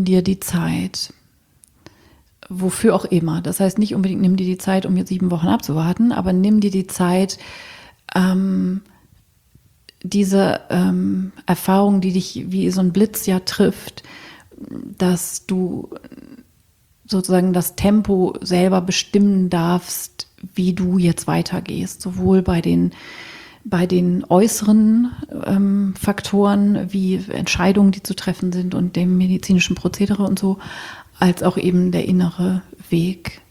dir die Zeit. Wofür auch immer. Das heißt nicht unbedingt, nimm dir die Zeit, um jetzt 7 Wochen abzuwarten, aber nimm dir die Zeit, diese Erfahrung, die dich wie so ein Blitz ja trifft, dass du sozusagen das Tempo selber bestimmen darfst, wie du jetzt weitergehst, sowohl bei den äußeren Faktoren wie Entscheidungen, die zu treffen sind und dem medizinischen Prozedere und so, als auch eben der innere Weg.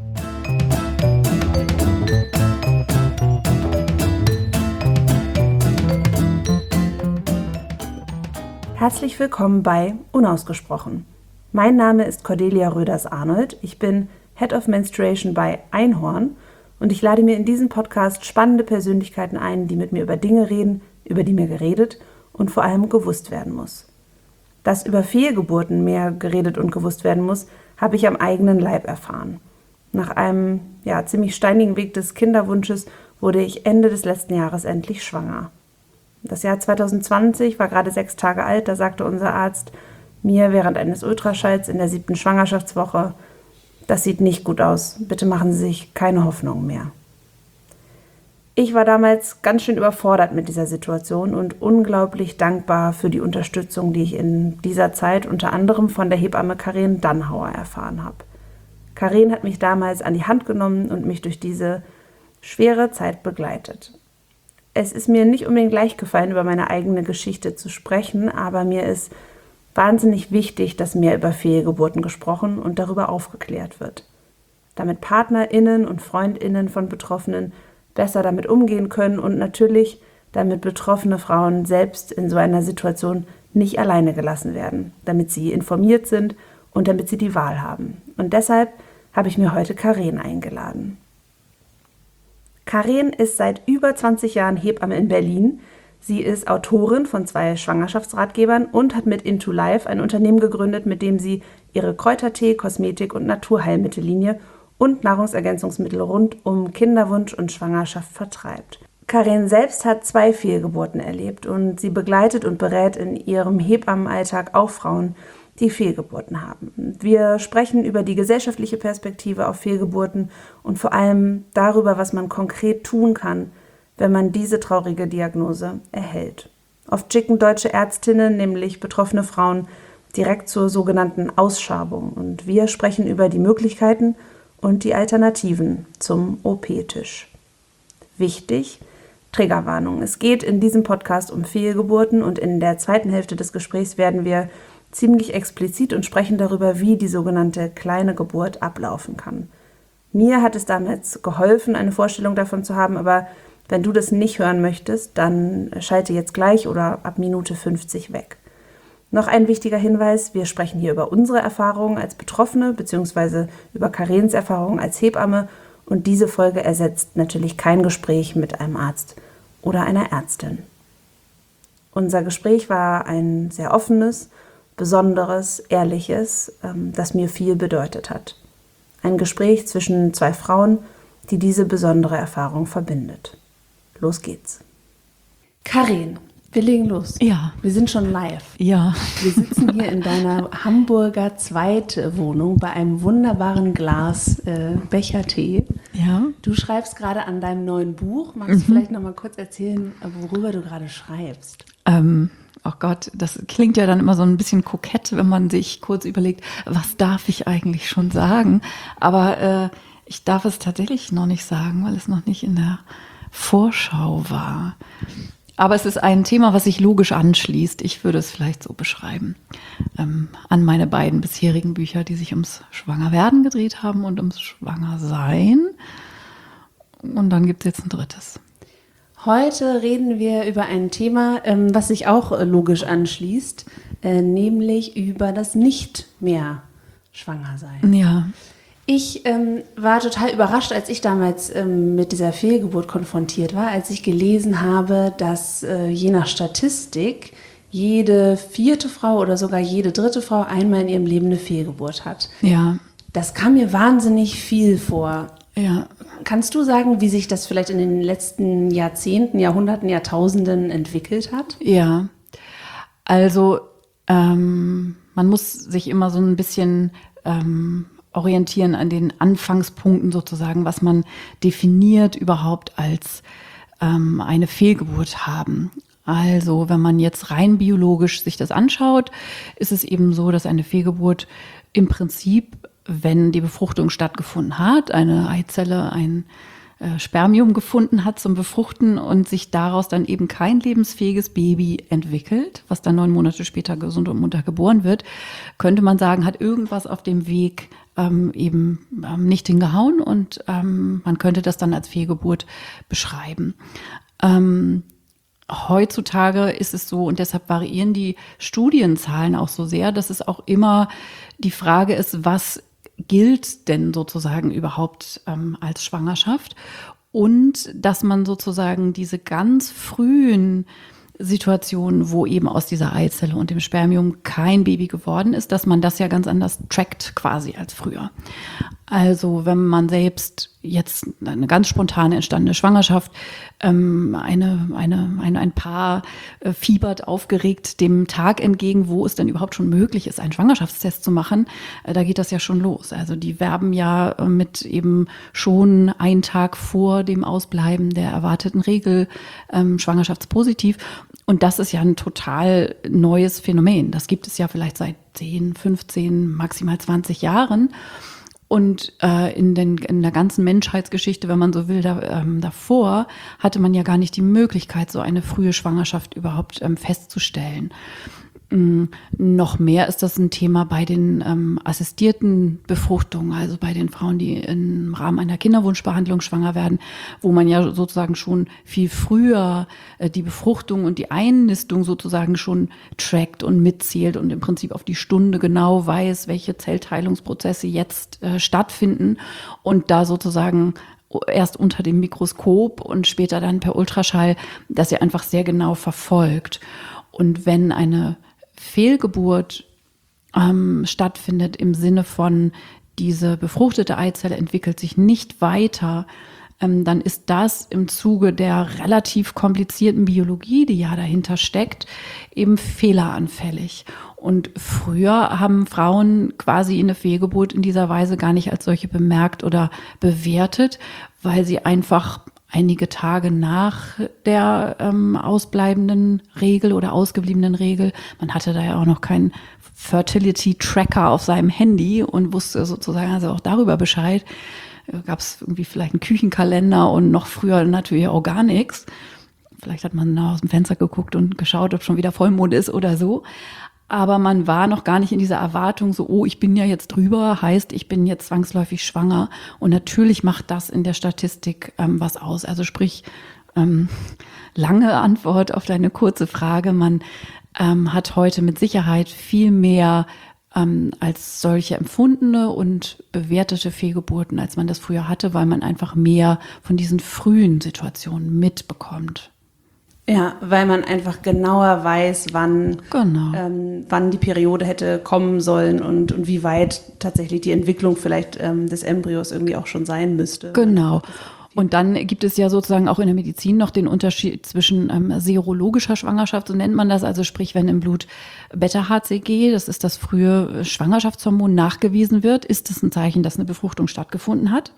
Herzlich willkommen bei Unausgesprochen. Mein Name ist Cordelia Röders-Arnold. Ich bin Head of Menstruation bei Einhorn und ich lade mir in diesem Podcast spannende Persönlichkeiten ein, die mit mir über Dinge reden, über die mir geredet und vor allem gewusst werden muss. Dass über Fehlgeburten mehr geredet und gewusst werden muss, habe ich am eigenen Leib erfahren. Nach einem ziemlich steinigen Weg des Kinderwunsches wurde ich Ende des letzten Jahres endlich schwanger. Das Jahr 2020 war gerade 6 Tage alt, da sagte unser Arzt mir während eines Ultraschalls in der 7. Schwangerschaftswoche: Das sieht nicht gut aus, bitte machen Sie sich keine Hoffnung mehr. Ich war damals ganz schön überfordert mit dieser Situation und unglaublich dankbar für die Unterstützung, die ich in dieser Zeit unter anderem von der Hebamme Karen Dannhauer erfahren habe. Karen hat mich damals an die Hand genommen und mich durch diese schwere Zeit begleitet. Es ist mir nicht unbedingt leicht gefallen, über meine eigene Geschichte zu sprechen, aber mir ist wahnsinnig wichtig, dass mehr über Fehlgeburten gesprochen und darüber aufgeklärt wird. Damit PartnerInnen und FreundInnen von Betroffenen besser damit umgehen können und natürlich, damit betroffene Frauen selbst in so einer Situation nicht alleine gelassen werden, damit sie informiert sind und damit sie die Wahl haben. Und deshalb habe ich mir heute Karen eingeladen. Karen ist seit über 20 Jahren Hebamme in Berlin. Sie ist Autorin von 2 Schwangerschaftsratgebern und hat mit Into Life ein Unternehmen gegründet, mit dem sie ihre Kräutertee-, Kosmetik- und Naturheilmittellinie und Nahrungsergänzungsmittel rund um Kinderwunsch und Schwangerschaft vertreibt. Karen selbst hat 2 Fehlgeburten erlebt und sie begleitet und berät in ihrem Hebammenalltag auch Frauen, die Fehlgeburten haben. Wir sprechen über die gesellschaftliche Perspektive auf Fehlgeburten und vor allem darüber, was man konkret tun kann, wenn man diese traurige Diagnose erhält. Oft schicken deutsche Ärztinnen nämlich betroffene Frauen direkt zur sogenannten Ausschabung und wir sprechen über die Möglichkeiten und die Alternativen zum OP-Tisch. Wichtig: Triggerwarnung. Es geht in diesem Podcast um Fehlgeburten und in der zweiten Hälfte des Gesprächs werden wir ziemlich explizit und sprechen darüber, wie die sogenannte kleine Geburt ablaufen kann. Mir hat es damals geholfen, eine Vorstellung davon zu haben, aber wenn du das nicht hören möchtest, dann schalte jetzt gleich oder ab Minute 50 weg. Noch ein wichtiger Hinweis: Wir sprechen hier über unsere Erfahrungen als Betroffene bzw. über Karens Erfahrungen als Hebamme und diese Folge ersetzt natürlich kein Gespräch mit einem Arzt oder einer Ärztin. Unser Gespräch war ein sehr offenes, besonderes, ehrliches, das mir viel bedeutet hat. Ein Gespräch zwischen 2 Frauen, die diese besondere Erfahrung verbindet. Los geht's. Karen, wir legen los. Ja. Wir sind schon live. Ja. Wir sitzen hier in deiner Hamburger Zweitwohnung bei einem wunderbaren Glas Bechertee. Ja. Du schreibst gerade an deinem neuen Buch. Magst du vielleicht noch mal kurz erzählen, worüber du gerade schreibst? Oh Gott, das klingt ja dann immer so ein bisschen kokett, wenn man sich kurz überlegt, was darf ich eigentlich schon sagen? Aber ich darf es tatsächlich noch nicht sagen, weil es noch nicht in der Vorschau war. Aber es ist ein Thema, was sich logisch anschließt. Ich würde es vielleicht so beschreiben. An meine beiden bisherigen Bücher, die sich ums Schwangerwerden gedreht haben und ums Schwangersein. Und dann gibt es jetzt ein drittes. Heute reden wir über ein Thema, was sich auch logisch anschließt, nämlich über das nicht mehr Schwangersein. Ja. Ich war total überrascht, als ich damals mit dieser Fehlgeburt konfrontiert war, als ich gelesen habe, dass je nach Statistik jede 4. Frau oder sogar jede 3. Frau einmal in ihrem Leben eine Fehlgeburt hat. Ja. Das kam mir wahnsinnig viel vor. Ja. Kannst du sagen, wie sich das vielleicht in den letzten Jahrzehnten, Jahrhunderten, Jahrtausenden entwickelt hat? Ja, also man man muss sich immer so ein bisschen orientieren an den Anfangspunkten sozusagen, was man definiert überhaupt als eine Fehlgeburt haben. Also wenn man jetzt rein biologisch sich das anschaut, ist es eben so, dass eine Fehlgeburt im Prinzip, wenn die Befruchtung stattgefunden hat, eine Eizelle ein Spermium gefunden hat zum Befruchten und sich daraus dann eben kein lebensfähiges Baby entwickelt, was dann 9 Monate später gesund und munter geboren wird, könnte man sagen, hat irgendwas auf dem Weg nicht hingehauen und man könnte das dann als Fehlgeburt beschreiben. Heutzutage ist es so, und deshalb variieren die Studienzahlen auch so sehr, dass es auch immer die Frage ist, was gilt denn sozusagen überhaupt als Schwangerschaft? Und dass man sozusagen diese ganz frühen Situationen, wo eben aus dieser Eizelle und dem Spermium kein Baby geworden ist, dass man das ja ganz anders trackt quasi als früher. Also wenn man selbst jetzt eine ganz spontan entstandene Schwangerschaft, ein Paar fiebert aufgeregt dem Tag entgegen, wo es denn überhaupt schon möglich ist, einen Schwangerschaftstest zu machen, da geht das ja schon los. Also die werben ja mit eben schon einen Tag vor dem Ausbleiben der erwarteten Regel schwangerschaftspositiv. Und das ist ja ein total neues Phänomen. Das gibt es ja vielleicht seit 10, 15, maximal 20 Jahren. Und in der ganzen Menschheitsgeschichte, wenn man so will, davor hatte man ja gar nicht die Möglichkeit, so eine frühe Schwangerschaft überhaupt festzustellen. Noch mehr ist das ein Thema bei den assistierten Befruchtungen, also bei den Frauen, die im Rahmen einer Kinderwunschbehandlung schwanger werden, wo man ja sozusagen schon viel früher die Befruchtung und die Einnistung sozusagen schon trackt und mitzählt und im Prinzip auf die Stunde genau weiß, welche Zellteilungsprozesse jetzt stattfinden und da sozusagen erst unter dem Mikroskop und später dann per Ultraschall, das ja einfach sehr genau verfolgt. Und wenn eine Fehlgeburt stattfindet im Sinne von, diese befruchtete Eizelle entwickelt sich nicht weiter, dann ist das im Zuge der relativ komplizierten Biologie, die ja dahinter steckt, eben fehleranfällig. Und früher haben Frauen quasi eine Fehlgeburt in dieser Weise gar nicht als solche bemerkt oder bewertet, weil sie einfach einige Tage nach der ausbleibenden Regel oder ausgebliebenen Regel, man hatte da ja auch noch keinen Fertility-Tracker auf seinem Handy und wusste sozusagen also auch darüber Bescheid, gab es irgendwie vielleicht einen Küchenkalender und noch früher natürlich auch gar nichts. Vielleicht hat man aus dem Fenster geguckt und geschaut, ob schon wieder Vollmond ist oder so. Aber man war noch gar nicht in dieser Erwartung so, oh, ich bin ja jetzt drüber, heißt, ich bin jetzt zwangsläufig schwanger. Und natürlich macht das in der Statistik was aus. Also sprich, lange Antwort auf deine kurze Frage. Man hat heute mit Sicherheit viel mehr als solche empfundene und bewertete Fehlgeburten, als man das früher hatte, weil man einfach mehr von diesen frühen Situationen mitbekommt. Ja, weil man einfach genauer weiß, wann die Periode hätte kommen sollen und wie weit tatsächlich die Entwicklung vielleicht des Embryos irgendwie auch schon sein müsste. Genau. Und dann gibt es ja sozusagen auch in der Medizin noch den Unterschied zwischen serologischer Schwangerschaft, so nennt man das, also sprich, wenn im Blut Beta-HCG, das ist das frühe Schwangerschaftshormon, nachgewiesen wird, ist es ein Zeichen, dass eine Befruchtung stattgefunden hat.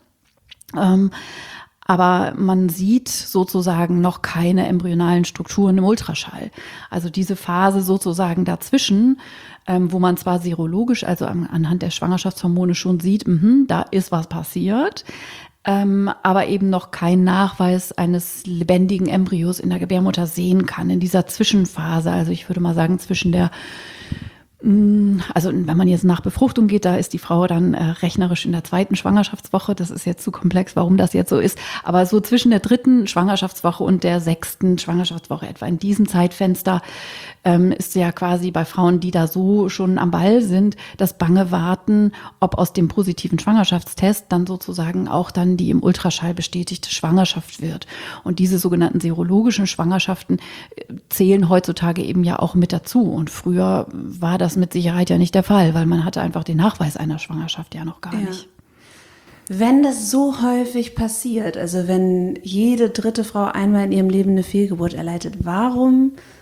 Aber man sieht sozusagen noch keine embryonalen Strukturen im Ultraschall. Also diese Phase sozusagen dazwischen, wo man zwar serologisch, also anhand der Schwangerschaftshormone schon sieht, da ist was passiert, aber eben noch kein Nachweis eines lebendigen Embryos in der Gebärmutter sehen kann in dieser Zwischenphase. Also ich würde mal sagen, zwischen der Also wenn man jetzt nach Befruchtung geht, da ist die Frau dann rechnerisch in der 2. Schwangerschaftswoche. Das ist jetzt zu komplex, warum das jetzt so ist. Aber so zwischen der 3. Schwangerschaftswoche und der 6. Schwangerschaftswoche, etwa in diesem Zeitfenster, ist ja quasi bei Frauen, die da so schon am Ball sind, das bange Warten, ob aus dem positiven Schwangerschaftstest dann sozusagen auch dann die im Ultraschall bestätigte Schwangerschaft wird. Und diese sogenannten serologischen Schwangerschaften zählen heutzutage eben ja auch mit dazu. Und früher war das mit Sicherheit ja nicht der Fall, weil man hatte einfach den Nachweis einer Schwangerschaft ja noch gar nicht. Wenn das so häufig passiert, also wenn jede 3. Frau einmal in ihrem Leben eine Fehlgeburt erleidet, warum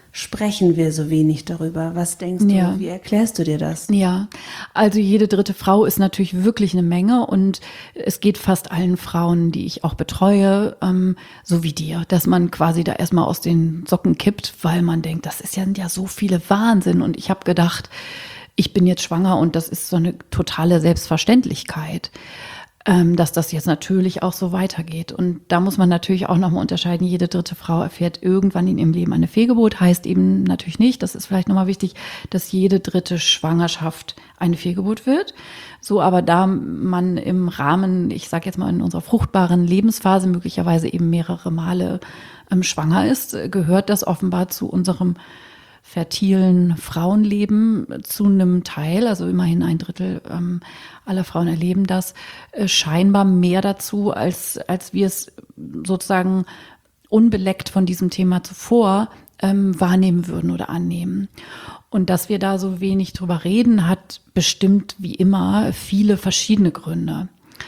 sprechen wir so wenig darüber? Was denkst du, Ja. wie erklärst du dir das? Ja, also jede dritte Frau ist natürlich wirklich eine Menge und es geht fast allen Frauen, die ich auch betreue, so wie dir, dass man quasi da erstmal aus den Socken kippt, weil man denkt, das sind ja so viele Wahnsinn und ich habe gedacht, ich bin jetzt schwanger und das ist so eine totale Selbstverständlichkeit, dass das jetzt natürlich auch so weitergeht. Und da muss man natürlich auch nochmal unterscheiden, jede dritte Frau erfährt irgendwann in ihrem Leben eine Fehlgeburt, heißt eben natürlich nicht, das ist vielleicht nochmal wichtig, dass jede dritte Schwangerschaft eine Fehlgeburt wird. So, aber da man im Rahmen, ich sage jetzt mal in unserer fruchtbaren Lebensphase möglicherweise eben mehrere Male schwanger ist, gehört das offenbar zu unserem fertilen Frauenleben zu einem Teil, also immerhin 1/3 aller Frauen erleben das, scheinbar mehr dazu, als wir es sozusagen unbeleckt von diesem Thema zuvor wahrnehmen würden oder annehmen. Und dass wir da so wenig drüber reden, hat bestimmt wie immer viele verschiedene Gründe.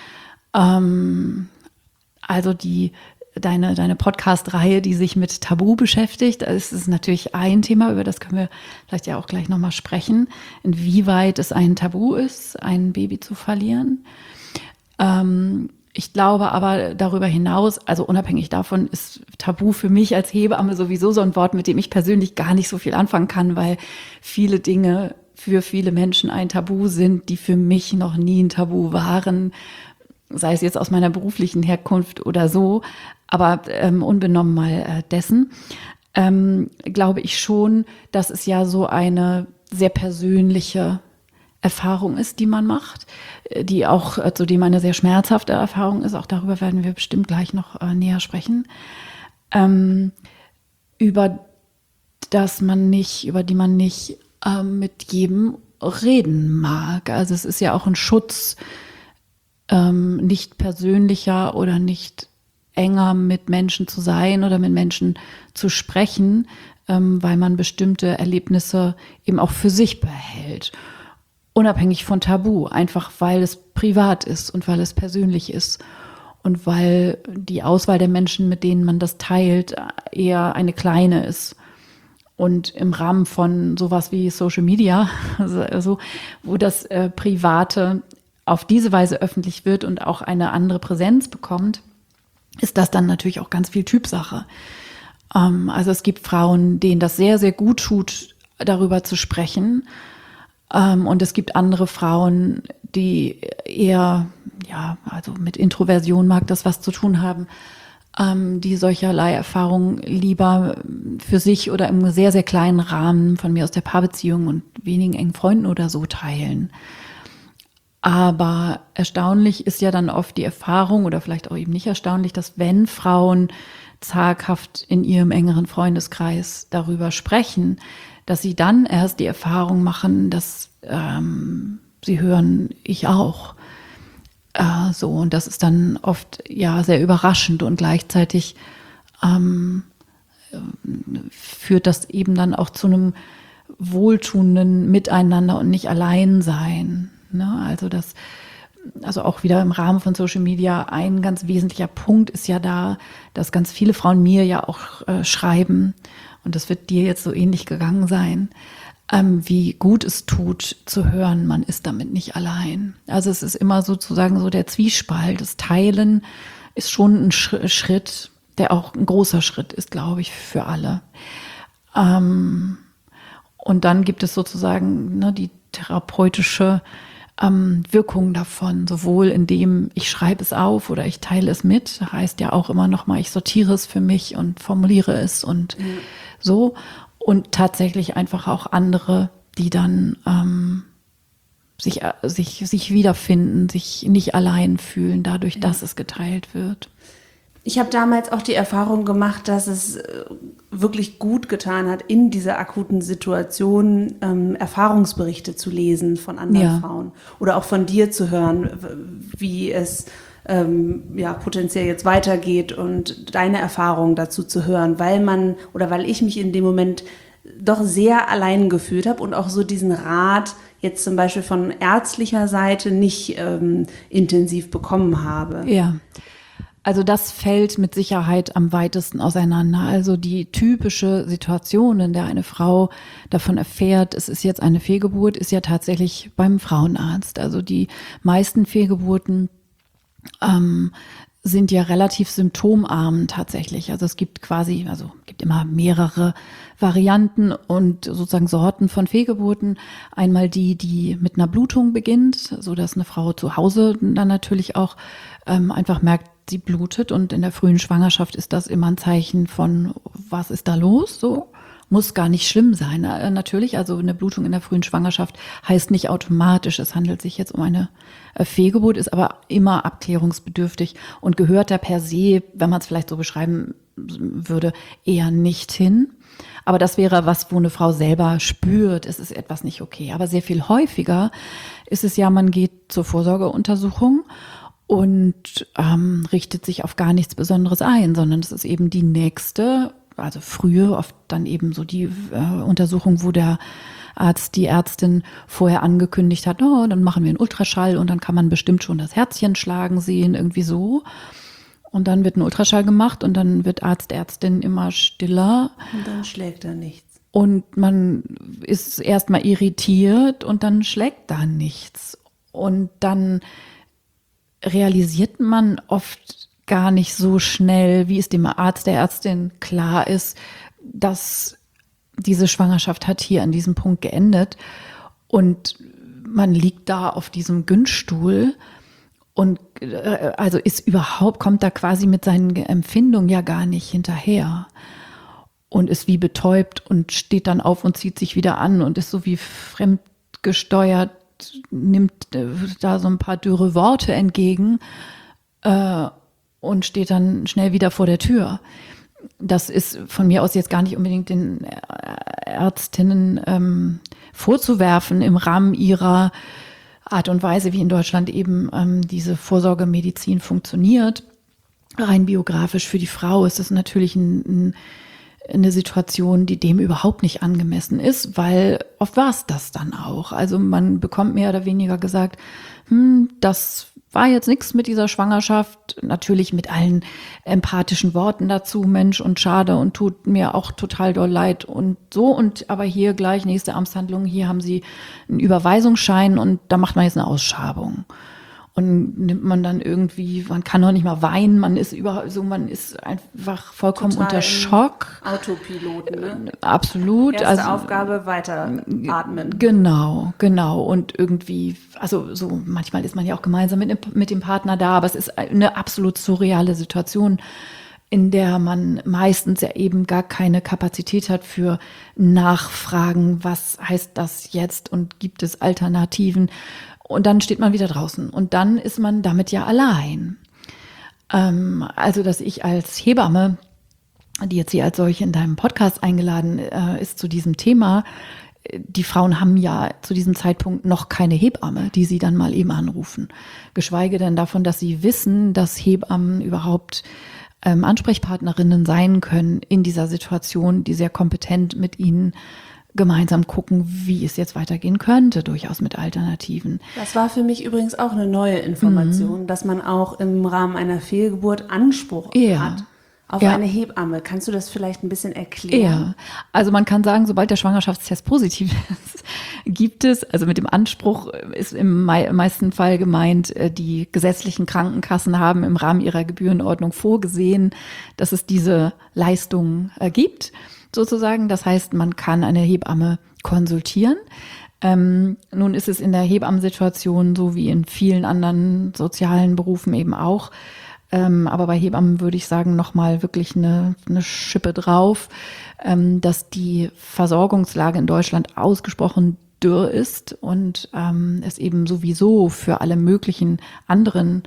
Also deine Podcast-Reihe, die sich mit Tabu beschäftigt, das ist natürlich ein Thema, über das können wir vielleicht ja auch gleich nochmal sprechen, inwieweit es ein Tabu ist, ein Baby zu verlieren. Ich glaube aber darüber hinaus, also unabhängig davon, ist Tabu für mich als Hebamme sowieso so ein Wort, mit dem ich persönlich gar nicht so viel anfangen kann, weil viele Dinge für viele Menschen ein Tabu sind, die für mich noch nie ein Tabu waren, sei es jetzt aus meiner beruflichen Herkunft oder so, aber unbenommen mal dessen, glaube ich schon, dass es ja so eine sehr persönliche Erfahrung ist, die man macht, die auch zudem eine sehr schmerzhafte Erfahrung ist. Auch darüber werden wir bestimmt gleich noch näher sprechen. Über die man nicht mit jedem reden mag. Also es ist ja auch ein Schutz, nicht persönlicher oder nicht enger mit Menschen zu sein oder mit Menschen zu sprechen, weil man bestimmte Erlebnisse eben auch für sich behält. Unabhängig von Tabu, einfach weil es privat ist und weil es persönlich ist und weil die Auswahl der Menschen, mit denen man das teilt, eher eine kleine ist. Und im Rahmen von sowas wie Social Media, also wo das Private auf diese Weise öffentlich wird und auch eine andere Präsenz bekommt, ist das dann natürlich auch ganz viel Typsache. Also es gibt Frauen, denen das sehr, sehr gut tut, darüber zu sprechen. Und es gibt andere Frauen, die eher, ja, also mit Introversion mag das was zu tun haben, die solcherlei Erfahrungen lieber für sich oder im sehr, sehr kleinen Rahmen von mir aus der Paarbeziehung und wenigen engen Freunden oder so teilen. Aber erstaunlich ist ja dann oft die Erfahrung oder vielleicht auch eben nicht erstaunlich, dass wenn Frauen zaghaft in ihrem engeren Freundeskreis darüber sprechen, dass sie dann erst die Erfahrung machen, dass sie hören, ich auch. So, und das ist dann oft ja sehr überraschend und gleichzeitig führt das eben dann auch zu einem wohltuenden Miteinander und nicht Alleinsein. Ne? Also auch wieder im Rahmen von Social Media ein ganz wesentlicher Punkt ist ja da, dass ganz viele Frauen mir ja auch schreiben, und das wird dir jetzt so ähnlich gegangen sein, wie gut es tut zu hören, man ist damit nicht allein. Also es ist immer sozusagen so der Zwiespalt. Das Teilen ist schon ein Schritt, der auch ein großer Schritt ist, glaube ich, für alle. Und dann gibt es sozusagen die therapeutische Wirkung davon, sowohl indem ich schreibe es auf oder ich teile es mit, heißt ja auch immer noch mal, ich sortiere es für mich und formuliere es und so. Und tatsächlich einfach auch andere, die dann sich wiederfinden, sich nicht allein fühlen, dadurch, dass es geteilt wird. Ich habe damals auch die Erfahrung gemacht, dass es wirklich gut getan hat, in dieser akuten Situation Erfahrungsberichte zu lesen von anderen Frauen oder auch von dir zu hören, wie es potenziell jetzt weitergeht und deine Erfahrungen dazu zu hören, weil ich mich in dem Moment doch sehr allein gefühlt habe und auch so diesen Rat jetzt zum Beispiel von ärztlicher Seite nicht intensiv bekommen habe. Ja. Also das fällt mit Sicherheit am weitesten auseinander. Also die typische Situation, in der eine Frau davon erfährt, es ist jetzt eine Fehlgeburt, ist ja tatsächlich beim Frauenarzt. Also die meisten Fehlgeburten sind ja relativ symptomarm tatsächlich. Also es gibt gibt immer mehrere Varianten und sozusagen Sorten von Fehlgeburten. Einmal die mit einer Blutung beginnt, so dass eine Frau zu Hause dann natürlich auch einfach merkt, sie blutet, und in der frühen Schwangerschaft ist das immer ein Zeichen von, was ist da los? So muss gar nicht schlimm sein. Natürlich, also eine Blutung in der frühen Schwangerschaft heißt nicht automatisch, es handelt sich jetzt um eine Fehlgeburt, ist aber immer abklärungsbedürftig und gehört da per se, wenn man es vielleicht so beschreiben würde, eher nicht hin. Aber das wäre was, wo eine Frau selber spürt, es ist etwas nicht okay. Aber sehr viel häufiger ist es ja, man geht zur Vorsorgeuntersuchung und richtet sich auf gar nichts Besonderes ein, sondern es ist eben die nächste, also frühe, oft dann eben so die Untersuchung, wo der Arzt, die Ärztin vorher angekündigt hat, oh, dann machen wir einen Ultraschall und dann kann man bestimmt schon das Herzchen schlagen sehen, irgendwie so. Und dann wird ein Ultraschall gemacht und dann wird Arzt, Ärztin immer stiller. Und dann schlägt da nichts. Und man ist erstmal irritiert und dann schlägt da nichts. Und dann realisiert man oft gar nicht so schnell, wie es dem Arzt, der Ärztin klar ist, dass diese Schwangerschaft hat hier an diesem Punkt geendet. Und man liegt da auf diesem Günststuhl und also kommt da quasi mit seinen Empfindungen ja gar nicht hinterher und ist wie betäubt und steht dann auf und zieht sich wieder an und ist so wie fremdgesteuert, nimmt da so ein paar dürre Worte entgegen und steht dann schnell wieder vor der Tür. Das ist von mir aus jetzt gar nicht unbedingt den Ärztinnen vorzuwerfen im Rahmen ihrer Art und Weise, wie in Deutschland eben diese Vorsorgemedizin funktioniert. Rein biografisch für die Frau ist es natürlich eine Situation, die dem überhaupt nicht angemessen ist, weil oft war es das dann auch. Also man bekommt mehr oder weniger gesagt, das war jetzt nichts mit dieser Schwangerschaft, natürlich mit allen empathischen Worten dazu, Mensch und schade und tut mir auch total doll leid und so, und aber hier gleich nächste Amtshandlung, hier haben Sie einen Überweisungsschein und da macht man jetzt eine Ausschabung. Und nimmt man dann irgendwie, man kann noch nicht mal weinen, man ist einfach vollkommen Total unter Schock. Autopiloten, ne? Absolut. Erste Aufgabe, weiter atmen. Genau. Und irgendwie, also so manchmal ist man ja auch gemeinsam mit dem Partner da, aber es ist eine absolut surreale Situation, in der man meistens ja eben gar keine Kapazität hat für Nachfragen, was heißt das jetzt und gibt es Alternativen? Und dann steht man wieder draußen und dann ist man damit ja allein. Also, dass ich als Hebamme, die jetzt hier als solche in deinem Podcast eingeladen ist zu diesem Thema, die Frauen haben ja zu diesem Zeitpunkt noch keine Hebamme, die sie dann mal eben anrufen. Geschweige denn davon, dass sie wissen, dass Hebammen überhaupt Ansprechpartnerinnen sein können in dieser Situation, die sehr kompetent mit ihnen gemeinsam gucken, wie es jetzt weitergehen könnte, durchaus mit Alternativen. Das war für mich übrigens auch eine neue Information, dass man auch im Rahmen einer Fehlgeburt Anspruch hat auf eine Hebamme. Kannst du das vielleicht ein bisschen erklären? Ja, also man kann sagen, sobald der Schwangerschaftstest positiv ist, gibt es, also mit dem Anspruch ist im meisten Fall gemeint, die gesetzlichen Krankenkassen haben im Rahmen ihrer Gebührenordnung vorgesehen, dass es diese Leistungen gibt, sozusagen. Das heißt, man kann eine Hebamme konsultieren. Nun ist es in der Hebammensituation so wie in vielen anderen sozialen Berufen eben auch. Aber bei Hebammen würde ich sagen, nochmal wirklich eine Schippe drauf, dass die Versorgungslage in Deutschland ausgesprochen dürr ist und es eben sowieso für alle möglichen anderen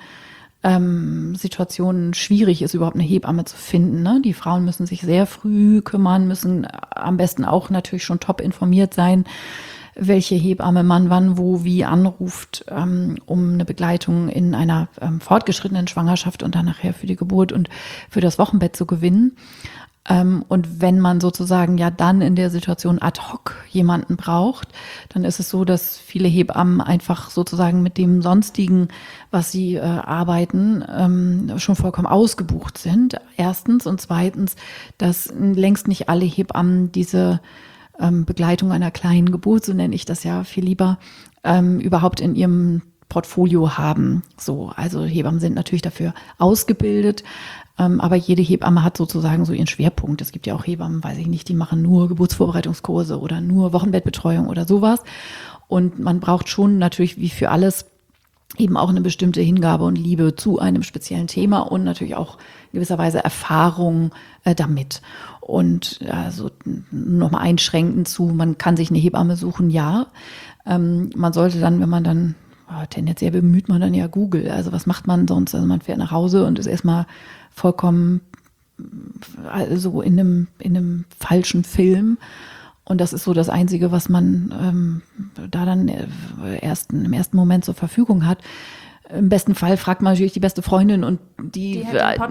Situationen schwierig ist, überhaupt eine Hebamme zu finden. Ne? Die Frauen müssen sich sehr früh kümmern, müssen am besten auch natürlich schon top informiert sein, welche Hebamme man wann, wo, wie anruft, um eine Begleitung in einer fortgeschrittenen Schwangerschaft und dann nachher für die Geburt und für das Wochenbett zu gewinnen. Und wenn man sozusagen ja dann in der Situation ad hoc jemanden braucht, dann ist es so, dass viele Hebammen einfach sozusagen mit dem Sonstigen, was sie arbeiten, schon vollkommen ausgebucht sind. Erstens und zweitens, dass längst nicht alle Hebammen diese Begleitung einer kleinen Geburt, so nenne ich das ja viel lieber, überhaupt in ihrem Portfolio haben. So, also Hebammen sind natürlich dafür ausgebildet, aber jede Hebamme hat sozusagen so ihren Schwerpunkt. Es gibt ja auch Hebammen, weiß ich nicht, die machen nur Geburtsvorbereitungskurse oder nur Wochenbettbetreuung oder sowas. Und man braucht schon natürlich wie für alles eben auch eine bestimmte Hingabe und Liebe zu einem speziellen Thema und natürlich auch in gewisser Weise Erfahrung damit. Und also nochmal einschränken zu, man kann sich eine Hebamme suchen, ja. Man sollte dann, wenn man dann tendenziell bemüht man dann ja Google. Also was macht man sonst? Also man fährt nach Hause und ist erstmal vollkommen so in einem falschen Film. Und das ist so das Einzige, was man da dann im ersten Moment zur Verfügung hat. Im besten Fall fragt man natürlich die beste Freundin und die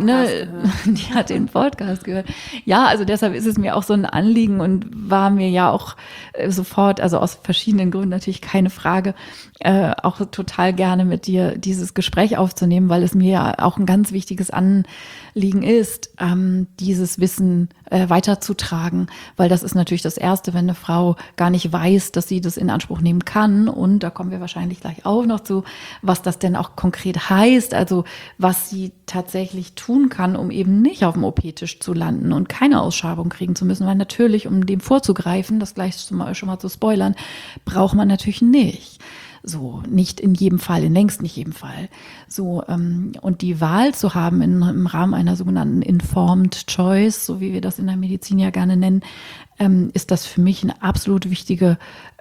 hat den Podcast gehört. Ja, also deshalb ist es mir auch so ein Anliegen und war mir ja auch sofort, also aus verschiedenen Gründen natürlich keine Frage, auch total gerne mit dir dieses Gespräch aufzunehmen, weil es mir ja auch ein ganz wichtiges Anliegen ist, dieses Wissen weiterzutragen, weil das ist natürlich das Erste, wenn eine Frau gar nicht weiß, dass sie das in Anspruch nehmen kann. Und da kommen wir wahrscheinlich gleich auch noch zu, was das denn auch konkret heißt, also was sie tatsächlich tun kann, um eben nicht auf dem OP-Tisch zu landen und keine Ausschabung kriegen zu müssen, weil natürlich, um dem vorzugreifen, das gleich schon mal zu spoilern, braucht man natürlich nicht. So, nicht in jedem Fall, in längst nicht jedem Fall. So, und die Wahl zu haben im Rahmen einer sogenannten Informed Choice, so wie wir das in der Medizin ja gerne nennen, ist das für mich eine absolut wichtige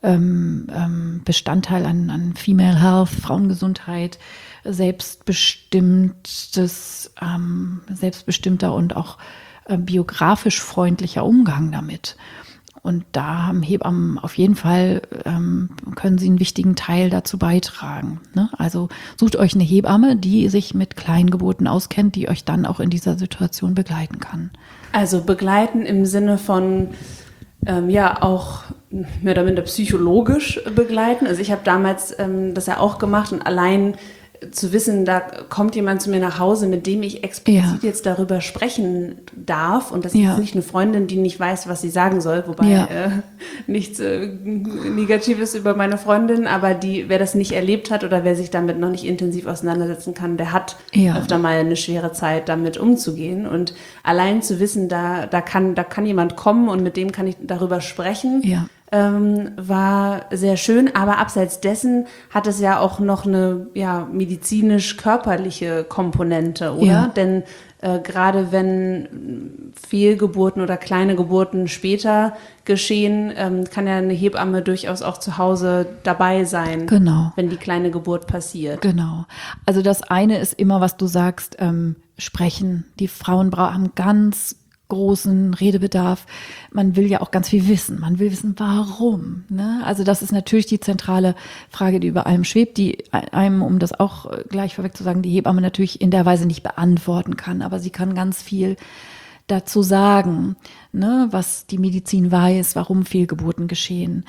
Bestandteil an Female Health, Frauengesundheit, selbstbestimmter und auch biografisch freundlicher Umgang damit. Und da haben Hebammen auf jeden Fall, können sie einen wichtigen Teil dazu beitragen. Ne? Also sucht euch eine Hebamme, die sich mit Kleingeburten auskennt, die euch dann auch in dieser Situation begleiten kann. Also begleiten im Sinne von auch mehr oder minder psychologisch begleiten. Also ich habe damals das ja auch gemacht und allein zu wissen, da kommt jemand zu mir nach Hause, mit dem ich explizit jetzt darüber sprechen darf. Und das ist nicht eine Freundin, die nicht weiß, was sie sagen soll. Wobei nichts Negatives über meine Freundin, aber wer das nicht erlebt hat oder wer sich damit noch nicht intensiv auseinandersetzen kann, der hat öfter mal eine schwere Zeit, damit umzugehen. Und allein zu wissen, da kann jemand kommen und mit dem kann ich darüber sprechen. War sehr schön, aber abseits dessen hat es ja auch noch eine medizinisch-körperliche Komponente, oder? Ja. Denn gerade wenn Fehlgeburten oder kleine Geburten später geschehen, kann ja eine Hebamme durchaus auch zu Hause dabei sein, wenn die kleine Geburt passiert. Genau. Also das eine ist immer, was du sagst, sprechen. Die Frauen haben ganz großen Redebedarf. Man will ja auch ganz viel wissen. Man will wissen, warum. Ne? Also das ist natürlich die zentrale Frage, die über allem schwebt, die einem, um das auch gleich vorweg zu sagen, die Hebamme natürlich in der Weise nicht beantworten kann. Aber sie kann ganz viel dazu sagen, ne, was die Medizin weiß, warum Fehlgeburten geschehen,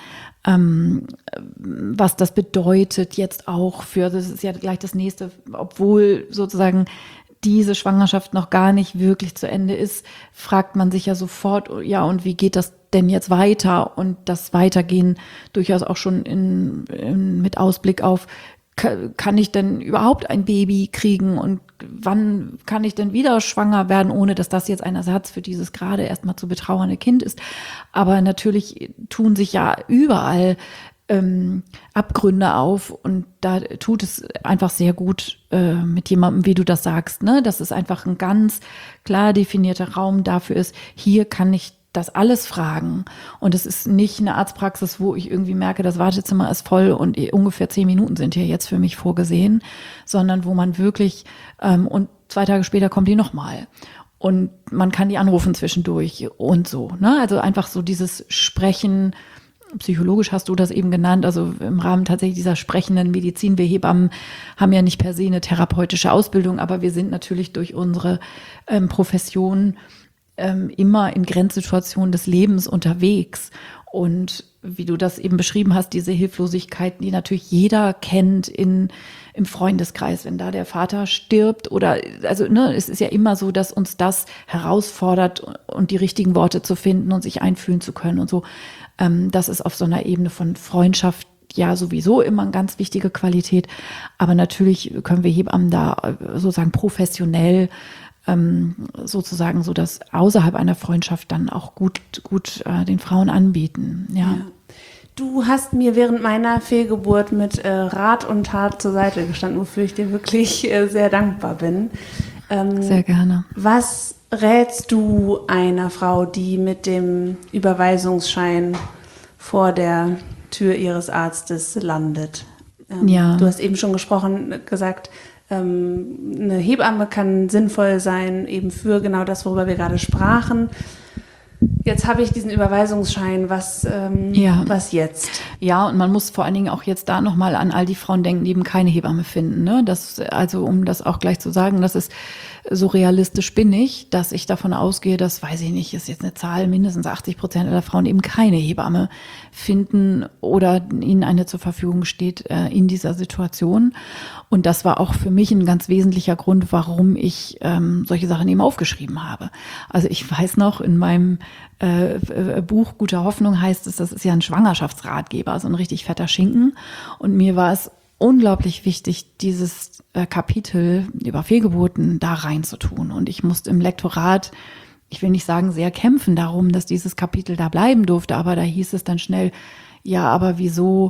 was das bedeutet jetzt auch das ist ja gleich das nächste, obwohl sozusagen diese Schwangerschaft noch gar nicht wirklich zu Ende ist, fragt man sich ja sofort, ja, und wie geht das denn jetzt weiter? Und das Weitergehen durchaus auch schon mit Ausblick auf, kann ich denn überhaupt ein Baby kriegen und wann kann ich denn wieder schwanger werden, ohne dass das jetzt ein Ersatz für dieses gerade erstmal zu betrauernde Kind ist. Aber natürlich tun sich ja überall Abgründe auf und da tut es einfach sehr gut mit jemandem, wie du das sagst, ne? Dass es einfach ein ganz klar definierter Raum dafür ist, hier kann ich das alles fragen und es ist nicht eine Arztpraxis, wo ich irgendwie merke, das Wartezimmer ist voll und ungefähr 10 Minuten sind hier jetzt für mich vorgesehen, sondern wo man wirklich und 2 Tage später kommt die nochmal. Und man kann die anrufen zwischendurch und so, ne? Also einfach so dieses Sprechen. Psychologisch hast du das eben genannt, also im Rahmen tatsächlich dieser sprechenden Medizin. Wir Hebammen haben ja nicht per se eine therapeutische Ausbildung, aber wir sind natürlich durch unsere Profession immer in Grenzsituationen des Lebens unterwegs. Und wie du das eben beschrieben hast, diese Hilflosigkeit, die natürlich jeder kennt im Freundeskreis, wenn da der Vater stirbt oder, also, ne, es ist ja immer so, dass uns das herausfordert und die richtigen Worte zu finden und sich einfühlen zu können und so. Das ist auf so einer Ebene von Freundschaft ja sowieso immer eine ganz wichtige Qualität. Aber natürlich können wir Hebammen da sozusagen professionell sozusagen so das außerhalb einer Freundschaft dann auch gut den Frauen anbieten. Ja. Du hast mir während meiner Fehlgeburt mit Rat und Tat zur Seite gestanden, wofür ich dir wirklich sehr dankbar bin. Sehr gerne. Was rätst du einer Frau, die mit dem Überweisungsschein vor der Tür ihres Arztes landet? Du hast eben schon gesagt, eine Hebamme kann sinnvoll sein, eben für genau das, worüber wir gerade sprachen. Jetzt habe ich diesen Überweisungsschein, was jetzt? Ja, und man muss vor allen Dingen auch jetzt da nochmal an all die Frauen denken, die eben keine Hebamme finden. Ne? Das, also um das auch gleich zu sagen, das ist so realistisch bin ich, dass ich davon ausgehe, dass, weiß ich nicht, ist jetzt eine Zahl, mindestens 80% aller Frauen eben keine Hebamme finden oder ihnen eine zur Verfügung steht in dieser Situation. Und das war auch für mich ein ganz wesentlicher Grund, warum ich solche Sachen eben aufgeschrieben habe. Also ich weiß noch, in meinem Buch Gute Hoffnung heißt es, das ist ja ein Schwangerschaftsratgeber, so ein richtig fetter Schinken. Und mir war es unglaublich wichtig, dieses Kapitel über Fehlgeburten da reinzutun. Und ich musste im Lektorat, ich will nicht sagen sehr kämpfen darum, dass dieses Kapitel da bleiben durfte, aber da hieß es dann schnell, ja, aber wieso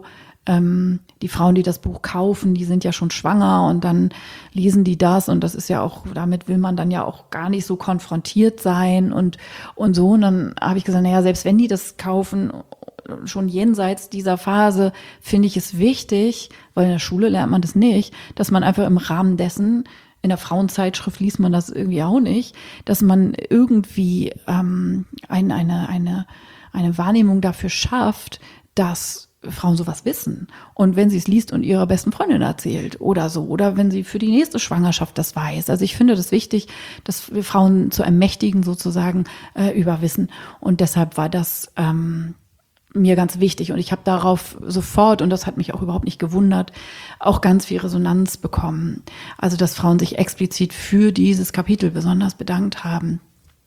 die Frauen, die das Buch kaufen, die sind ja schon schwanger und dann lesen die das und das ist ja auch, damit will man dann ja auch gar nicht so konfrontiert sein und so. Und dann habe ich gesagt, naja, selbst wenn die das kaufen, schon jenseits dieser Phase, finde ich es wichtig, weil in der Schule lernt man das nicht, dass man einfach im Rahmen dessen, in der Frauenzeitschrift liest man das irgendwie auch nicht, dass man irgendwie eine Wahrnehmung dafür schafft, dass Frauen sowas wissen. Und wenn sie es liest und ihrer besten Freundin erzählt oder so, oder wenn sie für die nächste Schwangerschaft das weiß. Also ich finde das wichtig, dass wir Frauen zu ermächtigen sozusagen über Wissen. Und deshalb war das mir ganz wichtig. Und ich habe darauf sofort, und das hat mich auch überhaupt nicht gewundert, auch ganz viel Resonanz bekommen. Also dass Frauen sich explizit für dieses Kapitel besonders bedankt haben.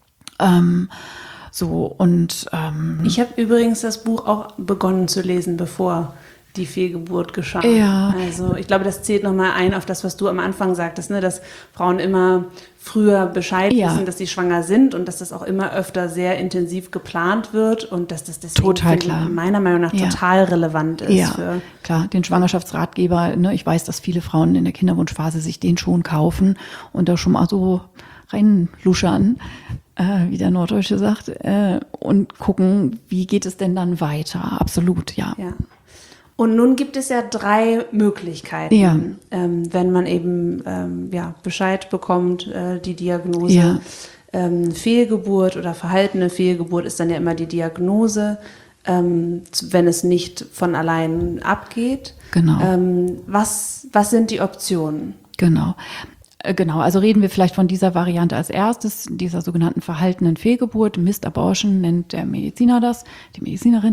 Ich habe übrigens das Buch auch begonnen zu lesen, bevor die Fehlgeburt geschah. Ja. Also ich glaube, das zählt nochmal ein auf das, was du am Anfang sagtest, ne? Dass Frauen immer früher Bescheid wissen, dass sie schwanger sind und dass das auch immer öfter sehr intensiv geplant wird und dass das deswegen total klar. Meiner Meinung nach total relevant ist. Ja, klar, den Schwangerschaftsratgeber, ne? Ich weiß, dass viele Frauen in der Kinderwunschphase sich den schon kaufen und da schon mal so reinluschern, wie der Norddeutsche sagt, und gucken, wie geht es denn dann weiter. Absolut, ja. Und nun gibt es ja 3 Möglichkeiten, wenn man eben Bescheid bekommt, die Diagnose. Ja. Fehlgeburt oder verhaltene Fehlgeburt ist dann ja immer die Diagnose, wenn es nicht von allein abgeht. Genau. Was sind die Optionen? Genau, also reden wir vielleicht von dieser Variante als erstes, dieser sogenannten verhaltenen Fehlgeburt. Missed Abortion nennt der Mediziner das, die Medizinerin.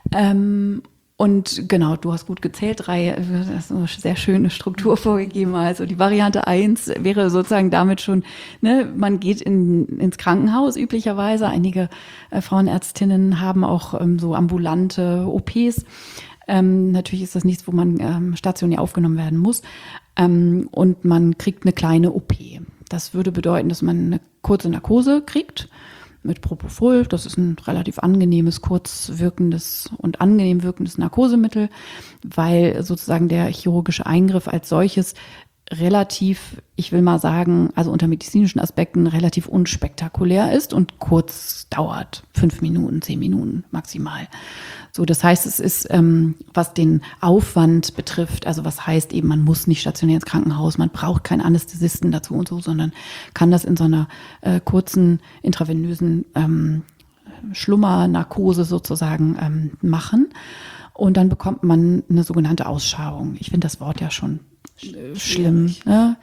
Und genau, du hast gut gezählt, 3, das ist eine sehr schöne Struktur vorgegeben. Also die Variante 1 wäre sozusagen damit schon, ne, man geht ins Krankenhaus üblicherweise. Einige Frauenärztinnen haben auch so ambulante OPs. Natürlich ist das nichts, wo man stationär aufgenommen werden muss. Und man kriegt eine kleine OP. Das würde bedeuten, dass man eine kurze Narkose kriegt mit Propofol. Das ist ein relativ angenehmes, kurzwirkendes und angenehm wirkendes Narkosemittel, weil sozusagen der chirurgische Eingriff als solches relativ, ich will mal sagen, also unter medizinischen Aspekten relativ unspektakulär ist und kurz dauert. 5 Minuten, 10 Minuten maximal. So, das heißt, es ist, was den Aufwand betrifft, also was heißt eben, man muss nicht stationär ins Krankenhaus, man braucht keinen Anästhesisten dazu und so, sondern kann das in so einer kurzen intravenösen Schlummernarkose sozusagen machen. Und dann bekommt man eine sogenannte Ausschabung. Ich finde das Wort ja schon schlimm. Ne?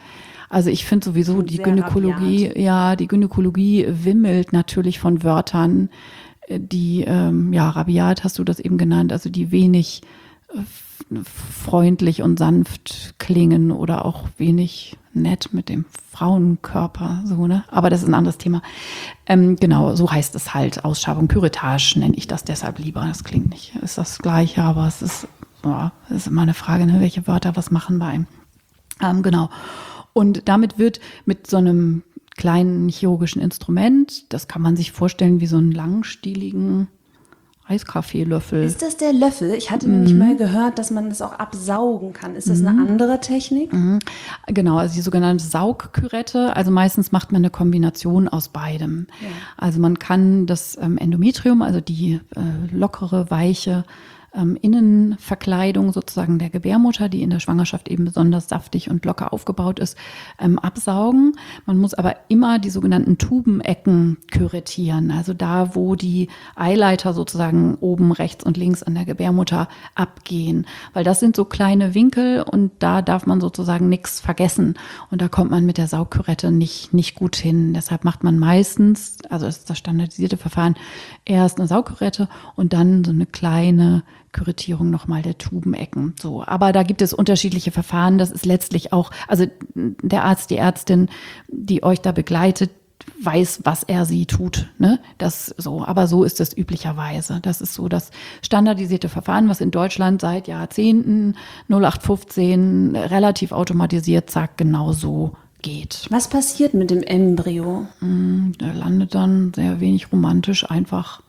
Also ich finde sowieso die Gynäkologie wimmelt natürlich von Wörtern, die, rabiat hast du das eben genannt, also die wenig freundlich und sanft klingen oder auch wenig nett mit dem Frauenkörper, so, ne? Aber das ist ein anderes Thema. Genau, so heißt es halt, Ausschabung, Curettage nenne ich das deshalb lieber. Das klingt nicht, ist das Gleiche, aber es ist immer eine Frage, ne? Welche Wörter was machen bei einem. Genau. Und damit wird mit so einem kleinen chirurgischen Instrument, das kann man sich vorstellen wie so einen langstieligen Eiskaffeelöffel. Ist das der Löffel? Ich hatte nämlich mal gehört, dass man das auch absaugen kann. Ist das eine andere Technik? Genau, also die sogenannte Saugkürette. Also meistens macht man eine Kombination aus beidem. Ja. Also man kann das Endometrium, also die lockere, weiche Innenverkleidung sozusagen der Gebärmutter, die in der Schwangerschaft eben besonders saftig und locker aufgebaut ist, absaugen. Man muss aber immer die sogenannten Tubenecken kürettieren, also da, wo die Eileiter sozusagen oben rechts und links an der Gebärmutter abgehen, weil das sind so kleine Winkel und da darf man sozusagen nichts vergessen und da kommt man mit der Saugkürette nicht gut hin. Deshalb macht man meistens, also das ist das standardisierte Verfahren, erst eine Saugkürette und dann so eine kleine Kürettierung nochmal der Tubenecken. So, aber da gibt es unterschiedliche Verfahren. Das ist letztlich auch, also der Arzt, die Ärztin, die euch da begleitet, weiß, was er sie tut. Ne? Das so, aber so ist es üblicherweise. Das ist so das standardisierte Verfahren, was in Deutschland seit Jahrzehnten 0815 relativ automatisiert, zack, genau so geht. Was passiert mit dem Embryo? Der landet dann sehr wenig romantisch einfach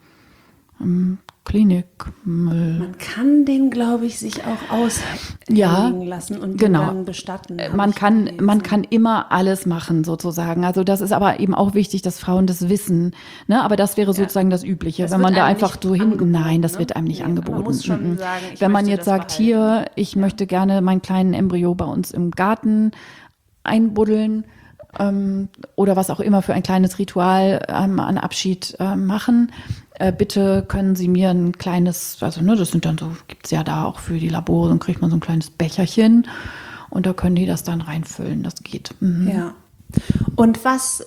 Klinikmüll. Man kann den, glaube ich, sich auch auslegen lassen und den dann bestatten. Man kann immer alles machen sozusagen. Also das ist aber eben auch wichtig, dass Frauen das wissen. Ne? Aber das wäre sozusagen das Übliche. Das wenn man da einfach so nein, das wird einem nicht angeboten. Man muss schon sagen, wenn man jetzt sagt, hier, ich möchte gerne meinen kleinen Embryo bei uns im Garten einbuddeln, oder was auch immer für ein kleines Ritual an Abschied machen. Bitte können Sie mir ein kleines, also ne, das sind dann so, gibt's ja da auch für die Labore, dann kriegt man so ein kleines Becherchen und da können die das dann reinfüllen, das geht. Ja. Und was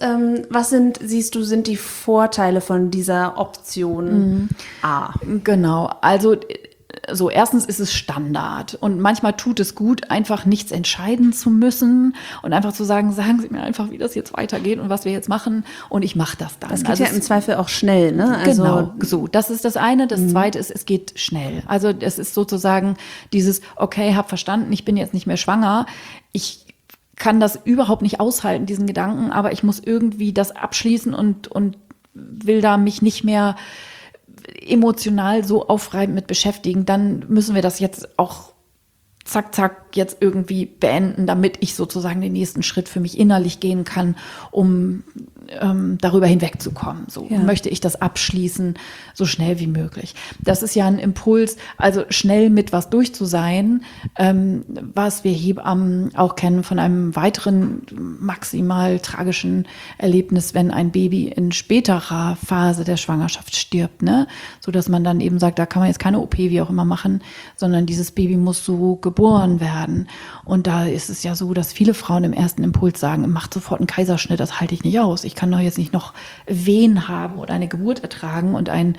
sind die Vorteile von dieser Option A? Genau, also so, erstens ist es Standard und manchmal tut es gut, einfach nichts entscheiden zu müssen und einfach zu sagen, sagen Sie mir einfach, wie das jetzt weitergeht und was wir jetzt machen und ich mache das dann. Das geht ja im Zweifel auch schnell, ne? Also genau, so, das ist das eine. Das zweite ist, es geht schnell. Also es ist sozusagen dieses, okay, hab verstanden, ich bin jetzt nicht mehr schwanger, ich kann das überhaupt nicht aushalten, diesen Gedanken, aber ich muss irgendwie das abschließen und will da mich nicht mehr emotional so aufreibend mit beschäftigen, dann müssen wir das jetzt auch zack, jetzt irgendwie beenden, damit ich sozusagen den nächsten Schritt für mich innerlich gehen kann, um darüber hinwegzukommen. So möchte ich das abschließen, so schnell wie möglich. Das ist ja ein Impuls, also schnell mit was durch zu sein, was wir Hebammen auch kennen von einem weiteren maximal tragischen Erlebnis, wenn ein Baby in späterer Phase der Schwangerschaft stirbt, ne? So dass man dann eben sagt, da kann man jetzt keine OP, wie auch immer machen, sondern dieses Baby muss so geboren werden. Und da ist es ja so, dass viele Frauen im ersten Impuls sagen, macht sofort einen Kaiserschnitt, das halte ich nicht aus. Ich kann doch jetzt nicht noch Wehen haben oder eine Geburt ertragen und ein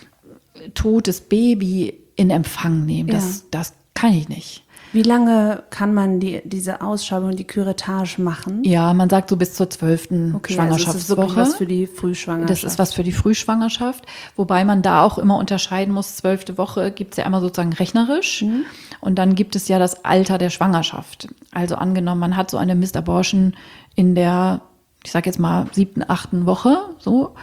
totes Baby in Empfang nehmen. Das kann ich nicht. Wie lange kann man diese Ausschabung, die Curettage machen? Ja, man sagt so bis zur 12. Schwangerschaftswoche. Also das ist wirklich was für die Frühschwangerschaft. Das ist was für die Frühschwangerschaft, wobei man da auch immer unterscheiden muss, 12. Woche gibt es ja einmal sozusagen rechnerisch und dann gibt es ja das Alter der Schwangerschaft. Also angenommen, man hat so eine Missed Abortion in der, ich sage jetzt mal 7., 8. Woche, so.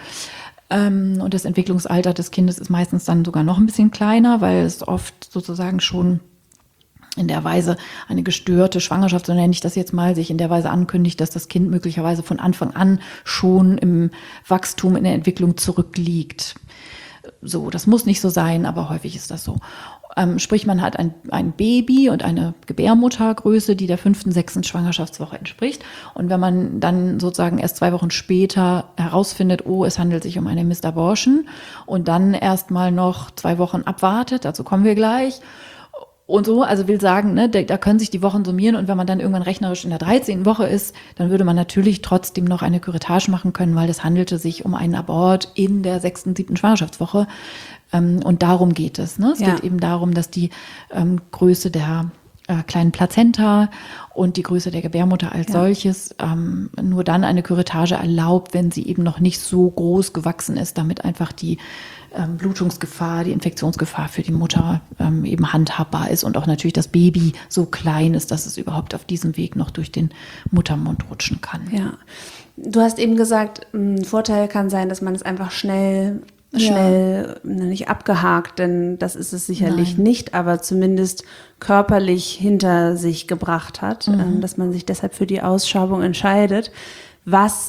Und das Entwicklungsalter des Kindes ist meistens dann sogar noch ein bisschen kleiner, weil es oft sozusagen schon in der Weise eine gestörte Schwangerschaft, so nenne ich das jetzt mal, sich in der Weise ankündigt, dass das Kind möglicherweise von Anfang an schon im Wachstum, in der Entwicklung zurückliegt. So, das muss nicht so sein, aber häufig ist das so. Sprich, man hat ein Baby und eine Gebärmuttergröße, die der 5., 6. Schwangerschaftswoche entspricht. Und wenn man dann sozusagen erst 2 Wochen später herausfindet, oh, es handelt sich um eine Missed Abortion und dann erst mal noch 2 Wochen abwartet, dazu kommen wir gleich, Und so, also will sagen, ne, da können sich die Wochen summieren und wenn man dann irgendwann rechnerisch in der 13. Woche ist, dann würde man natürlich trotzdem noch eine Curettage machen können, weil es handelte sich um einen Abort in der 6., 7. Schwangerschaftswoche. Und darum geht es. Ne? Es geht eben darum, dass die Größe der kleinen Plazenta und die Größe der Gebärmutter als solches nur dann eine Curettage erlaubt, wenn sie eben noch nicht so groß gewachsen ist, damit einfach die Blutungsgefahr, die Infektionsgefahr für die Mutter eben handhabbar ist und auch natürlich das Baby so klein ist, dass es überhaupt auf diesem Weg noch durch den Muttermund rutschen kann. Ja, du hast eben gesagt, ein Vorteil kann sein, dass man es einfach schnell nicht abgehakt, denn das ist es sicherlich nicht, aber zumindest körperlich hinter sich gebracht hat, dass man sich deshalb für die Ausschabung entscheidet. Was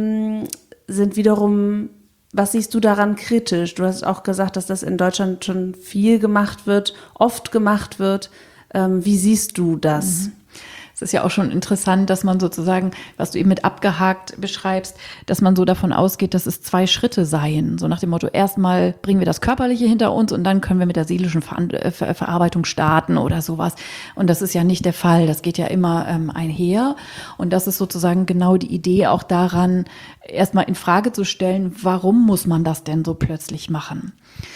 siehst du daran kritisch? Du hast auch gesagt, dass das in Deutschland schon viel gemacht wird, oft gemacht wird. Wie siehst du das? Es ist ja auch schon interessant, dass man sozusagen, was du eben mit abgehakt beschreibst, dass man so davon ausgeht, dass es 2 Schritte seien. So nach dem Motto, erstmal bringen wir das Körperliche hinter uns und dann können wir mit der seelischen Verarbeitung starten oder sowas. Und das ist ja nicht der Fall. Das geht ja immer einher. Und das ist sozusagen genau die Idee auch daran, erstmal in Frage zu stellen, warum muss man das denn so plötzlich machen?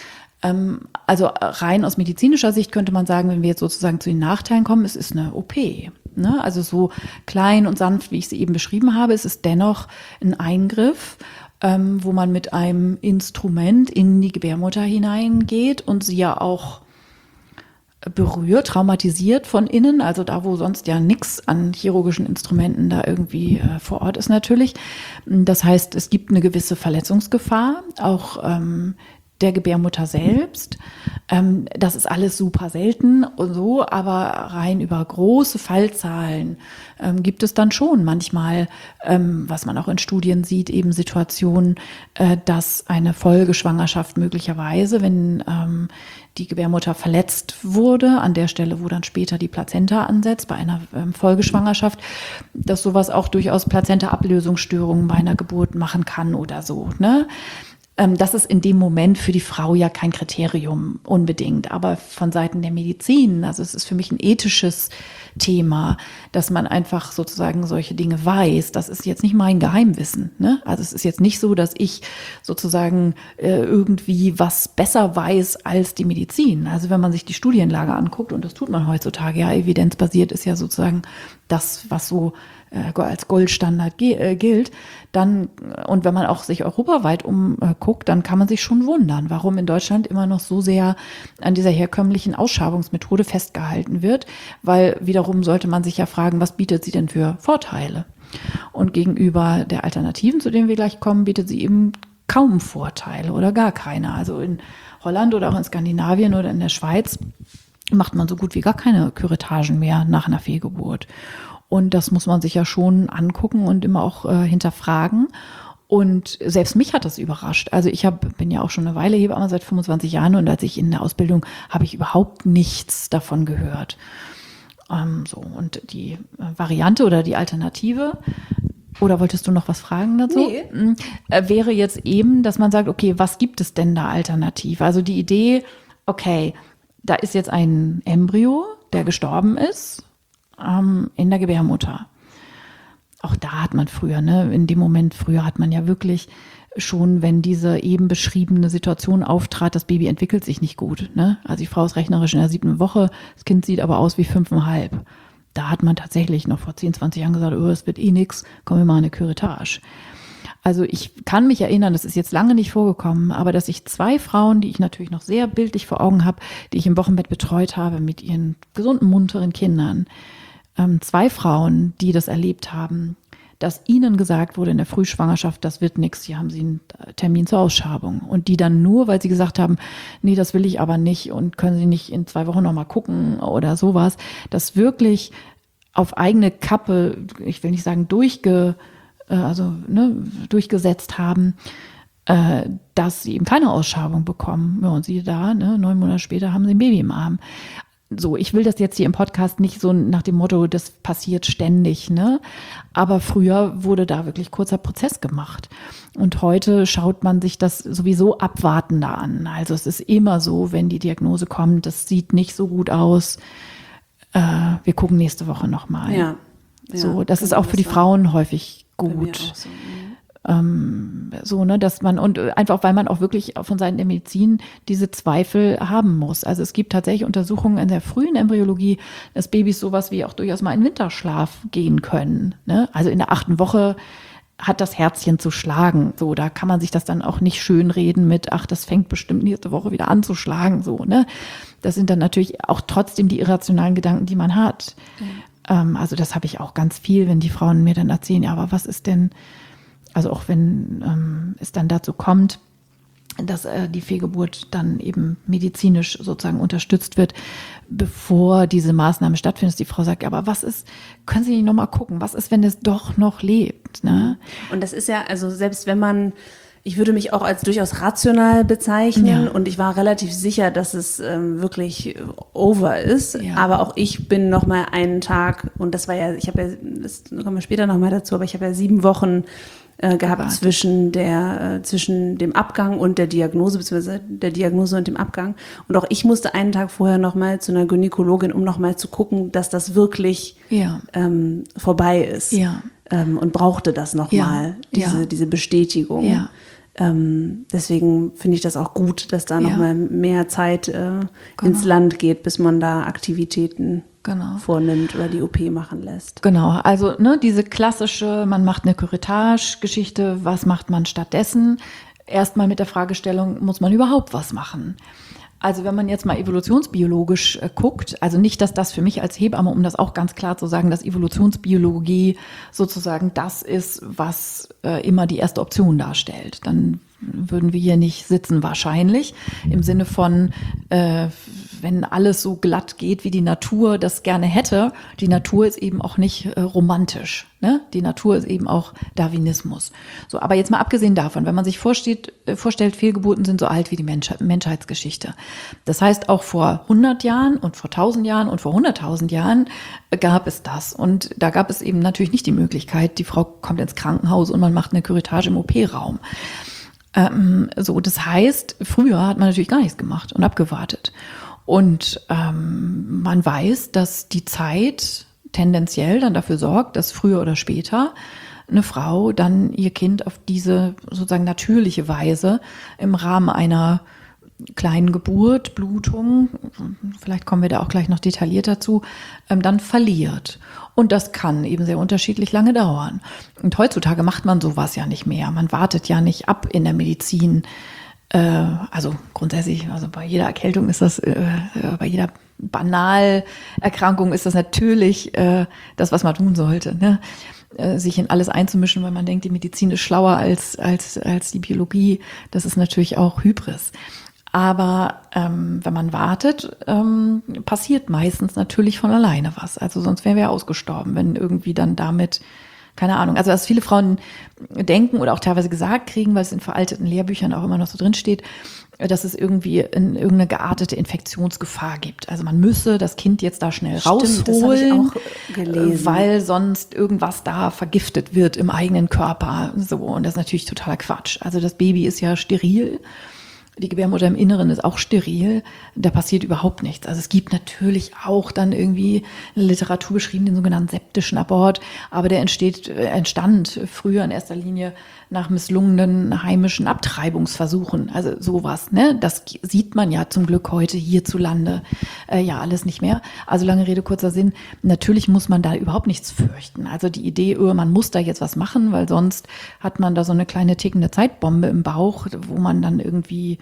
Also rein aus medizinischer Sicht könnte man sagen, wenn wir jetzt sozusagen zu den Nachteilen kommen, es ist eine OP. Ne? Also so klein und sanft, wie ich sie eben beschrieben habe, es ist dennoch ein Eingriff, wo man mit einem Instrument in die Gebärmutter hineingeht und sie ja auch berührt, traumatisiert von innen, also da, wo sonst ja nichts an chirurgischen Instrumenten da irgendwie vor Ort ist natürlich. Das heißt, es gibt eine gewisse Verletzungsgefahr, auch der Gebärmutter selbst. Das ist alles super selten und so, aber rein über große Fallzahlen gibt es dann schon manchmal, was man auch in Studien sieht, eben Situationen, dass eine Folgeschwangerschaft möglicherweise, wenn die Gebärmutter verletzt wurde, an der Stelle, wo dann später die Plazenta ansetzt, bei einer Folgeschwangerschaft, dass sowas auch durchaus Plazenta-Ablösungsstörungen bei einer Geburt machen kann oder so, ne? Das ist in dem Moment für die Frau ja kein Kriterium unbedingt, aber von Seiten der Medizin, also es ist für mich ein ethisches Thema, dass man einfach sozusagen solche Dinge weiß. Das ist jetzt nicht mein Geheimwissen, ne? Also es ist jetzt nicht so, dass ich sozusagen irgendwie was besser weiß als die Medizin. Also wenn man sich die Studienlage anguckt, und das tut man heutzutage, ja, evidenzbasiert ist ja sozusagen das, was so als Goldstandard gilt, dann, und wenn man auch sich europaweit umguckt, dann kann man sich schon wundern, warum in Deutschland immer noch so sehr an dieser herkömmlichen Ausschabungsmethode festgehalten wird, weil wiederum sollte man sich ja fragen, was bietet sie denn für Vorteile? Und gegenüber der Alternativen, zu denen wir gleich kommen, bietet sie eben kaum Vorteile oder gar keine. Also in Holland oder auch in Skandinavien oder in der Schweiz macht man so gut wie gar keine Curetagen mehr nach einer Fehlgeburt. Und das muss man sich ja schon angucken und immer auch hinterfragen. Und selbst mich hat das überrascht. Also ich bin ja auch schon eine Weile Hebamme, seit 25 Jahren, und als ich in der Ausbildung habe ich überhaupt nichts davon gehört. Und die Variante oder die Alternative, oder wolltest du noch was fragen dazu? Nee. Wäre jetzt eben, dass man sagt, okay, was gibt es denn da alternativ? Also die Idee, okay, da ist jetzt ein Embryo, der gestorben ist, in der Gebärmutter. Auch da hat man früher, ne, in dem Moment früher hat man ja wirklich schon, wenn diese eben beschriebene Situation auftrat, das Baby entwickelt sich nicht gut, ne? Also die Frau ist rechnerisch in der 7. Woche, das Kind sieht aber aus wie 5,5. Da hat man tatsächlich noch vor 10, 20 Jahren gesagt, es wird eh nix, komm, wir machen eine Curettage. Also ich kann mich erinnern, das ist jetzt lange nicht vorgekommen, aber dass ich 2 Frauen, die ich natürlich noch sehr bildlich vor Augen habe, die ich im Wochenbett betreut habe mit ihren gesunden, munteren Kindern, 2 Frauen, die das erlebt haben, dass ihnen gesagt wurde in der Frühschwangerschaft, das wird nichts, hier haben sie einen Termin zur Ausschabung. Und die dann nur, weil sie gesagt haben, nee, das will ich aber nicht und können sie nicht in 2 Wochen nochmal gucken oder sowas, das wirklich auf eigene Kappe, ich will nicht sagen durchgesetzt haben, dass sie eben keine Ausschabung bekommen. Ja, und siehe da, 9 Monate später haben sie ein Baby im Arm. So, ich will das jetzt hier im Podcast nicht so nach dem Motto, das passiert ständig, ne? Aber früher wurde da wirklich kurzer Prozess gemacht. Und heute schaut man sich das sowieso abwartender an. Also es ist immer so, wenn die Diagnose kommt, das sieht nicht so gut aus. Wir gucken nächste Woche nochmal. Ja. So, das ist auch für die Frauen häufig gut. So, ne, dass man, und einfach, weil man auch wirklich von Seiten der Medizin diese Zweifel haben muss. Also es gibt tatsächlich Untersuchungen in der frühen Embryologie, dass Babys sowas wie auch durchaus mal in Winterschlaf gehen können. Ne? Also in der 8. Woche hat das Herzchen zu schlagen. So, da kann man sich das dann auch nicht schönreden mit, ach, das fängt bestimmt nächste Woche wieder an zu schlagen. So, ne? Das sind dann natürlich auch trotzdem die irrationalen Gedanken, die man hat. Also das habe ich auch ganz viel, wenn die Frauen mir dann erzählen, ja, aber was ist denn, also auch wenn es dann dazu kommt, dass die Fehlgeburt dann eben medizinisch sozusagen unterstützt wird, bevor diese Maßnahme stattfindet, dass die Frau sagt, aber was ist, können Sie nicht nochmal gucken, was ist, wenn es doch noch lebt? Ne? Und das ist ja, also selbst wenn man, ich würde mich auch als durchaus rational bezeichnen und ich war relativ sicher, dass es wirklich over ist, aber auch ich bin noch mal einen Tag, und das war ja, ich habe ja, das kommen wir später noch mal dazu, aber ich habe ja 7 Wochen gehabt zwischen dem Abgang und der Diagnose, beziehungsweise der Diagnose und dem Abgang. Und auch ich musste einen Tag vorher noch mal zu einer Gynäkologin, um noch mal zu gucken, dass das wirklich vorbei ist. Ja. Und brauchte das noch mal, diese Bestätigung. Ja. Deswegen finde ich das auch gut, dass da noch mal mehr Zeit ins Land geht, bis man da Aktivitäten vornimmt oder die OP machen lässt. Genau, also ne, diese klassische, man macht eine Curettage-Geschichte, was macht man stattdessen? Erstmal mit der Fragestellung, muss man überhaupt was machen? Also wenn man jetzt mal evolutionsbiologisch guckt, also nicht, dass das für mich als Hebamme, um das auch ganz klar zu sagen, dass Evolutionsbiologie sozusagen das ist, was immer die erste Option darstellt. Dann würden wir hier nicht sitzen wahrscheinlich, im Sinne von, wenn alles so glatt geht, wie die Natur das gerne hätte. Die Natur ist eben auch nicht romantisch. Ne? Die Natur ist eben auch Darwinismus. So, aber jetzt mal abgesehen davon, wenn man sich vorstellt, Fehlgeburten sind so alt wie die Menschheitsgeschichte. Das heißt, auch vor 100 Jahren und vor 1000 Jahren und vor 100.000 Jahren gab es das. Und da gab es eben natürlich nicht die Möglichkeit, die Frau kommt ins Krankenhaus und man macht eine Curettage im OP-Raum. So, das heißt, früher hat man natürlich gar nichts gemacht und abgewartet. Und man weiß, dass die Zeit tendenziell dann dafür sorgt, dass früher oder später eine Frau dann ihr Kind auf diese sozusagen natürliche Weise im Rahmen einer kleinen Geburt, Blutung, vielleicht kommen wir da auch gleich noch detaillierter zu, dann verliert. Und das kann eben sehr unterschiedlich lange dauern. Und heutzutage macht man sowas ja nicht mehr. Man wartet ja nicht ab in der Medizin. Also grundsätzlich, also bei jeder Erkältung ist das, bei jeder Banalerkrankung ist das natürlich das, was man tun sollte, ne? Sich in alles einzumischen, weil man denkt, die Medizin ist schlauer als die Biologie. Das ist natürlich auch Hybris. Aber wenn man wartet, passiert meistens natürlich von alleine was. Also sonst wären wir ja ausgestorben, wenn irgendwie dann damit, keine Ahnung. Also was viele Frauen denken oder auch teilweise gesagt kriegen, weil es in veralteten Lehrbüchern auch immer noch so drin steht, dass es irgendwie irgendeine geartete Infektionsgefahr gibt. Also man müsse das Kind jetzt da schnell rausholen, das habe ich auch gelesen, weil sonst irgendwas da vergiftet wird im eigenen Körper. So, und das ist natürlich totaler Quatsch. Also das Baby ist ja steril. Die Gebärmutter im Inneren ist auch steril, da passiert überhaupt nichts. Also es gibt natürlich auch dann irgendwie in der Literatur beschrieben den sogenannten septischen Abort, aber der entstand früher in erster Linie nach misslungenen heimischen Abtreibungsversuchen, also sowas, ne? Das sieht man ja zum Glück heute hierzulande ja alles nicht mehr. Also lange Rede, kurzer Sinn, natürlich muss man da überhaupt nichts fürchten. Also die Idee, man muss da jetzt was machen, weil sonst hat man da so eine kleine tickende Zeitbombe im Bauch, wo man dann irgendwie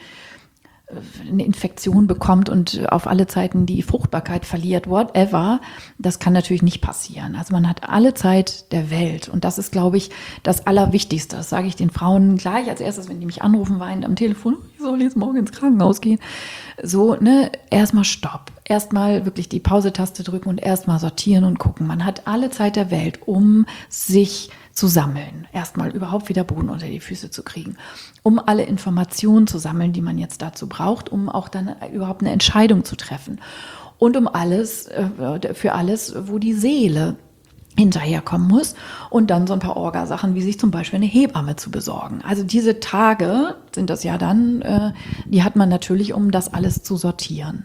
eine Infektion bekommt und auf alle Zeiten die Fruchtbarkeit verliert, whatever, das kann natürlich nicht passieren. Also man hat alle Zeit der Welt und das ist, glaube ich, das Allerwichtigste. Das sage ich den Frauen gleich als erstes, wenn die mich anrufen, weinend am Telefon, ich soll jetzt morgen ins Krankenhaus gehen. So, ne, erstmal Stopp. Erstmal wirklich die Pause-Taste drücken und erstmal sortieren und gucken. Man hat alle Zeit der Welt, um sich zu sammeln. Erstmal überhaupt wieder Boden unter die Füße zu kriegen. Um alle Informationen zu sammeln, die man jetzt dazu braucht, um auch dann überhaupt eine Entscheidung zu treffen. und um alles, für alles, wo die Seele hinterherkommen muss und dann so ein paar Orgasachen, wie sich zum Beispiel eine Hebamme zu besorgen. Also diese Tage sind das ja dann, die hat man natürlich, um das alles zu sortieren.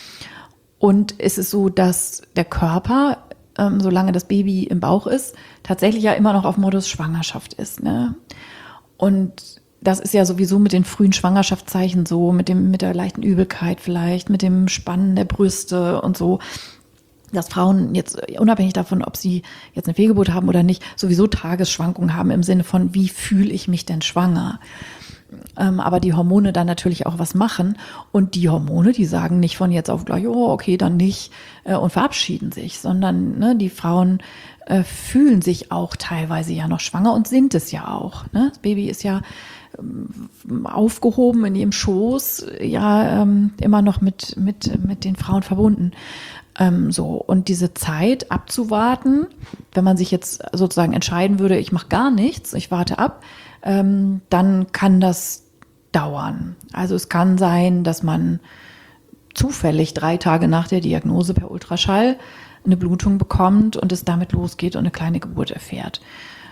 Und es ist so, dass der Körper, solange das Baby im Bauch ist, tatsächlich ja immer noch auf Modus Schwangerschaft ist, ne? Und das ist ja sowieso mit den frühen Schwangerschaftszeichen so, mit der leichten Übelkeit vielleicht, mit dem Spannen der Brüste und so, dass Frauen jetzt unabhängig davon, ob sie jetzt eine Fehlgeburt haben oder nicht, sowieso Tagesschwankungen haben im Sinne von, wie fühle ich mich denn schwanger? Aber die Hormone dann natürlich auch was machen. Und die Hormone, die sagen nicht von jetzt auf gleich, oh, okay, dann nicht, und verabschieden sich, sondern ne, die Frauen fühlen sich auch teilweise ja noch schwanger und sind es ja auch. Ne? Das Baby ist ja aufgehoben in ihrem Schoß, ja immer noch mit den Frauen verbunden. So, und diese Zeit abzuwarten, wenn man sich jetzt sozusagen entscheiden würde, ich mache gar nichts, ich warte ab, dann kann das dauern. Also es kann sein, dass man zufällig 3 Tage nach der Diagnose per Ultraschall eine Blutung bekommt und es damit losgeht und eine kleine Geburt erfährt.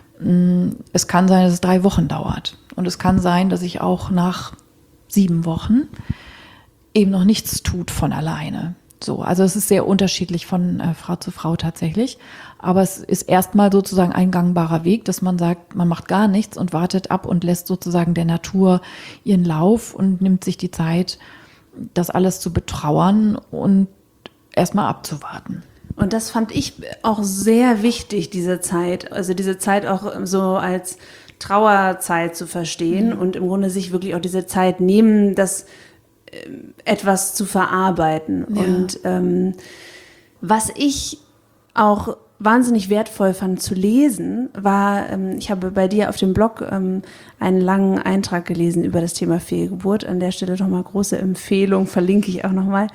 Es kann sein, dass es 3 Wochen dauert. Und es kann sein, dass sich auch nach 7 Wochen eben noch nichts tut von alleine. So, also es ist sehr unterschiedlich von Frau zu Frau tatsächlich. Aber es ist erstmal sozusagen ein gangbarer Weg, dass man sagt, man macht gar nichts und wartet ab und lässt sozusagen der Natur ihren Lauf und nimmt sich die Zeit, das alles zu betrauern und erstmal abzuwarten. Und das fand ich auch sehr wichtig, diese Zeit. Also diese Zeit auch so als Trauerzeit zu verstehen und im Grunde sich wirklich auch diese Zeit nehmen, das etwas zu verarbeiten. Ja. Und was ich auch wahnsinnig wertvoll fand zu lesen, war, ich habe bei dir auf dem Blog einen langen Eintrag gelesen über das Thema Fehlgeburt. An der Stelle nochmal große Empfehlung, verlinke ich auch nochmal.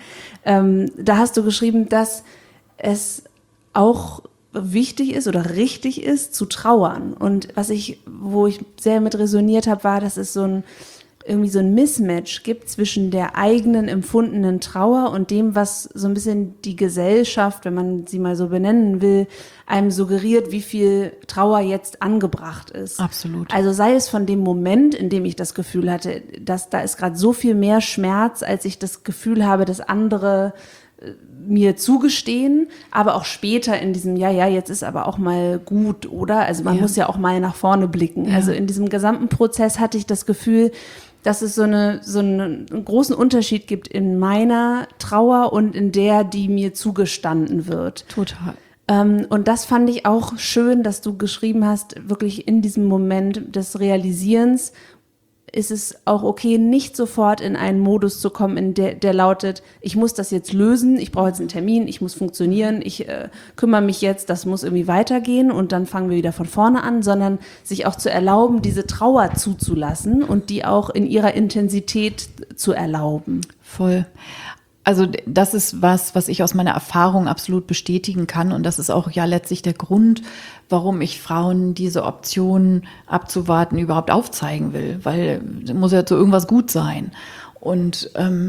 Da hast du geschrieben, dass es auch wichtig ist oder richtig ist, zu trauern. Und wo ich sehr mit resoniert habe, war, dass es irgendwie so ein Mismatch gibt zwischen der eigenen empfundenen Trauer und dem, was so ein bisschen die Gesellschaft, wenn man sie mal so benennen will, einem suggeriert, wie viel Trauer jetzt angebracht ist. Absolut. Also sei es von dem Moment, in dem ich das Gefühl hatte, dass da ist gerade so viel mehr Schmerz, als ich das Gefühl habe, dass andere mir zugestehen, aber auch später in diesem, jetzt ist aber auch mal gut, oder? Also man muss ja auch mal nach vorne blicken. Ja. Also in diesem gesamten Prozess hatte ich das Gefühl, dass es so einen großen Unterschied gibt in meiner Trauer und in der, die mir zugestanden wird. Total. Und das fand ich auch schön, dass du geschrieben hast, wirklich in diesem Moment des Realisierens ist es auch okay, nicht sofort in einen Modus zu kommen, in der lautet, ich muss das jetzt lösen, ich brauche jetzt einen Termin, ich muss funktionieren, ich kümmere mich jetzt, das muss irgendwie weitergehen und dann fangen wir wieder von vorne an, sondern sich auch zu erlauben, diese Trauer zuzulassen und die auch in ihrer Intensität zu erlauben. Voll. Also das ist was ich aus meiner Erfahrung absolut bestätigen kann und das ist auch ja letztlich der Grund, warum ich Frauen diese Option abzuwarten überhaupt aufzeigen will, weil muss ja zu irgendwas gut sein und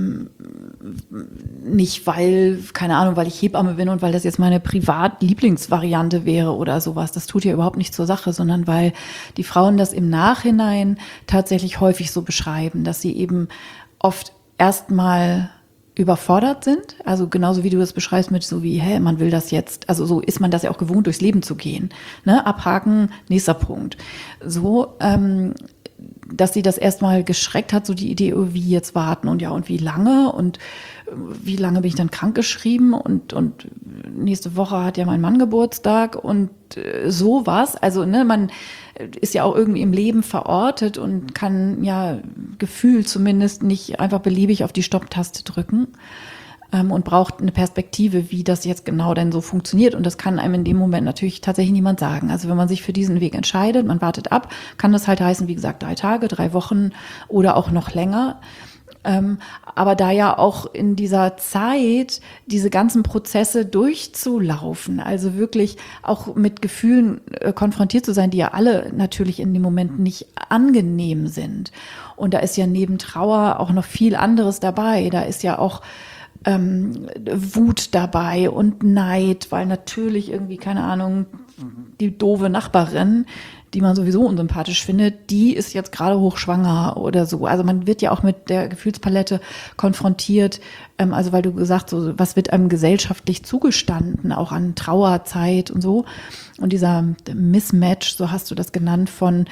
nicht weil, keine Ahnung, weil ich Hebamme bin und weil das jetzt meine Privat-Lieblingsvariante wäre oder sowas, das tut ja überhaupt nicht zur Sache, sondern weil die Frauen das im Nachhinein tatsächlich häufig so beschreiben, dass sie eben oft erstmal überfordert sind, also genauso wie du das beschreibst mit so wie, man will das jetzt, also so ist man das ja auch gewohnt, durchs Leben zu gehen, ne, abhaken, nächster Punkt. So, dass sie das erstmal geschreckt hat, so die Idee, oh, wie jetzt warten und wie lange wie lange bin ich dann krankgeschrieben und nächste Woche hat ja mein Mann Geburtstag und sowas, also ne, man ist ja auch irgendwie im Leben verortet und kann ja gefühlt zumindest nicht einfach beliebig auf die Stopptaste drücken und braucht eine Perspektive, wie das jetzt genau denn so funktioniert. Und das kann einem in dem Moment natürlich tatsächlich niemand sagen. Also wenn man sich für diesen Weg entscheidet, man wartet ab, kann das halt heißen, wie gesagt, 3 Tage, 3 Wochen oder auch noch länger. Aber da ja auch in dieser Zeit diese ganzen Prozesse durchzulaufen, also wirklich auch mit Gefühlen konfrontiert zu sein, die ja alle natürlich in dem Moment nicht angenehm sind. Und da ist ja neben Trauer auch noch viel anderes dabei. Da ist ja auch Wut dabei und Neid, weil natürlich irgendwie, keine Ahnung, die doofe Nachbarin, die man sowieso unsympathisch findet, die ist jetzt gerade hochschwanger oder so. Also man wird ja auch mit der Gefühlspalette konfrontiert. Also weil du gesagt hast, so, was wird einem gesellschaftlich zugestanden, auch an Trauerzeit und so. Und dieser Mismatch, so hast du das genannt, von,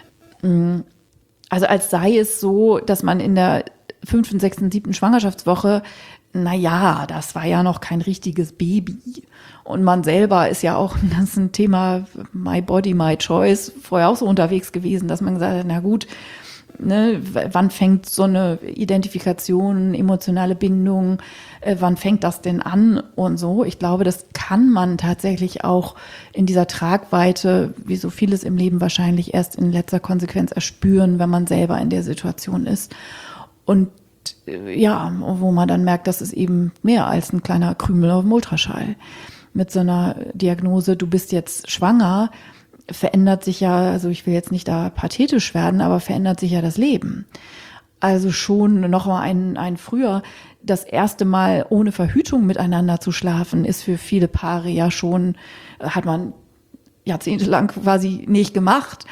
also als sei es so, dass man in der 5., 6., 7. Schwangerschaftswoche, naja, das war ja noch kein richtiges Baby. Und man selber ist ja auch, das ist ein Thema, My Body, My Choice, vorher auch so unterwegs gewesen, dass man gesagt hat, na gut, ne, wann fängt so eine Identifikation, emotionale Bindung, wann fängt das denn an und so. Ich glaube, das kann man tatsächlich auch in dieser Tragweite, wie so vieles im Leben wahrscheinlich erst in letzter Konsequenz erspüren, wenn man selber in der Situation ist. Und ja, wo man dann merkt, das ist eben mehr als ein kleiner Krümel auf dem Ultraschall. Mit so einer Diagnose, du bist jetzt schwanger, verändert sich ja, also ich will jetzt nicht da pathetisch werden, aber verändert sich ja das Leben. Also schon noch mal ein früher, das erste Mal ohne Verhütung miteinander zu schlafen, ist für viele Paare ja schon, hat man jahrzehntelang quasi nicht gemacht.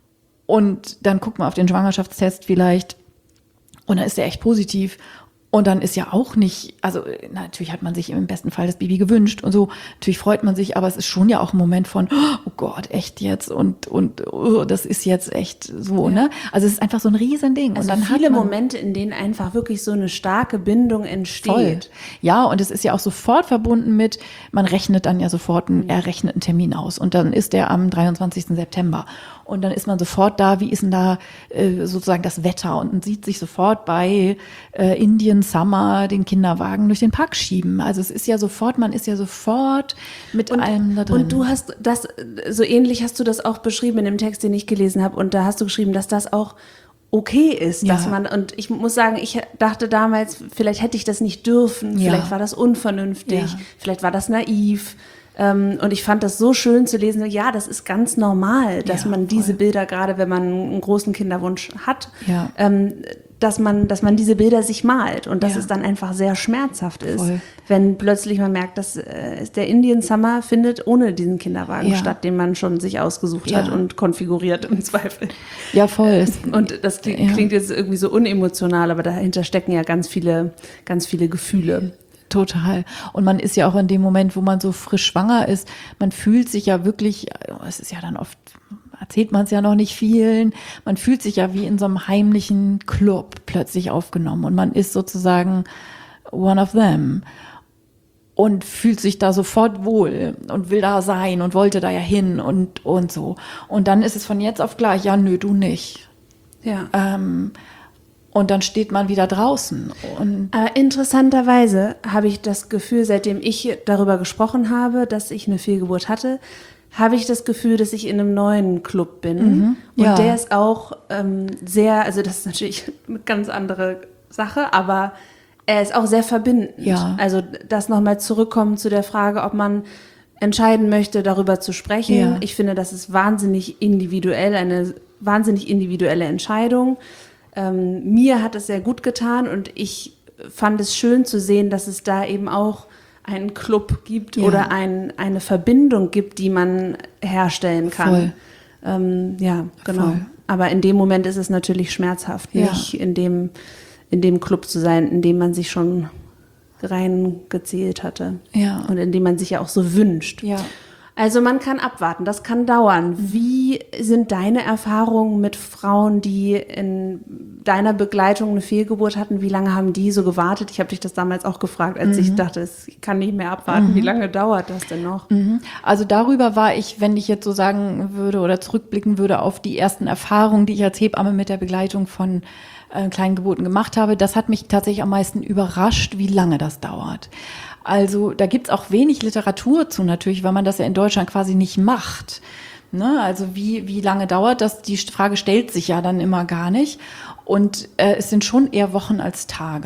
Und dann guckt man auf den Schwangerschaftstest vielleicht und dann ist der echt positiv. Und dann ist ja auch nicht, also natürlich hat man sich im besten Fall das Baby gewünscht und so, natürlich freut man sich, aber es ist schon ja auch ein Moment von, oh Gott, echt jetzt und oh, das ist jetzt echt so, ja. Ne? Also es ist einfach so ein Riesending. Also und dann viele Momente, in denen einfach wirklich so eine starke Bindung entsteht. Voll. Ja, und es ist ja auch sofort verbunden mit, man rechnet dann ja sofort einen errechneten Termin aus und dann ist der am 23. September. Und dann ist man sofort da, wie ist denn da sozusagen das Wetter? Und man sieht sich sofort bei Indian Summer den Kinderwagen durch den Park schieben. Also es ist ja sofort, man ist ja sofort mit allem da drin. Und du hast das, so ähnlich hast du das auch beschrieben in dem Text, den ich gelesen habe. Und da hast du geschrieben, dass das auch okay ist, dass man, und ich muss sagen, ich dachte damals, vielleicht hätte ich das nicht dürfen, vielleicht war das unvernünftig, vielleicht war das naiv. Und ich fand das so schön zu lesen, ja, das ist ganz normal, dass man diese Bilder, gerade wenn man einen großen Kinderwunsch hat, dass man diese Bilder sich malt und dass es dann einfach sehr schmerzhaft ist, wenn plötzlich man merkt, dass der Indian Summer findet ohne diesen Kinderwagen statt, den man schon sich ausgesucht hat und konfiguriert im Zweifel. Ja, voll. Und das klingt jetzt irgendwie so unemotional, aber dahinter stecken ja ganz viele Gefühle. Total. Und man ist ja auch in dem Moment, wo man so frisch schwanger ist, man fühlt sich ja wirklich, es ist ja dann oft, erzählt man es ja noch nicht vielen, man fühlt sich ja wie in so einem heimlichen Club plötzlich aufgenommen und man ist sozusagen one of them und fühlt sich da sofort wohl und will da sein und wollte da ja hin und so. Und dann ist es von jetzt auf gleich, ja, nö, du nicht. Ja. Und dann steht man wieder draußen. Aber interessanterweise habe ich das Gefühl, seitdem ich darüber gesprochen habe, dass ich eine Fehlgeburt hatte, habe ich das Gefühl, dass ich in einem neuen Club bin. Und der ist auch sehr, also das ist natürlich eine ganz andere Sache, aber er ist auch sehr verbindend. Ja. Also das nochmal zurückkommen zu der Frage, ob man entscheiden möchte, darüber zu sprechen. Ja. Ich finde, das ist wahnsinnig individuell, eine wahnsinnig individuelle Entscheidung. Mir hat es sehr gut getan und ich fand es schön zu sehen, dass es da eben auch einen Club gibt oder eine Verbindung gibt, die man herstellen kann. Voll. Ja, genau. Voll. Aber in dem Moment ist es natürlich schmerzhaft, nicht in dem Club zu sein, in dem man sich schon reingezählt hatte. Ja. Und in dem man sich ja auch so wünscht. Ja. Also man kann abwarten, das kann dauern. Wie sind deine Erfahrungen mit Frauen, die in deiner Begleitung eine Fehlgeburt hatten? Wie lange haben die so gewartet? Ich habe dich das damals auch gefragt, als ich dachte, ich kann nicht mehr abwarten. Wie lange dauert das denn noch? Also darüber war ich, wenn ich jetzt so sagen würde oder zurückblicken würde auf die ersten Erfahrungen, die ich als Hebamme mit der Begleitung von kleinen Geburten gemacht habe, das hat mich tatsächlich am meisten überrascht, wie lange das dauert. Also da gibt's auch wenig Literatur zu natürlich, weil man das ja in Deutschland quasi nicht macht. Ne? Also wie lange dauert das? Die Frage stellt sich ja dann immer gar nicht. Und es sind schon eher Wochen als Tage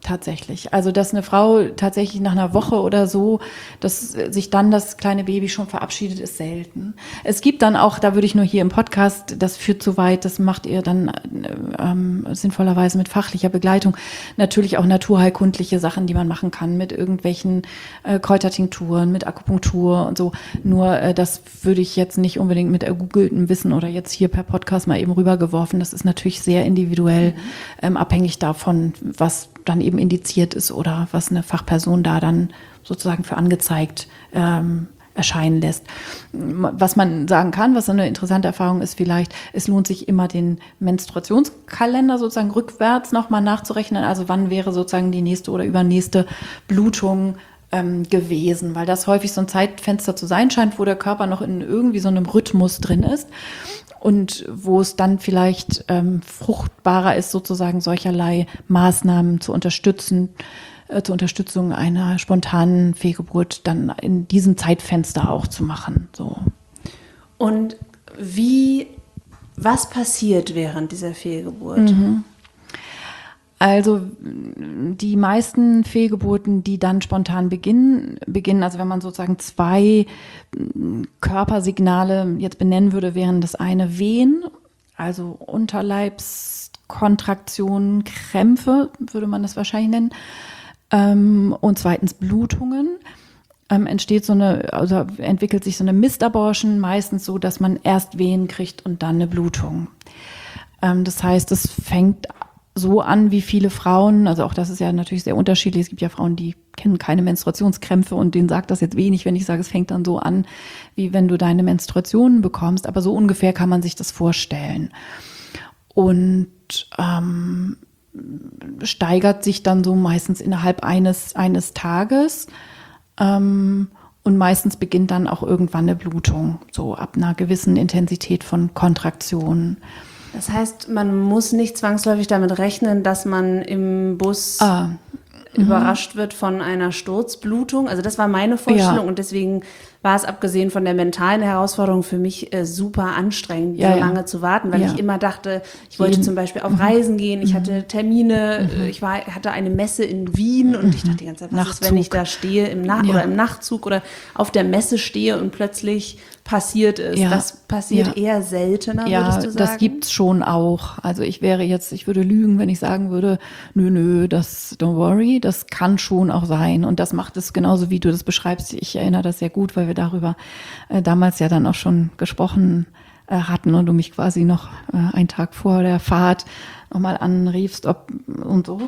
tatsächlich. Also, dass eine Frau tatsächlich nach einer Woche oder so, dass sich dann das kleine Baby schon verabschiedet, ist selten. Es gibt dann auch, da würde ich nur hier im Podcast, das führt zu weit, das macht ihr dann sinnvollerweise mit fachlicher Begleitung, natürlich auch naturheilkundliche Sachen, die man machen kann, mit irgendwelchen Kräutertinkturen, mit Akupunktur und so. Nur das würde ich jetzt nicht unbedingt mit ergoogeltem Wissen oder jetzt hier per Podcast mal eben rübergeworfen. Das ist natürlich sehr individuell, abhängig davon, was dann eben indiziert ist oder was eine Fachperson da dann sozusagen für angezeigt erscheinen lässt. Was man sagen kann, was so eine interessante Erfahrung ist vielleicht, es lohnt sich immer den Menstruationskalender sozusagen rückwärts nochmal nachzurechnen. Also wann wäre sozusagen die nächste oder übernächste Blutung gewesen, weil das häufig so ein Zeitfenster zu sein scheint, wo der Körper noch in irgendwie so einem Rhythmus drin ist. Und wo es dann vielleicht fruchtbarer ist, sozusagen solcherlei Maßnahmen zu unterstützen, zur Unterstützung einer spontanen Fehlgeburt dann in diesem Zeitfenster auch zu machen. So. Und was passiert während dieser Fehlgeburt? Also die meisten Fehlgeburten, die dann spontan beginnen, also wenn man sozusagen 2 Körpersignale jetzt benennen würde, wären das eine Wehen, also Unterleibskontraktionen, Krämpfe, würde man das wahrscheinlich nennen, und zweitens Blutungen. Entwickelt sich so eine Mistabortion, meistens so, dass man erst Wehen kriegt und dann eine Blutung. Das heißt, es fängt so an, wie viele Frauen, also auch das ist ja natürlich sehr unterschiedlich. Es gibt ja Frauen, die kennen keine Menstruationskrämpfe und denen sagt das jetzt wenig, wenn ich sage, es fängt dann so an, wie wenn du deine Menstruationen bekommst. Aber so ungefähr kann man sich das vorstellen. Und steigert sich dann so meistens innerhalb eines Tages. Und meistens beginnt dann auch irgendwann eine Blutung, so ab einer gewissen Intensität von Kontraktionen. Das heißt, man muss nicht zwangsläufig damit rechnen, dass man im Bus überrascht wird von einer Sturzblutung. Also das war meine Vorstellung und deswegen war es abgesehen von der mentalen Herausforderung für mich super anstrengend, so lange zu warten, weil ich immer dachte, ich wollte zum Beispiel auf Reisen gehen, ich hatte Termine, ich hatte eine Messe in Wien und ich dachte die ganze Zeit, was ist, wenn ich da stehe oder im Nachtzug oder auf der Messe stehe und plötzlich passiert ist. Das passiert eher seltener, würdest du sagen? Ja, das gibt's schon auch. Also ich würde lügen, wenn ich sagen würde, nö, don't worry, das kann schon auch sein. Und das macht es genauso, wie du das beschreibst. Ich erinnere das sehr gut, weil wir darüber damals ja dann auch schon gesprochen hatten und du mich quasi noch einen Tag vor der Fahrt nochmal anriefst und so.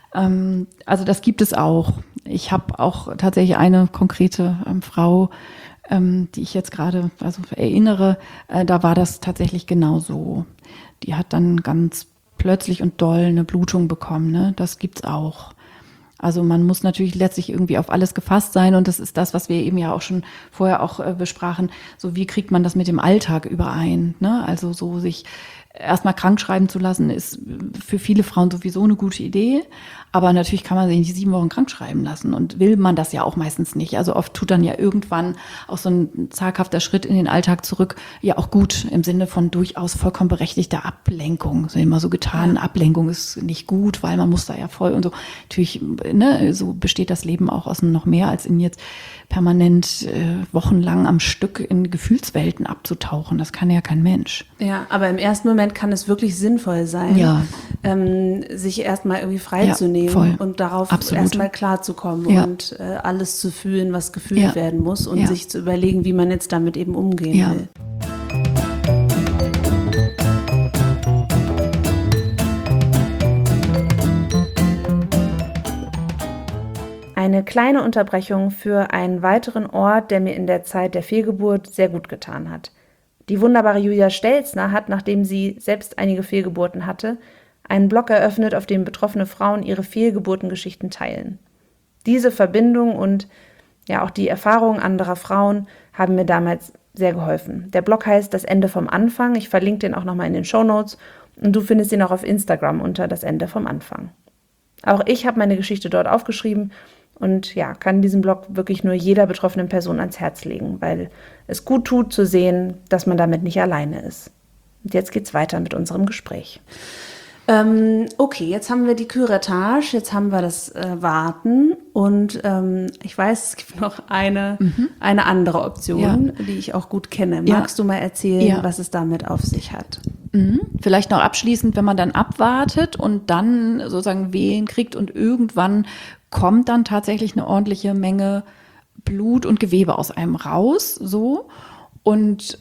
Also das gibt es auch. Ich habe auch tatsächlich eine konkrete Frau, die ich jetzt gerade erinnere, da war das tatsächlich genau so. Die hat dann ganz plötzlich und doll eine Blutung bekommen, ne? Das gibt's auch. Also man muss natürlich letztlich irgendwie auf alles gefasst sein und das ist das, was wir eben ja auch schon vorher auch besprachen. So, wie kriegt man das mit dem Alltag überein, ne? Also so sich erstmal krank schreiben zu lassen, ist für viele Frauen sowieso eine gute Idee. Aber natürlich kann man sich nicht 7 Wochen krank schreiben lassen und will man das ja auch meistens nicht. Also oft tut dann ja irgendwann auch so ein zaghafter Schritt in den Alltag zurück ja auch gut im Sinne von durchaus vollkommen berechtigter Ablenkung. So immer so getan, Ablenkung ist nicht gut, weil man muss da ja voll und so. Natürlich, ne, so besteht das Leben auch aus noch mehr als in jetzt permanent wochenlang am Stück in Gefühlswelten abzutauchen. Das kann ja kein Mensch. Ja, aber im ersten Moment kann es wirklich sinnvoll sein, sich erstmal irgendwie freizunehmen und darauf erstmal klarzukommen und alles zu fühlen, was gefühlt werden muss und sich zu überlegen, wie man jetzt damit eben umgehen will. Eine kleine Unterbrechung für einen weiteren Ort, der mir in der Zeit der Fehlgeburt sehr gut getan hat. Die wunderbare Julia Stelzner hat, nachdem sie selbst einige Fehlgeburten hatte, einen Blog eröffnet, auf dem betroffene Frauen ihre Fehlgeburtengeschichten teilen. Diese Verbindung und auch die Erfahrungen anderer Frauen haben mir damals sehr geholfen. Der Blog heißt Das Ende vom Anfang. Ich verlinke den auch nochmal in den Shownotes und du findest ihn auch auf Instagram unter Das Ende vom Anfang. Auch ich habe meine Geschichte dort aufgeschrieben und kann diesen Blog wirklich nur jeder betroffenen Person ans Herz legen, weil es gut tut zu sehen, dass man damit nicht alleine ist. Und jetzt geht's weiter mit unserem Gespräch. Okay, jetzt haben wir die Curettage, jetzt haben wir das Warten und ich weiß, es gibt noch eine andere Option, die ich auch gut kenne. Magst du mal erzählen, was es damit auf sich hat? Vielleicht noch abschließend, wenn man dann abwartet und dann sozusagen Wehen kriegt und irgendwann kommt dann tatsächlich eine ordentliche Menge Blut und Gewebe aus einem raus, so. Und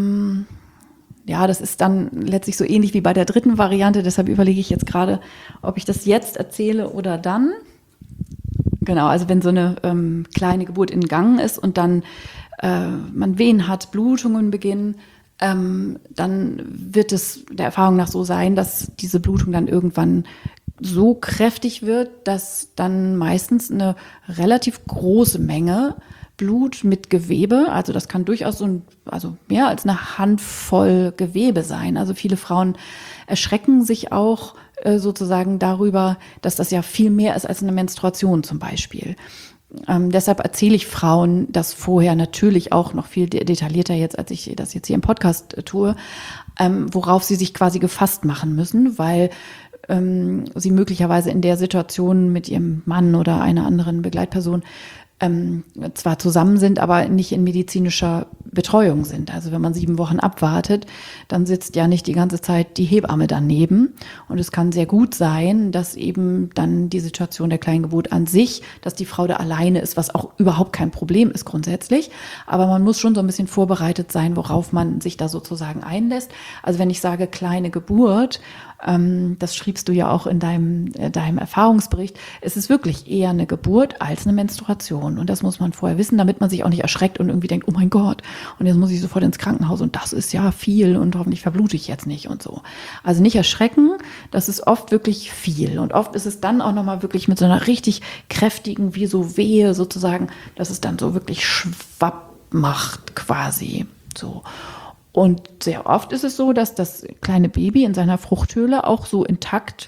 das ist dann letztlich so ähnlich wie bei der dritten Variante. Deshalb überlege ich jetzt gerade, ob ich das jetzt erzähle oder dann. Genau, also wenn so eine kleine Geburt in Gang ist und dann man Wehen hat, Blutungen beginnen, dann wird es der Erfahrung nach so sein, dass diese Blutung dann irgendwann so kräftig wird, dass dann meistens eine relativ große Menge Blut mit Gewebe, also das kann durchaus also mehr als eine Handvoll Gewebe sein. Also viele Frauen erschrecken sich auch sozusagen darüber, dass das ja viel mehr ist als eine Menstruation zum Beispiel. Deshalb erzähle ich Frauen das vorher natürlich auch noch viel detaillierter jetzt, als ich das jetzt hier im Podcast tue, worauf sie sich quasi gefasst machen müssen, weil sie möglicherweise in der Situation mit ihrem Mann oder einer anderen Begleitperson zwar zusammen sind, aber nicht in medizinischer Betreuung sind. Also wenn man 7 Wochen abwartet, dann sitzt ja nicht die ganze Zeit die Hebamme daneben. Und es kann sehr gut sein, dass eben dann die Situation der Kleingeburt an sich, dass die Frau da alleine ist, was auch überhaupt kein Problem ist grundsätzlich. Aber man muss schon so ein bisschen vorbereitet sein, worauf man sich da sozusagen einlässt. Also wenn ich sage kleine Geburt, das schriebst du ja auch in deinem Erfahrungsbericht, es ist wirklich eher eine Geburt als eine Menstruation. Und das muss man vorher wissen, damit man sich auch nicht erschreckt und irgendwie denkt, oh mein Gott, und jetzt muss ich sofort ins Krankenhaus und das ist ja viel und hoffentlich verblute ich jetzt nicht und so. Also nicht erschrecken, das ist oft wirklich viel. Und oft ist es dann auch nochmal wirklich mit so einer richtig kräftigen, wie so Wehe sozusagen, dass es dann so wirklich schwapp macht quasi so. Und sehr oft ist es so, dass das kleine Baby in seiner Fruchthöhle auch so intakt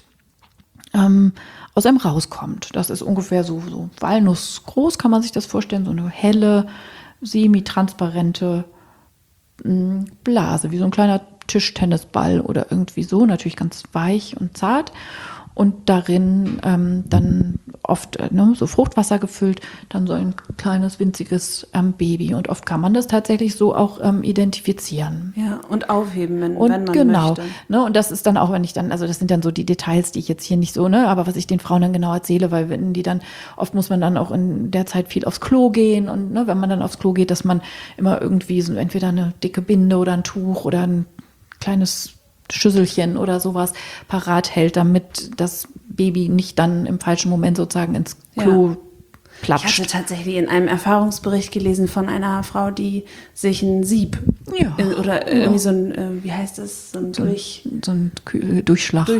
aus einem rauskommt. Das ist ungefähr so walnussgroß, kann man sich das vorstellen, so eine helle, semi-transparente Blase, wie so ein kleiner Tischtennisball oder irgendwie so, natürlich ganz weich und zart. Und darin dann oft so Fruchtwasser gefüllt, dann so ein kleines, winziges Baby. Und oft kann man das tatsächlich so auch identifizieren. Ja, und aufheben, wenn man möchte. Ne, und das ist dann auch, also das sind dann so die Details, die ich jetzt hier nicht so, aber was ich den Frauen dann genau erzähle, weil wenn die dann, oft muss man dann auch in der Zeit viel aufs Klo gehen. Und wenn man dann aufs Klo geht, dass man immer irgendwie so entweder eine dicke Binde oder ein Tuch oder ein kleines Schüsselchen oder sowas parat hält, damit das Baby nicht dann im falschen Moment sozusagen ins Klo platscht. Ich hatte tatsächlich in einem Erfahrungsbericht gelesen von einer Frau, die sich ein Sieb oder irgendwie so ein, wie heißt das, so ein Durchschlag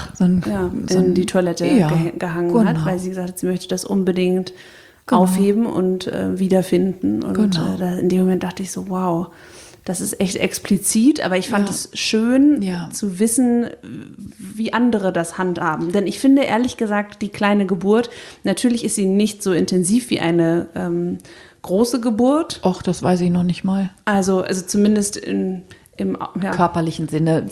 in die Toilette gehangen hat, weil sie gesagt hat, sie möchte das unbedingt aufheben und wiederfinden. Und in dem Moment dachte ich so, wow, das ist echt explizit, aber ich fand es schön zu wissen, wie andere das handhaben. Denn ich finde, ehrlich gesagt, die kleine Geburt, natürlich ist sie nicht so intensiv wie eine große Geburt. Och, das weiß ich noch nicht mal. Also zumindest im körperlichen Sinne.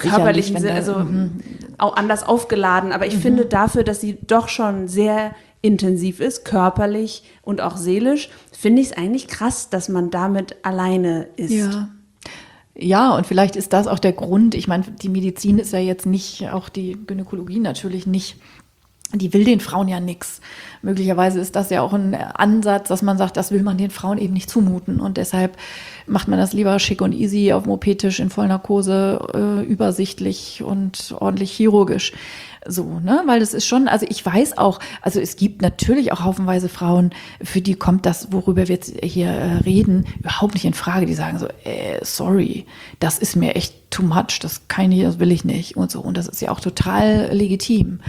Auch anders aufgeladen. Aber ich finde dafür, dass sie doch schon sehr intensiv ist, körperlich und auch seelisch, finde ich es eigentlich krass, dass man damit alleine ist. Ja, und vielleicht ist das auch der Grund. Ich meine, die Medizin ist ja jetzt nicht, auch die Gynäkologie natürlich nicht, die will den Frauen ja nichts. Möglicherweise ist das ja auch ein Ansatz, dass man sagt, das will man den Frauen eben nicht zumuten. Und deshalb macht man das lieber schick und easy auf dem OP-Tisch in Vollnarkose, übersichtlich und ordentlich chirurgisch. So, weil das ist schon, also ich weiß auch, also es gibt natürlich auch haufenweise Frauen, für die kommt das, worüber wir jetzt hier reden, überhaupt nicht in Frage. Die sagen so, sorry, das ist mir echt too much, das will ich nicht und so. Und das ist ja auch total legitim.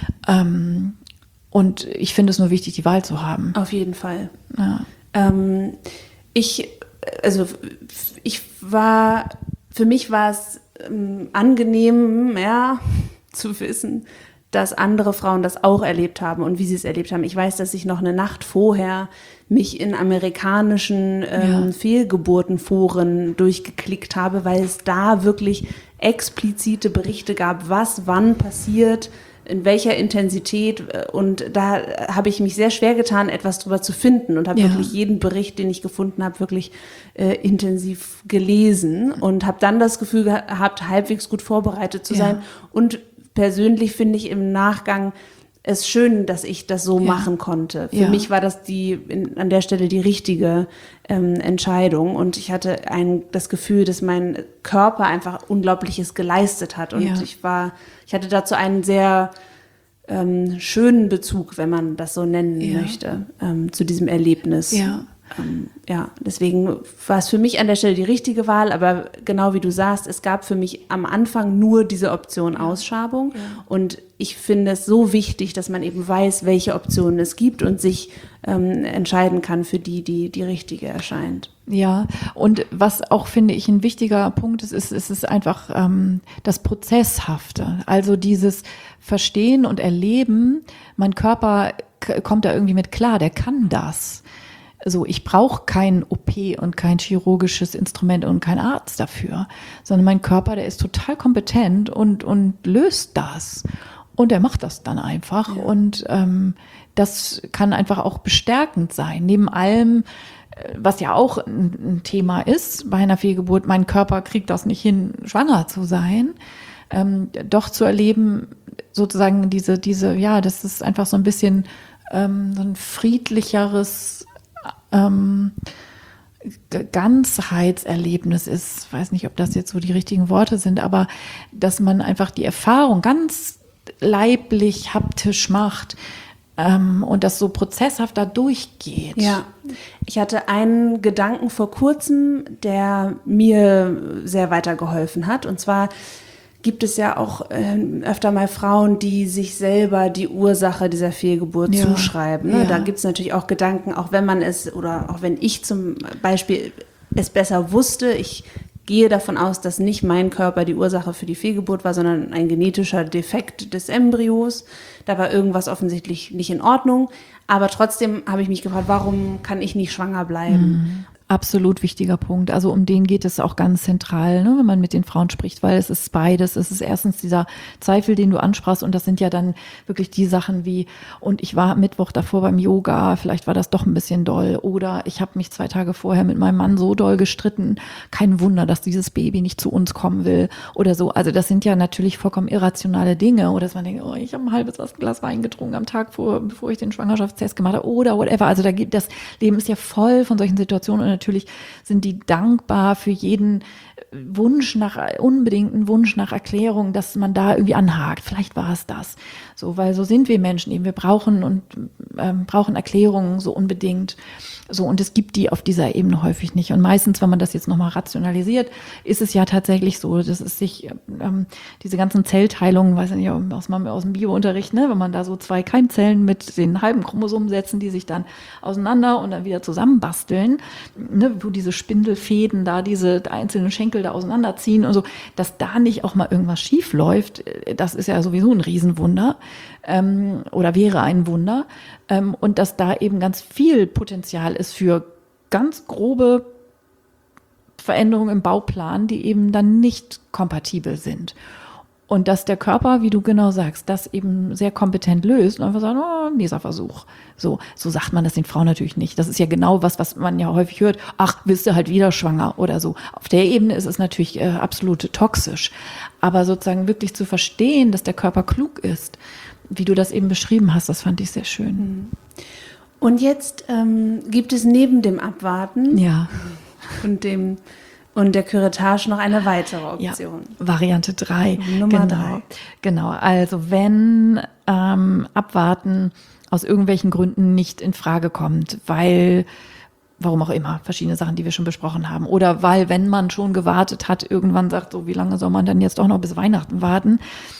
Und ich finde es nur wichtig, die Wahl zu haben. Auf jeden Fall. Ja. Für mich war es angenehm, zu wissen, dass andere Frauen das auch erlebt haben und wie sie es erlebt haben. Ich weiß, dass ich noch eine Nacht vorher mich in amerikanischen Fehlgeburtenforen durchgeklickt habe, weil es da wirklich explizite Berichte gab, was wann passiert, in welcher Intensität, und da habe ich mich sehr schwer getan, etwas drüber zu finden und habe wirklich jeden Bericht, den ich gefunden habe, wirklich intensiv gelesen und habe dann das Gefühl gehabt, halbwegs gut vorbereitet zu sein. Und persönlich finde ich im Nachgang es schön, dass ich das so machen konnte. Für mich war das an der Stelle die richtige Entscheidung, und ich hatte das Gefühl, dass mein Körper einfach Unglaubliches geleistet hat, und ich hatte dazu einen sehr schönen Bezug, wenn man das so nennen möchte, zu diesem Erlebnis. Deswegen war es für mich an der Stelle die richtige Wahl, aber genau wie du sagst, es gab für mich am Anfang nur diese Option Ausschabung, und ich finde es so wichtig, dass man eben weiß, welche Optionen es gibt und sich entscheiden kann für die richtige erscheint. Ja, und was auch, finde ich, ein wichtiger Punkt ist einfach das Prozesshafte, also dieses Verstehen und Erleben, mein Körper kommt da irgendwie mit klar, der kann das. So, ich brauche kein OP und kein chirurgisches Instrument und kein Arzt dafür, sondern mein Körper, der ist total kompetent und löst das. Und er macht das dann einfach. Ja. Und das kann einfach auch bestärkend sein. Neben allem, was ja auch ein Thema ist bei einer Fehlgeburt, mein Körper kriegt das nicht hin, schwanger zu sein, doch zu erleben, sozusagen das ist einfach so ein bisschen so ein friedlicheres Ganzheitserlebnis ist. Ich weiß nicht, ob das jetzt so die richtigen Worte sind, aber dass man einfach die Erfahrung ganz leiblich, haptisch macht und das so prozesshaft da durchgeht. Ja, ich hatte einen Gedanken vor kurzem, der mir sehr weitergeholfen hat, und zwar gibt es ja auch öfter mal Frauen, die sich selber die Ursache dieser Fehlgeburt zuschreiben. Ne? Ja. Da gibt es natürlich auch Gedanken, auch wenn man es, oder auch wenn ich zum Beispiel es besser wusste, ich gehe davon aus, dass nicht mein Körper die Ursache für die Fehlgeburt war, sondern ein genetischer Defekt des Embryos. Da war irgendwas offensichtlich nicht in Ordnung. Aber trotzdem habe ich mich gefragt, warum kann ich nicht schwanger bleiben? Absolut wichtiger Punkt. Also um den geht es auch ganz zentral, ne, wenn man mit den Frauen spricht, weil es ist beides. Es ist erstens dieser Zweifel, den du ansprachst, und das sind ja dann wirklich die Sachen wie, und ich war Mittwoch davor beim Yoga, vielleicht war das doch ein bisschen doll, oder ich habe mich 2 Tage vorher mit meinem Mann so doll gestritten, kein Wunder, dass dieses Baby nicht zu uns kommen will oder so. Also das sind ja natürlich vollkommen irrationale Dinge, oder dass man denkt, ich habe ein halbes Glas Wein getrunken am Tag bevor ich den Schwangerschaftstest gemacht habe oder whatever. Also das Leben ist ja voll von solchen Situationen, und natürlich sind die dankbar für jeden unbedingten Wunsch nach Erklärung, dass man da irgendwie anhakt. Vielleicht war es das. So, weil so sind wir Menschen eben. Wir brauchen Erklärungen so unbedingt. So, und es gibt die auf dieser Ebene häufig nicht. Und meistens, wenn man das jetzt nochmal rationalisiert, ist es ja tatsächlich so, dass es sich, diese ganzen Zellteilungen, weiß ich nicht, aus dem Biounterricht, ne, wenn man da so 2 Keimzellen mit den halben Chromosomen setzen, die sich dann auseinander und dann wieder zusammenbasteln, ne, wo diese Spindelfäden da, diese einzelnen Schenkel da auseinanderziehen und so, dass da nicht auch mal irgendwas schief läuft, das ist ja sowieso ein Riesenwunder. Oder wäre ein Wunder, und dass da eben ganz viel Potenzial ist für ganz grobe Veränderungen im Bauplan, die eben dann nicht kompatibel sind. Und dass der Körper, wie du genau sagst, das eben sehr kompetent löst und einfach sagt, nächster Versuch. So sagt man das den Frauen natürlich nicht. Das ist ja genau was man ja häufig hört. Ach, bist du halt wieder schwanger oder so. Auf der Ebene ist es natürlich absolut toxisch. Aber sozusagen wirklich zu verstehen, dass der Körper klug ist, wie du das eben beschrieben hast, das fand ich sehr schön. Und jetzt gibt es neben dem Abwarten und der Curettage noch eine weitere Option. Ja, Variante 3. Nummer 3. Genau, also wenn Abwarten aus irgendwelchen Gründen nicht in Frage kommt, weil, warum auch immer, verschiedene Sachen, die wir schon besprochen haben, oder weil, wenn man schon gewartet hat, irgendwann sagt, so wie lange soll man dann jetzt doch noch bis Weihnachten warten,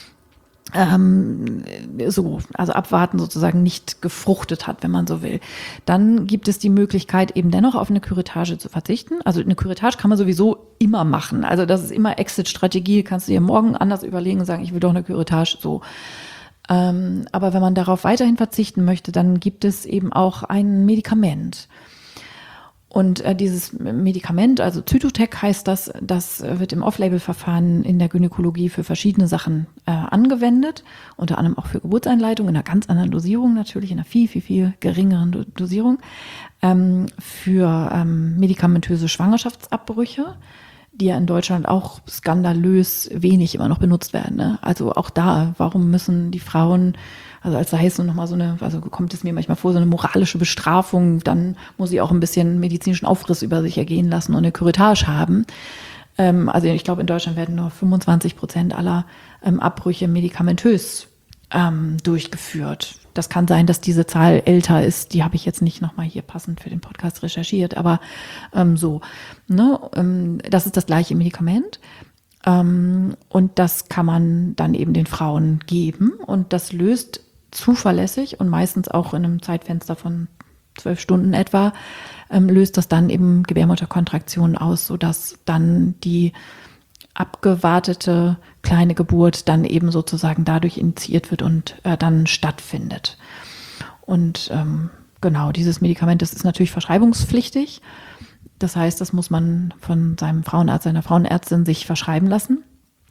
also abwarten sozusagen nicht gefruchtet hat, wenn man so will. Dann gibt es die Möglichkeit, eben dennoch auf eine Curettage zu verzichten. Also eine Curettage kann man sowieso immer machen. Also das ist immer Exit-Strategie. Kannst du dir morgen anders überlegen und sagen, ich will doch eine Curettage, so. Aber wenn man darauf weiterhin verzichten möchte, dann gibt es eben auch ein Medikament. Und dieses Medikament, also Zytotec heißt das, das wird im Off-Label-Verfahren in der Gynäkologie für verschiedene Sachen angewendet, unter anderem auch für Geburtseinleitung, in einer ganz anderen Dosierung natürlich, in einer viel, viel, viel geringeren Dosierung, für medikamentöse Schwangerschaftsabbrüche, die ja in Deutschland auch skandalös wenig immer noch benutzt werden. Ne? Also auch da, warum müssen die Frauen, also als da heißt es nochmal also kommt es mir manchmal vor, so eine moralische Bestrafung, dann muss sie auch ein bisschen medizinischen Aufriss über sich ergehen lassen und eine Curettage haben. Also ich glaube, in Deutschland werden nur 25% aller Abbrüche medikamentös durchgeführt. Das kann sein, dass diese Zahl älter ist. Die habe ich jetzt nicht nochmal hier passend für den Podcast recherchiert, aber so. Ne? Das ist das gleiche Medikament. Und das kann man dann eben den Frauen geben. Und das löst zuverlässig und meistens auch in einem Zeitfenster von 12 Stunden etwa, löst das dann eben Gebärmutterkontraktionen aus, sodass dann die abgewartete kleine Geburt dann eben sozusagen dadurch initiiert wird und dann stattfindet. Und genau, dieses Medikament, das ist natürlich verschreibungspflichtig. Das heißt, das muss man von seinem Frauenarzt, seiner Frauenärztin sich verschreiben lassen.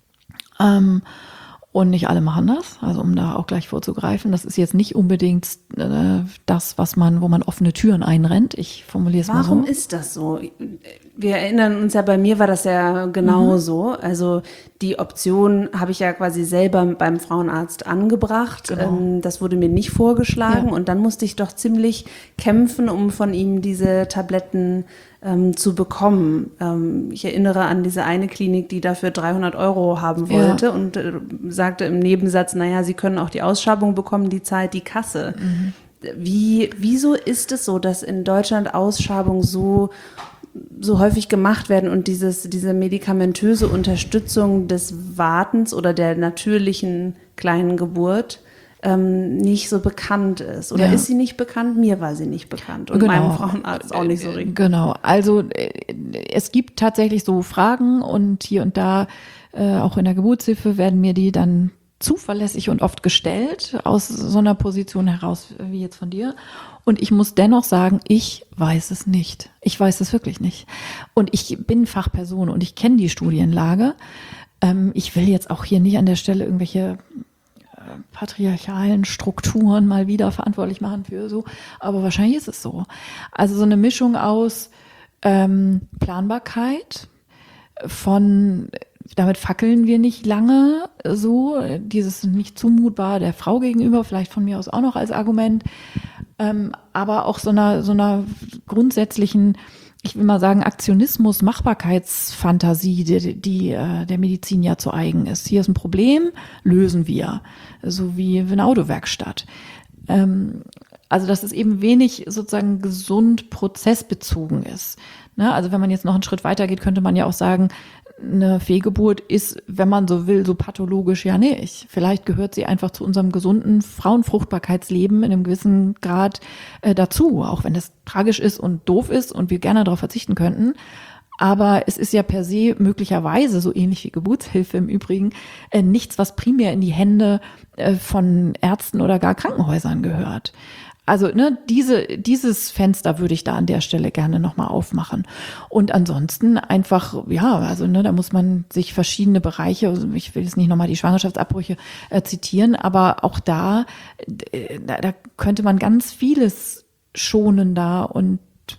Und nicht alle machen das, also um da auch gleich vorzugreifen. Das ist jetzt nicht unbedingt das, wo man offene Türen einrennt. Ich formuliere es mal so. Warum ist das so? Wir erinnern uns ja, bei mir war das ja genau so. Also die Option habe ich ja quasi selber beim Frauenarzt angebracht. Genau. Das wurde mir nicht vorgeschlagen. Ja. Und dann musste ich doch ziemlich kämpfen, um von ihm diese Tabletten zu bekommen. Ich erinnere an diese eine Klinik, die dafür 300 € haben wollte und sagte im Nebensatz, naja, Sie können auch die Ausschabung bekommen, die zahlt die Kasse. Mhm. Wieso ist es so, dass in Deutschland Ausschabungen so häufig gemacht werden und diese medikamentöse Unterstützung des Wartens oder der natürlichen kleinen Geburt nicht so bekannt ist? Oder ist sie nicht bekannt? Mir war sie nicht bekannt und meinem Frauenarzt auch nicht so richtig. Genau, also es gibt tatsächlich so Fragen und hier und da, auch in der Geburtshilfe, werden mir die dann zuverlässig und oft gestellt, aus so einer Position heraus, wie jetzt von dir. Und ich muss dennoch sagen, ich weiß es nicht. Ich weiß es wirklich nicht. Und ich bin Fachperson und ich kenne die Studienlage. Ich will jetzt auch hier nicht an der Stelle irgendwelche patriarchalen Strukturen mal wieder verantwortlich machen für so, aber wahrscheinlich ist es so. Also so eine Mischung aus Planbarkeit, damit fackeln wir nicht lange so, dieses nicht zumutbar der Frau gegenüber, vielleicht von mir aus auch noch als Argument, aber auch so einer grundsätzlichen, ich will mal sagen, Aktionismus, Machbarkeitsfantasie, die der Medizin ja zu eigen ist. Hier ist ein Problem, lösen wir. So wie eine Autowerkstatt. Also, dass es eben wenig sozusagen gesund prozessbezogen ist. Ne? Also, wenn man jetzt noch einen Schritt weiter geht, könnte man ja auch sagen, eine Fehlgeburt ist, wenn man so will, so pathologisch ja nicht. Vielleicht gehört sie einfach zu unserem gesunden Frauenfruchtbarkeitsleben in einem gewissen Grad dazu, auch wenn das tragisch ist und doof ist und wir gerne darauf verzichten könnten. Aber es ist ja per se möglicherweise, so ähnlich wie Geburtshilfe im Übrigen, nichts, was primär in die Hände von Ärzten oder gar Krankenhäusern gehört. Also ne, dieses Fenster würde ich da an der Stelle gerne nochmal aufmachen. Und ansonsten einfach, ja, also ne, da muss man sich verschiedene Bereiche, also ich will jetzt nicht nochmal die Schwangerschaftsabbrüche zitieren, aber auch da könnte man ganz vieles schonender und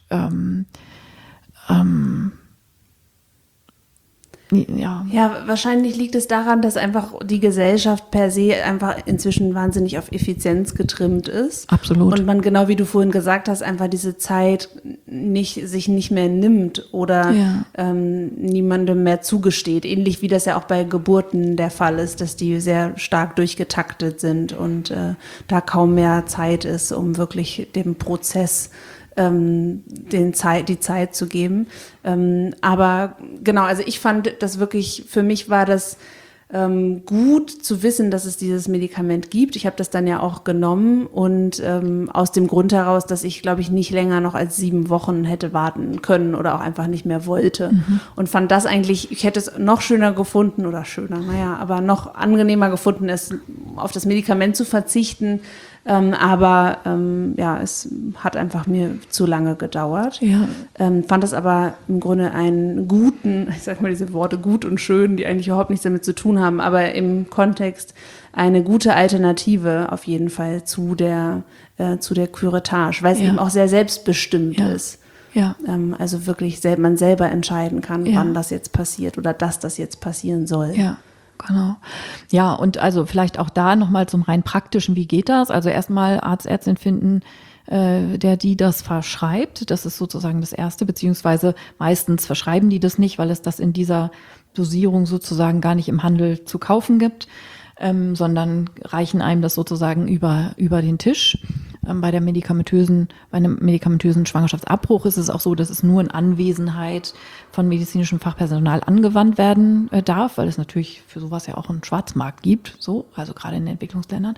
Ja, wahrscheinlich liegt es daran, dass einfach die Gesellschaft per se einfach inzwischen wahnsinnig auf Effizienz getrimmt ist. Absolut. Und man, genau wie du vorhin gesagt hast, einfach diese Zeit sich nicht mehr nimmt oder niemandem mehr zugesteht. Ähnlich wie das ja auch bei Geburten der Fall ist, dass die sehr stark durchgetaktet sind und da kaum mehr Zeit ist, um wirklich dem Prozess die Zeit zu geben. Aber genau, also ich fand das wirklich, für mich war das gut zu wissen, dass es dieses Medikament gibt. Ich habe das dann ja auch genommen und aus dem Grund heraus, dass ich, glaube ich, nicht länger noch als 7 Wochen hätte warten können oder auch einfach nicht mehr wollte. Und fand das eigentlich, ich hätte es noch schöner gefunden aber noch angenehmer gefunden, es auf das Medikament zu verzichten. Aber es hat einfach mir zu lange gedauert. Ja. Fand das aber im Grunde einen guten, ich sag mal diese Worte gut und schön, die eigentlich überhaupt nichts damit zu tun haben, aber im Kontext eine gute Alternative auf jeden Fall zu der Curettage, weil es eben auch sehr selbstbestimmt ist. Ja. Also wirklich man selber entscheiden kann, wann das jetzt passiert oder dass das jetzt passieren soll. Ja. Genau. Ja, und also vielleicht auch da nochmal zum rein praktischen, wie geht das? Also erstmal Arzt, Ärztin finden, die das verschreibt. Das ist sozusagen das Erste, beziehungsweise meistens verschreiben die das nicht, weil es das in dieser Dosierung sozusagen gar nicht im Handel zu kaufen gibt, sondern reichen einem das sozusagen über den Tisch. Bei einem medikamentösen Schwangerschaftsabbruch ist es auch so, dass es nur in Anwesenheit von medizinischem Fachpersonal angewandt werden darf, weil es natürlich für sowas ja auch einen Schwarzmarkt gibt, also gerade in den Entwicklungsländern.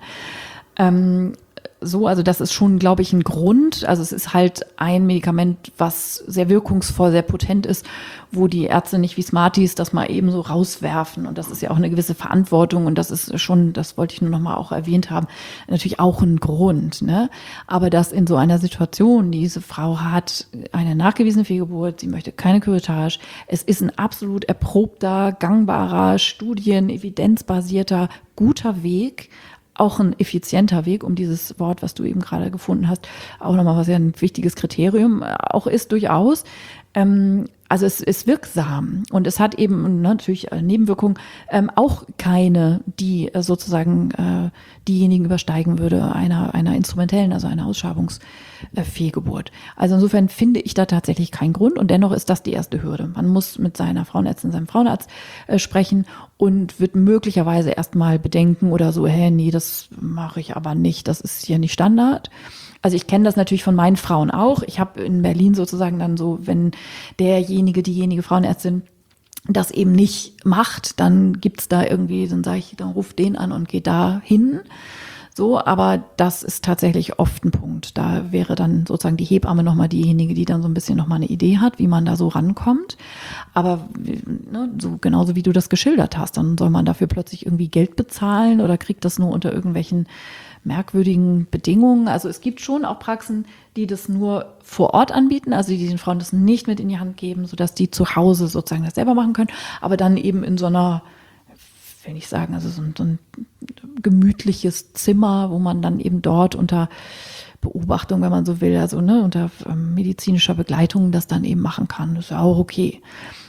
Also das ist schon, glaube ich, ein Grund. Also es ist halt ein Medikament, was sehr wirkungsvoll, sehr potent ist, wo die Ärzte nicht wie Smarties das mal eben so rauswerfen. Und das ist ja auch eine gewisse Verantwortung. Und das ist schon, das wollte ich nur noch mal auch erwähnt haben, natürlich auch ein Grund. Ne? Aber dass in so einer Situation, diese Frau hat eine nachgewiesene Fehlgeburt, sie möchte keine Curettage, es ist ein absolut erprobter, gangbarer, evidenzbasierter, guter Weg, auch ein effizienter Weg, um dieses Wort, was du eben gerade gefunden hast, auch nochmal, was ja ein wichtiges Kriterium auch ist, durchaus. Also es ist wirksam und es hat eben natürlich Nebenwirkungen, auch keine, die sozusagen diejenigen übersteigen würde einer instrumentellen, also einer Ausschabungsfehlgeburt. Also insofern finde ich da tatsächlich keinen Grund und dennoch ist das die erste Hürde. Man muss mit seiner Frauenärztin, seinem Frauenarzt sprechen und wird möglicherweise erstmal bedenken oder so, nee, das mache ich aber nicht, das ist hier nicht Standard. Also ich kenne das natürlich von meinen Frauen auch. Ich habe in Berlin sozusagen dann so, wenn diejenige Frauenärztin das eben nicht macht, dann gibt's da irgendwie, dann sage ich, dann ruf den an und geh da hin. So, aber das ist tatsächlich oft ein Punkt. Da wäre dann sozusagen die Hebamme nochmal diejenige, die dann so ein bisschen nochmal eine Idee hat, wie man da so rankommt. Aber so genauso wie du das geschildert hast, dann soll man dafür plötzlich irgendwie Geld bezahlen oder kriegt das nur unter irgendwelchen merkwürdigen Bedingungen. Also es gibt schon auch Praxen, die das nur vor Ort anbieten, also die den Frauen das nicht mit in die Hand geben, sodass die zu Hause sozusagen das selber machen können, aber dann eben in so einer, will ich sagen, also so ein gemütliches Zimmer, wo man dann eben dort unter Beobachtung, wenn man so will, also unter medizinischer Begleitung das dann eben machen kann. Das ist ja auch okay.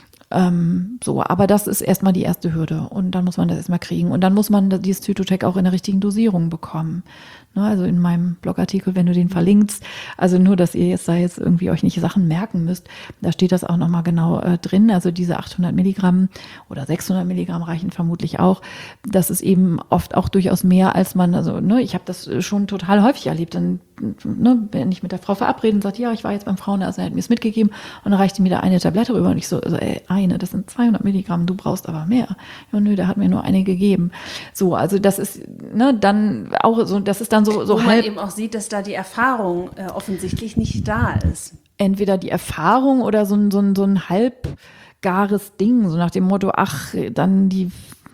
Aber das ist erstmal die erste Hürde und dann muss man das erstmal kriegen und dann muss man dieses Zytotec auch in der richtigen Dosierung bekommen. Also in meinem Blogartikel, wenn du den verlinkst, also nur, dass ihr jetzt irgendwie euch nicht Sachen merken müsst, da steht das auch nochmal genau drin, also diese 800 Milligramm oder 600 Milligramm reichen vermutlich auch. Das ist eben oft auch durchaus mehr, als man, ich habe das schon total häufig erlebt, dann bin ich mit der Frau verabredet und sagt, ja, ich war jetzt beim Frauenarzt, er hat mir es mitgegeben und dann reichte mir da eine Tablette rüber und ich so, das sind 200 Milligramm, du brauchst aber mehr. Ja, nö, der hat mir nur eine gegeben. So, also das ist, dann auch so, das ist dann so wo halb. Man eben auch sieht, dass da die Erfahrung offensichtlich nicht da ist. Entweder die Erfahrung oder so ein halbgares Ding, so nach dem Motto, ach, dann die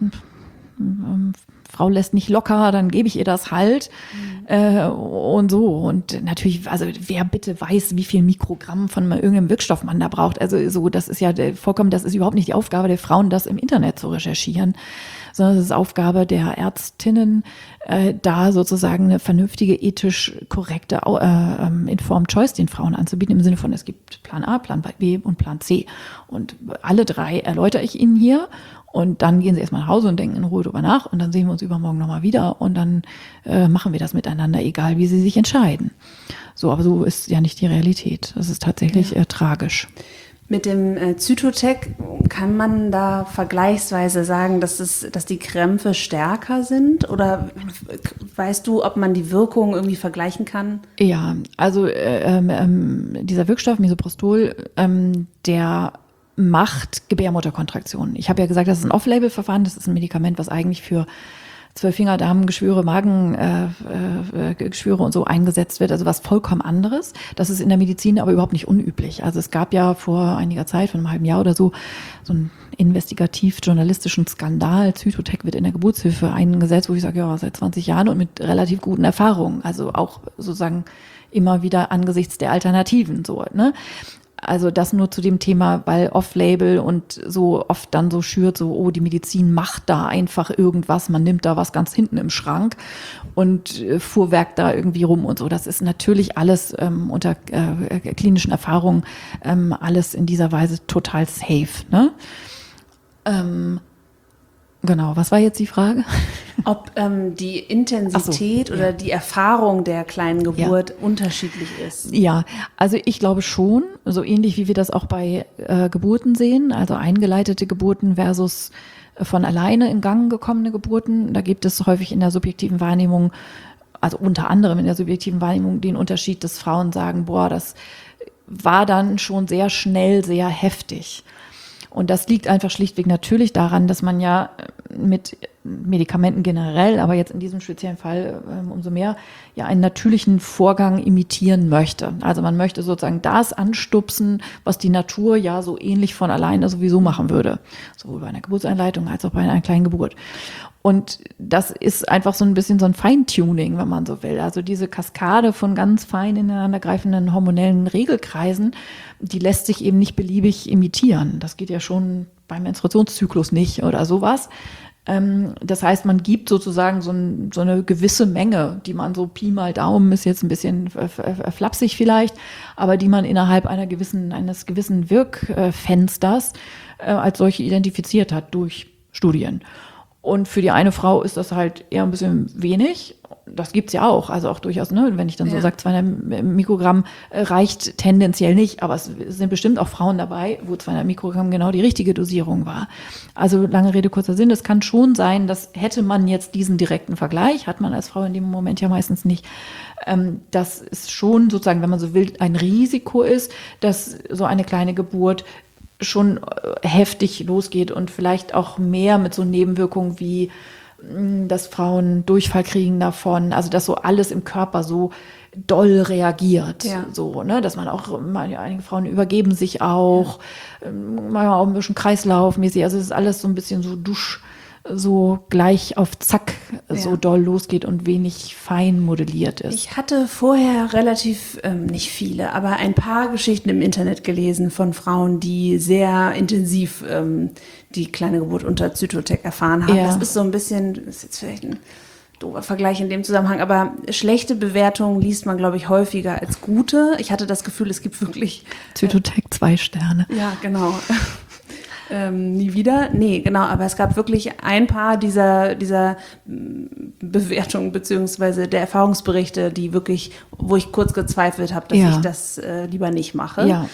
Frau lässt nicht locker, dann gebe ich ihr das halt und so. Und natürlich, also wer bitte weiß, wie viel Mikrogramm von irgendeinem Wirkstoff man da braucht. Also so, das ist ja das ist überhaupt nicht die Aufgabe der Frauen, das im Internet zu recherchieren, sondern es ist Aufgabe der Ärztinnen, da sozusagen eine vernünftige, ethisch korrekte Informed Choice den Frauen anzubieten, im Sinne von, es gibt Plan A, Plan B und Plan C. Und alle 3 erläutere ich Ihnen hier. Und dann gehen sie erstmal nach Hause und denken in Ruhe drüber nach und dann sehen wir uns übermorgen nochmal wieder und dann machen wir das miteinander, egal wie sie sich entscheiden. So, aber so ist ja nicht die Realität. Das ist tatsächlich tragisch. Mit dem Zytotec kann man da vergleichsweise sagen, dass die Krämpfe stärker sind? Oder weißt du, ob man die Wirkung irgendwie vergleichen kann? Ja, also dieser Wirkstoff Misoprostol, der macht Gebärmutterkontraktionen. Ich habe ja gesagt, das ist ein Off-Label-Verfahren, das ist ein Medikament, was eigentlich für Zwölffingerdarmgeschwüre, Magengeschwüre und so eingesetzt wird, also was vollkommen anderes. Das ist in der Medizin aber überhaupt nicht unüblich. Also es gab ja vor einiger Zeit, vor einem halben Jahr oder so, so einen investigativ-journalistischen Skandal. Zytotec wird in der Geburtshilfe eingesetzt, wo ich sage, ja, seit 20 Jahren und mit relativ guten Erfahrungen. Also auch sozusagen immer wieder angesichts der Alternativen so, ne? Also das nur zu dem Thema, weil Off-Label und so oft dann so schürt, so, oh, die Medizin macht da einfach irgendwas, man nimmt da was ganz hinten im Schrank und fuhrwerkt da irgendwie rum und so. Das ist natürlich alles unter klinischen Erfahrungen alles in dieser Weise total safe, ne? Genau, was war jetzt die Frage? Ob die Intensität oder die Erfahrung der kleinen Geburt unterschiedlich ist. Ja, also ich glaube schon, so ähnlich wie wir das auch bei Geburten sehen, also eingeleitete Geburten versus von alleine in Gang gekommene Geburten. Da gibt es häufig in der subjektiven Wahrnehmung, also unter anderem in der subjektiven Wahrnehmung, den Unterschied, dass Frauen sagen, boah, das war dann schon sehr schnell, sehr heftig. Und das liegt einfach schlichtweg natürlich daran, dass man ja mit Medikamenten generell, aber jetzt in diesem speziellen Fall umso mehr, ja einen natürlichen Vorgang imitieren möchte. Also man möchte sozusagen das anstupsen, was die Natur ja so ähnlich von alleine sowieso machen würde. Sowohl bei einer Geburtseinleitung als auch bei einer kleinen Geburt. Und das ist einfach so ein bisschen so ein Feintuning, wenn man so will. Also diese Kaskade von ganz fein ineinandergreifenden hormonellen Regelkreisen, die lässt sich eben nicht beliebig imitieren. Das geht ja schon beim Menstruationszyklus nicht oder sowas. Das heißt, man gibt sozusagen so eine gewisse Menge, die man so Pi mal Daumen, ist jetzt ein bisschen flapsig vielleicht, aber die man innerhalb eines gewissen Wirkfensters als solche identifiziert hat durch Studien. Und für die eine Frau ist das halt eher ein bisschen wenig. Das gibt's ja auch, also auch durchaus, ne, wenn ich dann so sage, 200 Mikrogramm reicht tendenziell nicht, aber es sind bestimmt auch Frauen dabei, wo 200 Mikrogramm genau die richtige Dosierung war. Also lange Rede, kurzer Sinn, es kann schon sein, dass hätte man jetzt diesen direkten Vergleich, hat man als Frau in dem Moment ja meistens nicht, dass es schon sozusagen, wenn man so will, ein Risiko ist, dass so eine kleine Geburt schon heftig losgeht und vielleicht auch mehr mit so Nebenwirkungen wie, dass Frauen Durchfall kriegen davon, also dass so alles im Körper so doll reagiert, so, ne, dass man auch, einige Frauen übergeben sich auch, manchmal auch ein bisschen kreislaufmäßig, also es ist alles so ein bisschen so so gleich auf Zack so doll losgeht und wenig fein modelliert ist. Ich hatte vorher relativ, nicht viele, aber ein paar Geschichten im Internet gelesen von Frauen, die sehr intensiv die kleine Geburt unter Zytotec erfahren haben. Das ist so ein bisschen, das ist jetzt vielleicht ein doofer Vergleich in dem Zusammenhang, aber schlechte Bewertungen liest man, glaube ich, häufiger als gute. Ich hatte das Gefühl, es gibt wirklich Zytotec 2 Sterne. Ja, genau. Nie wieder? Nee, genau, aber es gab wirklich ein paar dieser Bewertungen beziehungsweise der Erfahrungsberichte, die wirklich, wo ich kurz gezweifelt habe, dass ich das lieber nicht mache. Ja.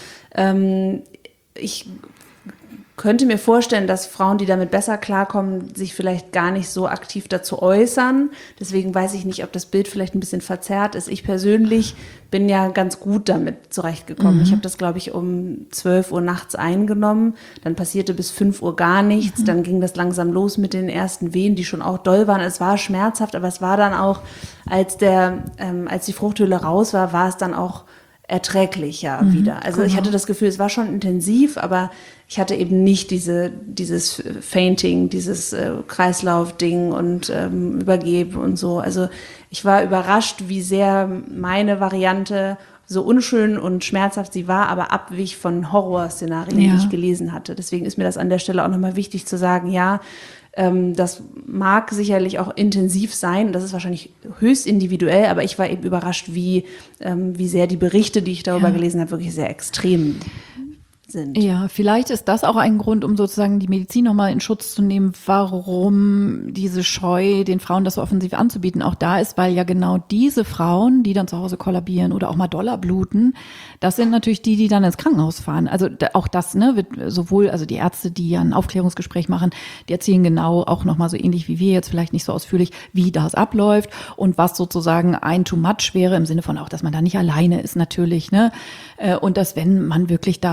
Ich könnte mir vorstellen, dass Frauen, die damit besser klarkommen, sich vielleicht gar nicht so aktiv dazu äußern. Deswegen weiß ich nicht, ob das Bild vielleicht ein bisschen verzerrt ist. Ich persönlich bin ja ganz gut damit zurechtgekommen. Ich habe das, glaube ich, um 12 Uhr nachts eingenommen. Dann passierte bis 5 Uhr gar nichts. Dann ging das langsam los mit den ersten Wehen, die schon auch doll waren. Es war schmerzhaft, aber es war dann auch, als die Fruchthöhle raus war, war es dann auch erträglicher wieder. Also ich hatte das Gefühl, es war schon intensiv, aber ich hatte eben nicht dieses Fainting, dieses Kreislaufding und Übergeben und so. Also ich war überrascht, wie sehr meine Variante, so unschön und schmerzhaft sie war, aber abwich von Horrorszenarien, die ich gelesen hatte. Deswegen ist mir das an der Stelle auch nochmal wichtig zu sagen, das mag sicherlich auch intensiv sein, das ist wahrscheinlich höchst individuell, aber ich war eben überrascht, wie sehr die Berichte, die ich darüber gelesen habe, wirklich sehr extrem sind. Ja, vielleicht ist das auch ein Grund, um sozusagen die Medizin nochmal in Schutz zu nehmen, warum diese Scheu, den Frauen das so offensiv anzubieten, auch da ist, weil ja genau diese Frauen, die dann zu Hause kollabieren oder auch mal doller bluten, das sind natürlich die dann ins Krankenhaus fahren. Also auch das, ne, wird sowohl, also die Ärzte, die ja ein Aufklärungsgespräch machen, die erzählen genau auch nochmal so ähnlich wie wir jetzt, vielleicht nicht so ausführlich, wie das abläuft und was sozusagen ein too much wäre, im Sinne von auch, dass man da nicht alleine ist natürlich, ne, und dass wenn man wirklich da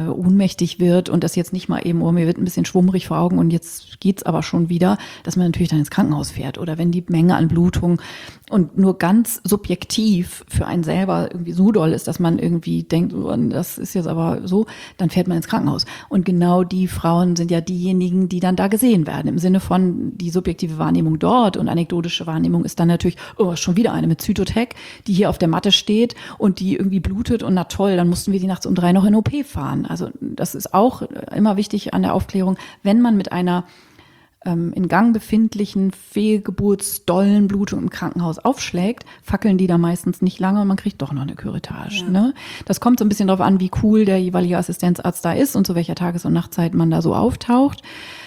ohnmächtig wird und das jetzt nicht mal eben, oh, mir wird ein bisschen schwummrig vor Augen und jetzt geht's aber schon wieder, dass man natürlich dann ins Krankenhaus fährt. Oder wenn die Menge an Blutung und nur ganz subjektiv für einen selber irgendwie so doll ist, dass man irgendwie denkt, oh, das ist jetzt aber so, dann fährt man ins Krankenhaus. Und genau die Frauen sind ja diejenigen, die dann da gesehen werden. Im Sinne von die subjektive Wahrnehmung dort und anekdotische Wahrnehmung ist dann natürlich, oh, schon wieder eine mit Zytotec, die hier auf der Matte steht und die irgendwie blutet und na toll, dann mussten wir die nachts um 3 noch in OP fahren. Also das ist auch immer wichtig an der Aufklärung, wenn man mit einer in Gang befindlichen fehlgeburtsdollen Blutung im Krankenhaus aufschlägt, fackeln die da meistens nicht lange und man kriegt doch noch eine Curettage. Ja. Ne? Das kommt so ein bisschen darauf an, wie cool der jeweilige Assistenzarzt da ist und zu welcher Tages- und Nachtzeit man da so auftaucht.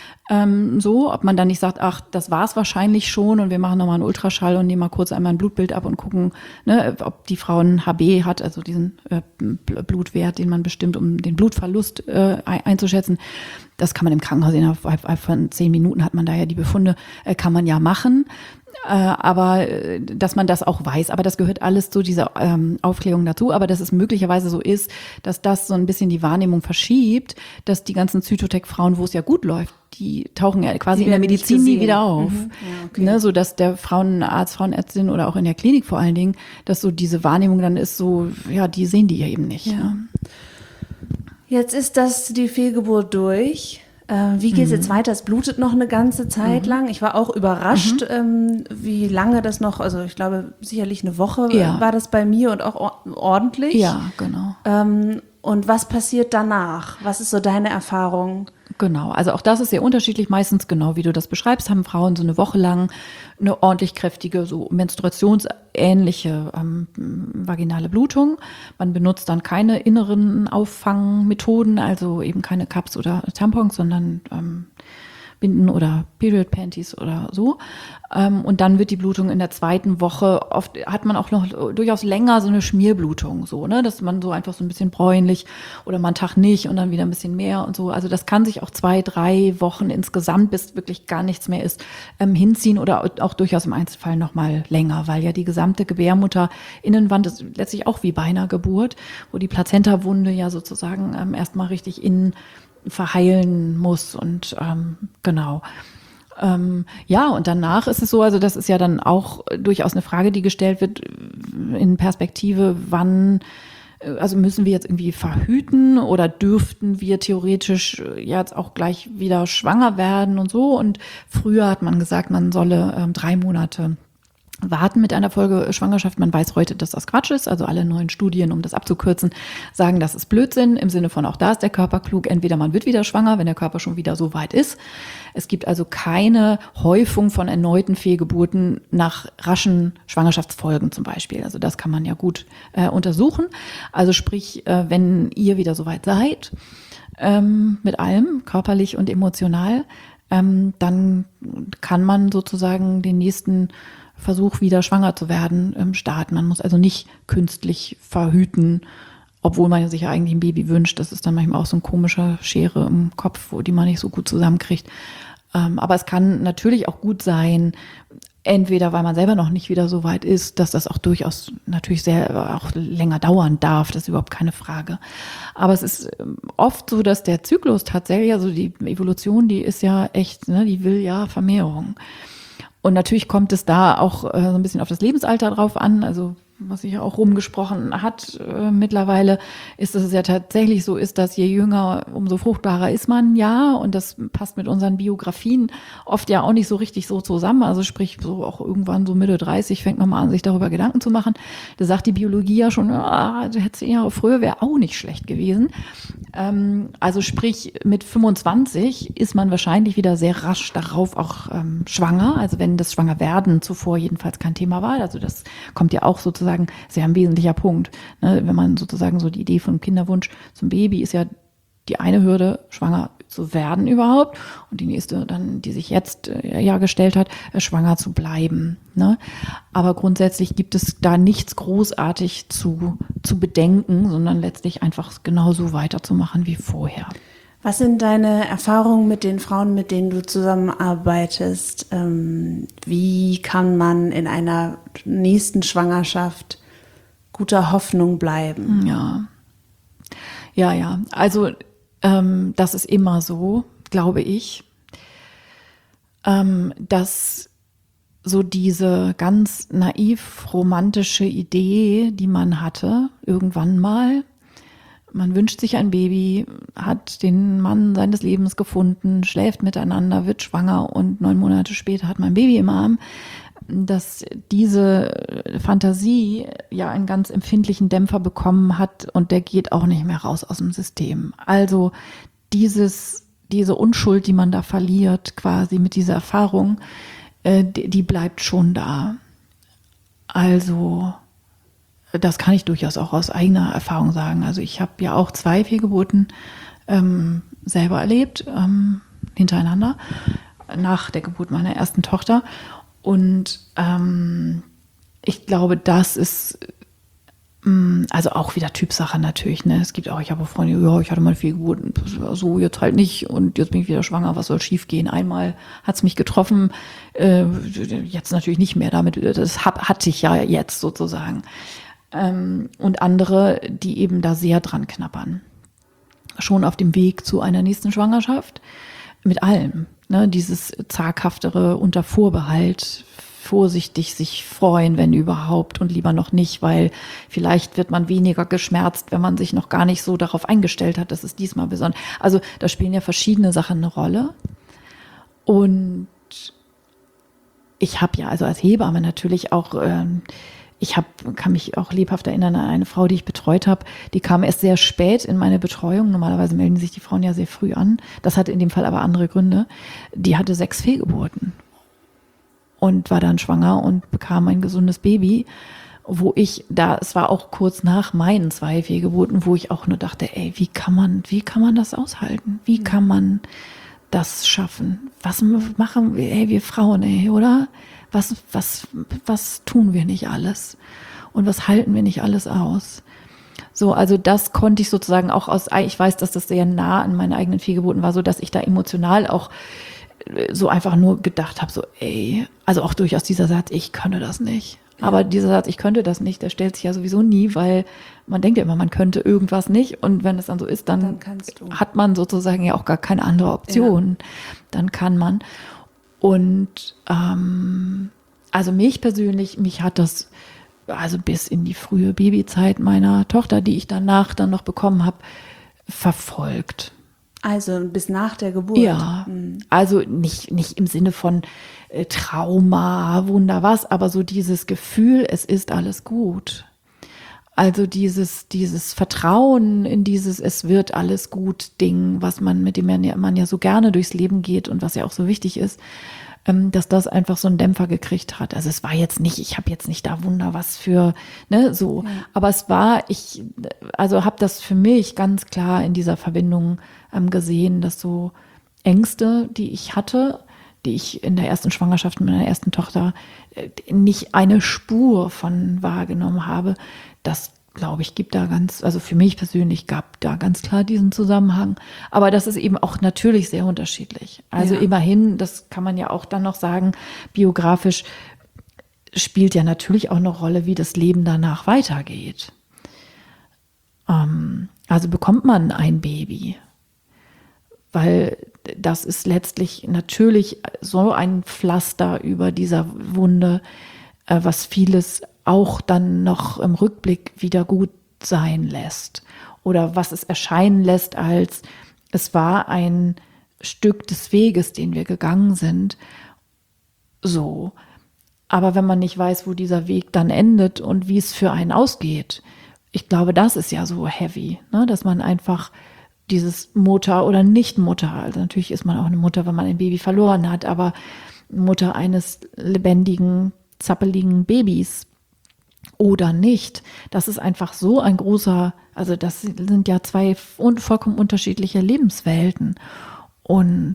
So, ob man dann nicht sagt, ach, das war's wahrscheinlich schon und wir machen nochmal einen Ultraschall und nehmen mal kurz einmal ein Blutbild ab und gucken, ne, ob die Frau ein HB hat, also diesen Blutwert, den man bestimmt, um den Blutverlust einzuschätzen. Das kann man im Krankenhaus innerhalb von 10 Minuten hat man da ja die Befunde, kann man ja machen. Aber dass man das auch weiß, aber das gehört alles zu dieser Aufklärung dazu, aber dass es möglicherweise so ist, dass das so ein bisschen die Wahrnehmung verschiebt, dass die ganzen Zytotec-Frauen, wo es ja gut läuft, die tauchen ja quasi in der Medizin nie wieder auf. Mhm. Ja, okay. Ne, so dass der Frauenarzt, Frauenärztin oder auch in der Klinik vor allen Dingen, dass so diese Wahrnehmung dann ist so, ja, die sehen die ja eben nicht. Ja. Ne? Jetzt ist das die Fehlgeburt durch. Wie geht es jetzt weiter? Es blutet noch eine ganze Zeit lang. Ich war auch überrascht, wie lange das noch, also ich glaube sicherlich eine Woche war das bei mir und auch ordentlich. Ja, genau. Und was passiert danach? Was ist so deine Erfahrung? Genau, also auch das ist sehr unterschiedlich. Meistens, genau wie du das beschreibst, haben Frauen so eine Woche lang eine ordentlich kräftige, so menstruationsähnliche vaginale Blutung. Man benutzt dann keine inneren Auffangmethoden, also eben keine Cups oder Tampons, sondern Binden oder Period Panties oder so. Und dann wird die Blutung in der 2. Woche, oft hat man auch noch durchaus länger so eine Schmierblutung, so, ne, dass man so einfach so ein bisschen bräunlich oder mal einen Tag nicht und dann wieder ein bisschen mehr und so. Also das kann sich auch 2, 3 Wochen insgesamt, bis wirklich gar nichts mehr ist, hinziehen oder auch durchaus im Einzelfall noch mal länger, weil ja die gesamte Gebärmutterinnenwand ist letztlich auch wie bei einer Geburt, wo die Plazentawunde ja sozusagen erstmal richtig innen verheilen muss und genau. Ja, und danach ist es so, also das ist ja dann auch durchaus eine Frage, die gestellt wird in Perspektive, wann, also müssen wir jetzt irgendwie verhüten oder dürften wir theoretisch jetzt auch gleich wieder schwanger werden und so. Und früher hat man gesagt, man solle 3 Monate warten mit einer Folgeschwangerschaft. Man weiß heute, dass das Quatsch ist. Also alle neuen Studien, um das abzukürzen, sagen, das ist Blödsinn. Im Sinne von, auch da ist der Körper klug. Entweder man wird wieder schwanger, wenn der Körper schon wieder so weit ist. Es gibt also keine Häufung von erneuten Fehlgeburten nach raschen Schwangerschaftsfolgen zum Beispiel. Also das kann man ja gut untersuchen. Also sprich, wenn ihr wieder so weit seid, mit allem, körperlich und emotional, dann kann man sozusagen den nächsten Versuch, wieder schwanger zu werden, starten. Man muss also nicht künstlich verhüten, obwohl man sich ja eigentlich ein Baby wünscht. Das ist dann manchmal auch so eine komische Schere im Kopf, die man nicht so gut zusammenkriegt. Aber es kann natürlich auch gut sein, entweder weil man selber noch nicht wieder so weit ist, dass das auch durchaus natürlich sehr auch länger dauern darf, das ist überhaupt keine Frage. Aber es ist oft so, dass der Zyklus tatsächlich, also die Evolution, die ist ja echt, ne, die will ja Vermehrung. Und natürlich kommt es da auch so ein bisschen auf das Lebensalter drauf an, also was sich ja auch rumgesprochen hat mittlerweile, ist, dass es ja tatsächlich so ist, dass je jünger, umso fruchtbarer ist man ja. Und das passt mit unseren Biografien oft ja auch nicht so richtig so zusammen. Also sprich, so auch irgendwann so Mitte 30 fängt man mal an, sich darüber Gedanken zu machen. Da sagt die Biologie ja schon, du hättest Jahre früher, wäre auch nicht schlecht gewesen. Also sprich, mit 25 ist man wahrscheinlich wieder sehr rasch darauf auch schwanger. Also wenn das Schwangerwerden zuvor jedenfalls kein Thema war. Also das kommt ja auch sozusagen, ist ja ein wesentlicher Punkt. Ne? Wenn man sozusagen so die Idee von Kinderwunsch zum Baby ist ja die eine Hürde, schwanger zu werden überhaupt. Und die nächste dann, die sich jetzt ja gestellt hat, schwanger zu bleiben. Ne? Aber grundsätzlich gibt es da nichts großartig zu bedenken, sondern letztlich einfach genauso weiterzumachen wie vorher. Was sind deine Erfahrungen mit den Frauen, mit denen du zusammenarbeitest? Wie kann man in einer nächsten Schwangerschaft guter Hoffnung bleiben? Ja. Also das ist immer so, glaube ich, dass so diese ganz naiv romantische Idee, die man hatte, irgendwann mal, man wünscht sich ein Baby, hat den Mann seines Lebens gefunden, schläft miteinander, wird schwanger und 9 Monate später hat man ein Baby im Arm, dass diese Fantasie ja einen ganz empfindlichen Dämpfer bekommen hat und der geht auch nicht mehr raus aus dem System. Also diese Unschuld, die man da verliert, quasi mit dieser Erfahrung, die bleibt schon da. Also das kann ich durchaus auch aus eigener Erfahrung sagen. Also ich habe ja auch 2 Fehlgeburten selber erlebt, hintereinander, nach der Geburt meiner ersten Tochter. Und ich glaube, das ist also auch wieder Typsache natürlich. Ne? Es gibt auch, ich habe auch Freunde, ja, ich hatte mal 4 Geburten, so jetzt halt nicht und jetzt bin ich wieder schwanger, was soll schief gehen? Einmal hat es mich getroffen, jetzt natürlich nicht mehr damit, das hatte ich ja jetzt sozusagen. Und andere, die eben da sehr dran knabbern. Schon auf dem Weg zu einer nächsten Schwangerschaft, mit allem. Ne? Dieses zaghaftere unter Vorbehalt, vorsichtig sich freuen, wenn überhaupt, und lieber noch nicht, weil vielleicht wird man weniger geschmerzt, wenn man sich noch gar nicht so darauf eingestellt hat, dass es diesmal besonders. Also da spielen ja verschiedene Sachen eine Rolle. Und ich habe ja also als Hebamme natürlich auch, kann mich auch lebhaft erinnern an eine Frau, die ich betreut habe, die kam erst sehr spät in meine Betreuung. Normalerweise melden sich die Frauen ja sehr früh an. Das hatte in dem Fall aber andere Gründe. Die hatte 6 Fehlgeburten. Und war dann schwanger und bekam ein gesundes Baby, es war auch kurz nach meinen 2 Fehlgeburten, wo ich auch nur dachte, ey, wie kann man das aushalten? Wie kann man das schaffen? Was machen wir, ey, wir Frauen, ey, oder? Was tun wir nicht alles? Und was halten wir nicht alles aus? So, also das konnte ich sozusagen auch ich weiß, dass das sehr nah an meinen eigenen Fehlgeburten war, so dass ich da emotional auch so einfach nur gedacht habe, so ey, also auch durchaus dieser Satz, ich könne das nicht. Ja. Aber dieser Satz, ich könnte das nicht, der stellt sich ja sowieso nie, weil man denkt ja immer, man könnte irgendwas nicht und wenn es dann so ist, dann hat man sozusagen ja auch gar keine andere Option. Ja. Dann kann man. Und also mich persönlich, mich hat das also bis in die frühe Babyzeit meiner Tochter, die ich danach dann noch bekommen habe, verfolgt. Also bis nach der Geburt? Ja, also nicht im Sinne von Trauma, Wunder was, aber so dieses Gefühl, es ist alles gut. Also dieses Vertrauen in dieses es wird alles gut Ding, mit dem man ja so gerne durchs Leben geht und was ja auch so wichtig ist, dass das einfach so einen Dämpfer gekriegt hat. Also es war jetzt nicht, ich habe jetzt nicht da Wunder was für, ne, so. Ja. Aber es war, also habe das für mich ganz klar in dieser Verbindung gesehen, dass so Ängste, die ich hatte, die ich in der ersten Schwangerschaft mit meiner ersten Tochter nicht eine Spur von wahrgenommen habe, das glaube ich, also für mich persönlich gab da ganz klar diesen Zusammenhang. Aber das ist eben auch natürlich sehr unterschiedlich. Also immerhin, das kann man ja auch dann noch sagen, biografisch spielt ja natürlich auch eine Rolle, wie das Leben danach weitergeht. Also bekommt man ein Baby, weil das ist letztlich natürlich so ein Pflaster über dieser Wunde, was vieles auch dann noch im Rückblick wieder gut sein lässt. Oder was es erscheinen lässt als, es war ein Stück des Weges, den wir gegangen sind. So. Aber wenn man nicht weiß, wo dieser Weg dann endet und wie es für einen ausgeht, ich glaube, das ist ja so heavy, ne? Dass man einfach dieses Mutter oder Nicht-Mutter, also natürlich ist man auch eine Mutter, wenn man ein Baby verloren hat, aber Mutter eines lebendigen, zappeligen Babys oder nicht, das ist einfach so ein großer, also das sind ja 2 vollkommen unterschiedliche Lebenswelten und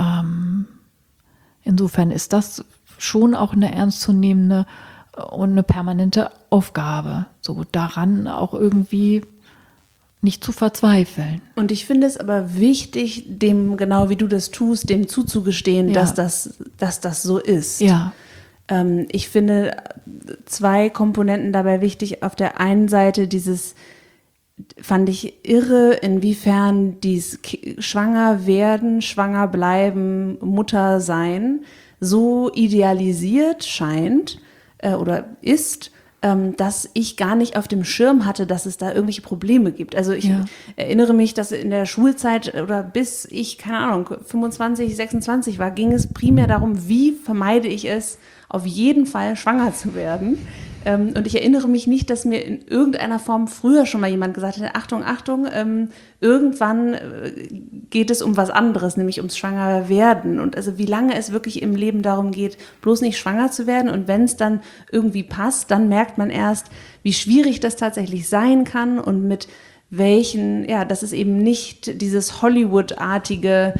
insofern ist das schon auch eine ernstzunehmende und eine permanente Aufgabe, so daran auch irgendwie nicht zu verzweifeln. Und ich finde es aber wichtig, dem, genau wie du das tust, dem zuzugestehen, dass das so ist. Ja. Ich finde 2 Komponenten dabei wichtig. Auf der einen Seite dieses fand ich irre, inwiefern dies schwanger werden, schwanger bleiben, Mutter sein so idealisiert scheint oder ist, dass ich gar nicht auf dem Schirm hatte, dass es da irgendwelche Probleme gibt. Also ich erinnere mich, dass in der Schulzeit oder bis ich, keine Ahnung, 25, 26 war, ging es primär darum, wie vermeide ich es, auf jeden Fall schwanger zu werden. Und ich erinnere mich nicht, dass mir in irgendeiner Form früher schon mal jemand gesagt hat, Achtung, Achtung, irgendwann geht es um was anderes, nämlich ums Schwangerwerden. Und also wie lange es wirklich im Leben darum geht, bloß nicht schwanger zu werden. Und wenn es dann irgendwie passt, dann merkt man erst, wie schwierig das tatsächlich sein kann und mit welchen, ja, dass es eben nicht dieses Hollywood-artige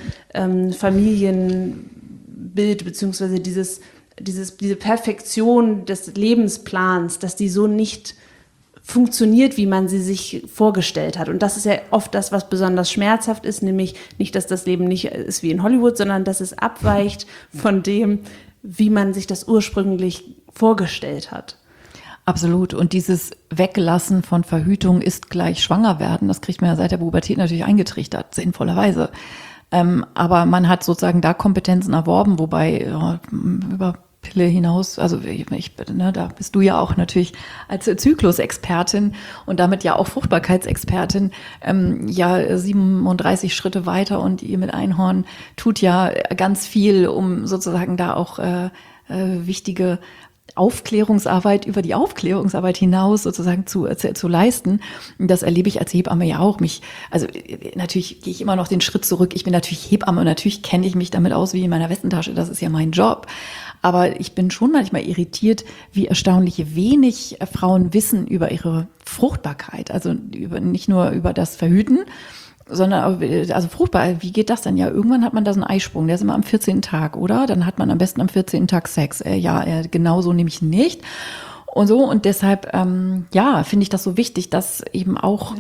Familienbild beziehungsweise diese Perfektion des Lebensplans, dass die so nicht funktioniert, wie man sie sich vorgestellt hat. Und das ist ja oft das, was besonders schmerzhaft ist, nämlich nicht, dass das Leben nicht ist wie in Hollywood, sondern dass es abweicht von dem, wie man sich das ursprünglich vorgestellt hat. Absolut. Und dieses Weglassen von Verhütung ist gleich schwanger werden. Das kriegt man ja seit der Pubertät natürlich eingetrichtert, sinnvollerweise. Aber man hat sozusagen da Kompetenzen erworben, wobei über Pille hinaus, also da bist du ja auch natürlich als Zyklusexpertin und damit ja auch Fruchtbarkeitsexpertin 37 Schritte weiter, und ihr mit Einhorn tut ja ganz viel, um sozusagen da auch wichtige Aufklärungsarbeit über die Aufklärungsarbeit hinaus sozusagen zu leisten. Das erlebe ich als Hebamme ja auch. Also natürlich gehe ich immer noch den Schritt zurück. Ich bin natürlich Hebamme und natürlich kenne ich mich damit aus wie in meiner Westentasche. Das ist ja mein Job. Aber ich bin schon manchmal irritiert, wie erstaunlich wenig Frauen wissen über ihre Fruchtbarkeit. Also nicht nur über das Verhüten, sondern also fruchtbar, wie geht das denn? Ja, irgendwann hat man da so einen Eisprung, der ist immer am 14. Tag, oder? Dann hat man am besten am 14. Tag Sex. Genau so nämlich nicht. Und so, und deshalb, finde ich das so wichtig, dass eben auch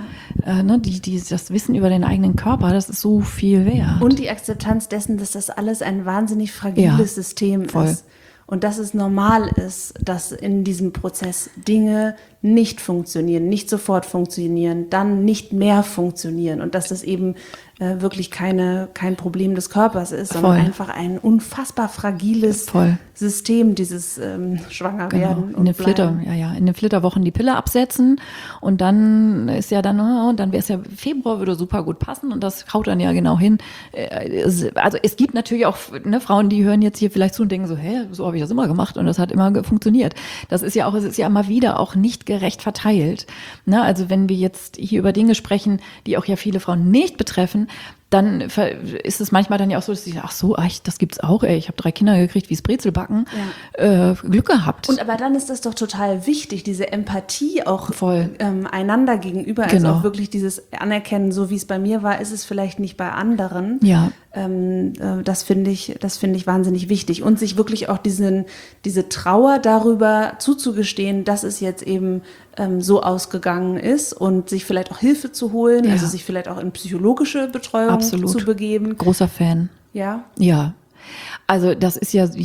das Wissen über den eigenen Körper, das ist so viel wert. Und die Akzeptanz dessen, dass das alles ein wahnsinnig fragiles System ist. Und dass es normal ist, dass in diesem Prozess Dinge nicht funktionieren, nicht sofort funktionieren, dann nicht mehr funktionieren und dass das eben wirklich kein Problem des Körpers ist, sondern einfach ein unfassbar fragiles System, dieses Schwangerwerden. Genau. In den Flitterwochen die Pille absetzen und dann ist ja dann wäre es ja Februar, würde super gut passen und das haut dann ja genau hin. Also es gibt natürlich auch Frauen, die hören jetzt hier vielleicht zu und denken so, so habe ich das immer gemacht und das hat immer funktioniert. Es ist ja immer wieder auch nicht gerecht verteilt. Also wenn wir jetzt hier über Dinge sprechen, die auch ja viele Frauen nicht betreffen, dann ist es manchmal dann ja auch so, dass sie sagen, das gibt's auch, ich habe 3 Kinder gekriegt, wie's Brezelbacken, Glück gehabt. Und aber dann ist das doch total wichtig, diese Empathie auch einander gegenüber, also auch wirklich dieses Anerkennen, so wie es bei mir war, ist es vielleicht nicht bei anderen. Ja. Das finde ich wahnsinnig wichtig und sich wirklich auch diese Trauer darüber zuzugestehen, dass es jetzt eben so ausgegangen ist und sich vielleicht auch Hilfe zu holen, also sich vielleicht auch in psychologische Betreuung zu begeben. Großer Fan. Ja? Ja. Also das ist ja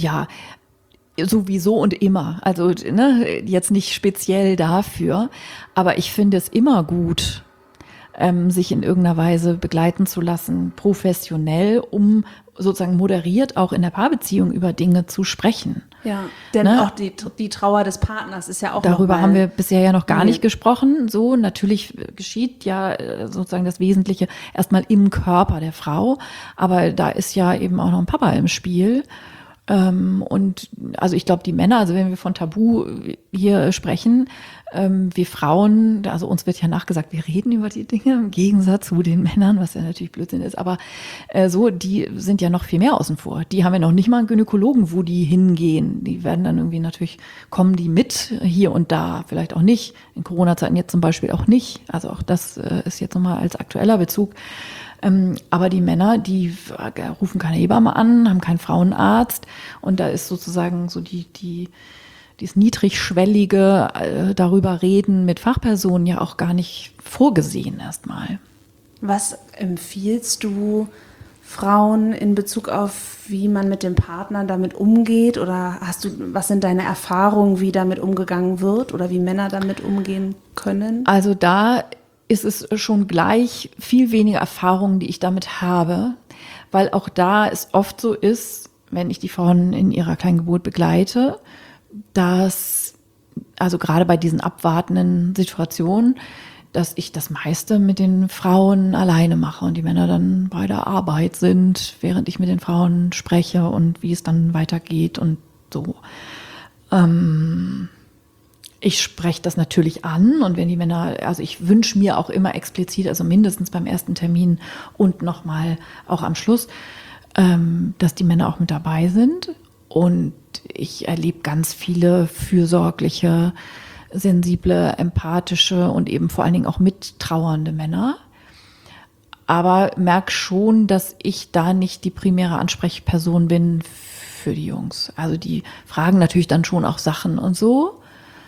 sowieso und immer. Also jetzt nicht speziell dafür, aber ich finde es immer gut, sich in irgendeiner Weise begleiten zu lassen, professionell, um sozusagen moderiert auch in der Paarbeziehung über Dinge zu sprechen. Ja, denn auch die Trauer des Partners ist ja auch darüber haben wir bisher ja noch gar nicht gesprochen. So, natürlich geschieht ja sozusagen das Wesentliche erstmal im Körper der Frau, aber da ist ja eben auch noch ein Papa im Spiel. Und also ich glaube, die Männer, also wenn wir von Tabu hier sprechen, wir Frauen, also uns wird ja nachgesagt, wir reden über die Dinge im Gegensatz zu den Männern, was ja natürlich Blödsinn ist, aber die sind ja noch viel mehr außen vor. Die haben ja noch nicht mal einen Gynäkologen, wo die hingehen. Die werden dann irgendwie natürlich, kommen die mit hier und da, vielleicht auch nicht. In Corona-Zeiten jetzt zum Beispiel auch nicht. Also auch das ist jetzt nochmal als aktueller Bezug. Aber die Männer, die rufen keine Hebamme an, haben keinen Frauenarzt und da ist sozusagen so dieses niedrigschwellige darüber reden mit Fachpersonen ja auch gar nicht vorgesehen erstmal. Was empfiehlst du Frauen in Bezug auf, wie man mit dem Partner damit umgeht? Oder was sind deine Erfahrungen, wie damit umgegangen wird oder wie Männer damit umgehen können? Also da ist es schon gleich viel weniger Erfahrungen, die ich damit habe, weil auch da es oft so ist, wenn ich die Frauen in ihrer Kleingeburt begleite, dass, also gerade bei diesen abwartenden Situationen, dass ich das meiste mit den Frauen alleine mache und die Männer dann bei der Arbeit sind, während ich mit den Frauen spreche und wie es dann weitergeht und so. Ich spreche das natürlich an und wenn die Männer, also ich wünsche mir auch immer explizit, also mindestens beim ersten Termin und nochmal auch am Schluss, dass die Männer auch mit dabei sind. Und ich erlebe ganz viele fürsorgliche, sensible, empathische und eben vor allen Dingen auch mittrauernde Männer. Aber merke schon, dass ich da nicht die primäre Ansprechperson bin für die Jungs. Also die fragen natürlich dann schon auch Sachen und so.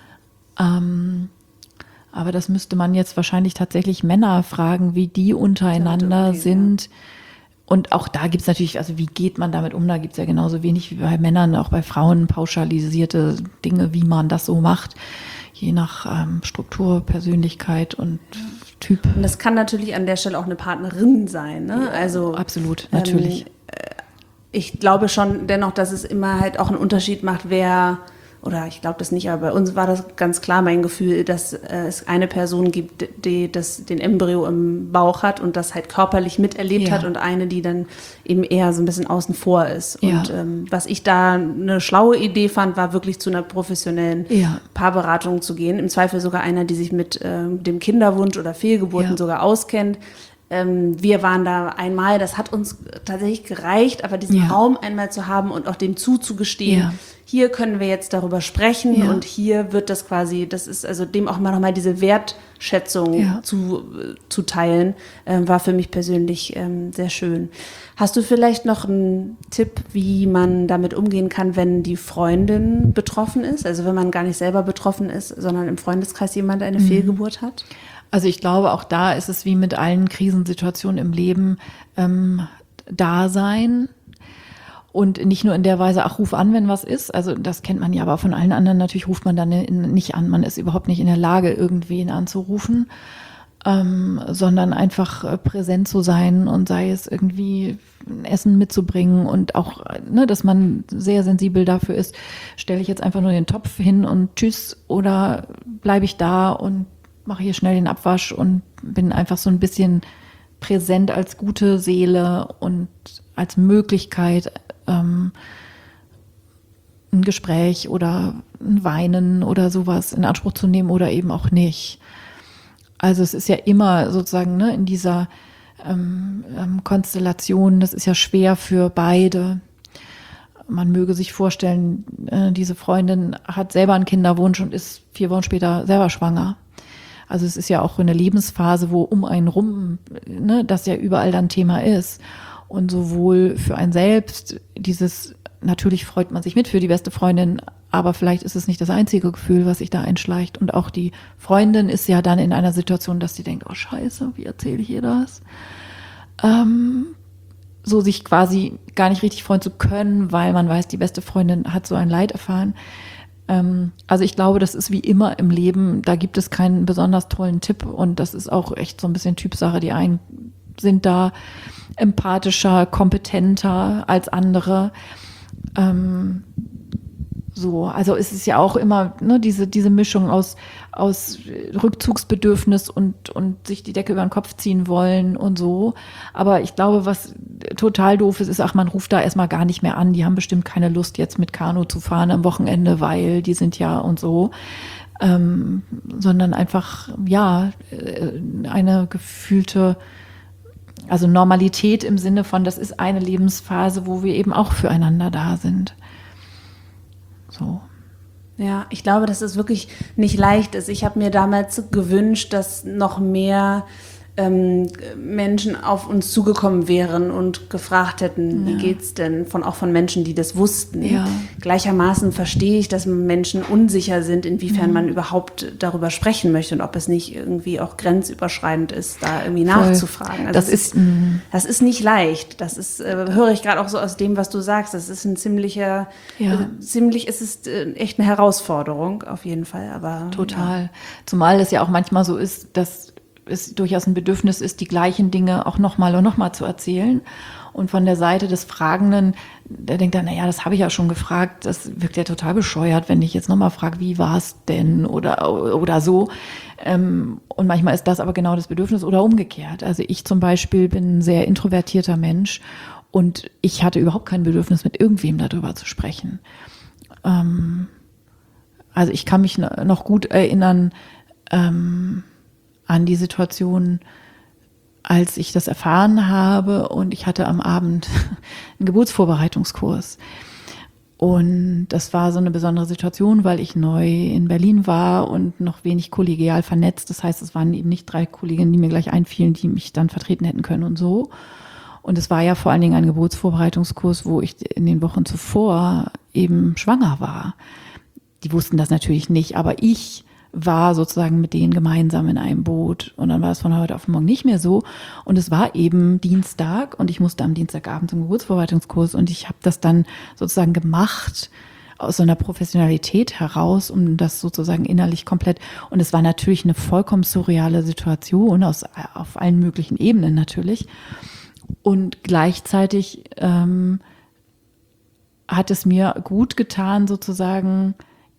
Aber das müsste man jetzt wahrscheinlich tatsächlich Männer fragen, wie die untereinander sind. Ja. Und auch da gibt es natürlich, also wie geht man damit um? Da gibt es ja genauso wenig wie bei Männern, auch bei Frauen pauschalisierte Dinge, wie man das so macht, je nach Struktur, Persönlichkeit und Typ. Und das kann natürlich an der Stelle auch eine Partnerin sein, ne? Ja, also absolut, natürlich. Ich glaube schon dennoch, dass es immer halt auch einen Unterschied macht, wer, oder ich glaube das nicht, aber bei uns war das ganz klar mein Gefühl, dass es eine Person gibt, die den Embryo im Bauch hat und das halt körperlich miterlebt hat und eine, die dann eben eher so ein bisschen außen vor ist. Ja. Und was ich da eine schlaue Idee fand, war wirklich zu einer professionellen Paarberatung zu gehen. Im Zweifel sogar einer, die sich mit dem Kinderwunsch oder Fehlgeburten sogar auskennt. Wir waren da einmal, das hat uns tatsächlich gereicht, aber diesen Raum einmal zu haben und auch dem zuzugestehen, hier können wir jetzt darüber sprechen und hier wird das quasi, das ist also dem auch immer nochmal diese Wertschätzung zu teilen, war für mich persönlich sehr schön. Hast du vielleicht noch einen Tipp, wie man damit umgehen kann, wenn die Freundin betroffen ist? Also wenn man gar nicht selber betroffen ist, sondern im Freundeskreis jemand eine Fehlgeburt hat? Also ich glaube, auch da ist es wie mit allen Krisensituationen im Leben, Dasein und nicht nur in der Weise, ach, ruf an, wenn was ist. Also das kennt man ja, aber von allen anderen natürlich ruft man dann nicht an. Man ist überhaupt nicht in der Lage, irgendwen anzurufen, sondern einfach präsent zu sein und sei es irgendwie Essen mitzubringen und auch, ne, dass man sehr sensibel dafür ist, stelle ich jetzt einfach nur den Topf hin und tschüss oder bleibe ich da und mache hier schnell den Abwasch und bin einfach so ein bisschen präsent als gute Seele und als Möglichkeit, ein Gespräch oder ein Weinen oder sowas in Anspruch zu nehmen oder eben auch nicht. Also es ist ja immer sozusagen, ne, in dieser Konstellation, das ist ja schwer für beide. Man möge sich vorstellen, diese Freundin hat selber einen Kinderwunsch und ist 4 Wochen später selber schwanger. Also es ist ja auch eine Lebensphase, wo um einen rum, ne, das ja überall dann Thema ist. Und sowohl für einen selbst dieses, natürlich freut man sich mit für die beste Freundin, aber vielleicht ist es nicht das einzige Gefühl, was sich da einschleicht. Und auch die Freundin ist ja dann in einer Situation, dass sie denkt, oh Scheiße, wie erzähle ich ihr das? So sich quasi gar nicht richtig freuen zu können, weil man weiß, die beste Freundin hat so ein Leid erfahren. Also ich glaube, das ist wie immer im Leben, da gibt es keinen besonders tollen Tipp und das ist auch echt so ein bisschen Typsache. Die einen sind da empathischer, kompetenter als andere. So, also es ist ja auch immer, ne, diese Mischung aus Rückzugsbedürfnis und sich die Decke über den Kopf ziehen wollen und so. Aber ich glaube, was total doof ist, ach, man ruft da erstmal gar nicht mehr an. Die haben bestimmt keine Lust, jetzt mit Kanu zu fahren am Wochenende, weil die sind ja und so. Sondern einfach, ja, eine gefühlte, also Normalität im Sinne von, das ist eine Lebensphase, wo wir eben auch füreinander da sind. So. Ja, ich glaube, dass es wirklich nicht leicht ist. Ich habe mir damals gewünscht, dass noch mehr Menschen auf uns zugekommen wären und gefragt hätten, wie geht's denn, auch von Menschen, die das wussten. Ja. Gleichermaßen verstehe ich, dass Menschen unsicher sind, inwiefern man überhaupt darüber sprechen möchte und ob es nicht irgendwie auch grenzüberschreitend ist, da irgendwie nachzufragen. Also das ist nicht leicht. Das ist, höre ich gerade auch so aus dem, was du sagst. Das ist ein es ist echt eine Herausforderung, auf jeden Fall. Aber total. Ja. Zumal es ja auch manchmal so ist, dass es durchaus ein Bedürfnis ist, die gleichen Dinge auch nochmal und nochmal zu erzählen. Und von der Seite des Fragenden, der denkt dann, naja, das habe ich ja schon gefragt, das wirkt ja total bescheuert, wenn ich jetzt nochmal frage, wie war es denn oder so. Und manchmal ist das aber genau das Bedürfnis oder umgekehrt. Also ich zum Beispiel bin ein sehr introvertierter Mensch und ich hatte überhaupt kein Bedürfnis, mit irgendwem darüber zu sprechen. Also ich kann mich noch gut erinnern an die Situation, als ich das erfahren habe und ich hatte am Abend einen Geburtsvorbereitungskurs. Und das war so eine besondere Situation, weil ich neu in Berlin war und noch wenig kollegial vernetzt. Das heißt, es waren eben nicht 3 Kolleginnen, die mir gleich einfielen, die mich dann vertreten hätten können und so. Und es war ja vor allen Dingen ein Geburtsvorbereitungskurs, wo ich in den Wochen zuvor eben schwanger war. Die wussten das natürlich nicht, aber ich war sozusagen mit denen gemeinsam in einem Boot. Und dann war es von heute auf morgen nicht mehr so. Und es war eben Dienstag und ich musste am Dienstagabend zum Geburtsvorbereitungskurs und ich habe das dann sozusagen gemacht aus so einer Professionalität heraus, um das sozusagen innerlich komplett. Und es war natürlich eine vollkommen surreale Situation auf allen möglichen Ebenen natürlich. Und gleichzeitig hat es mir gut getan, sozusagen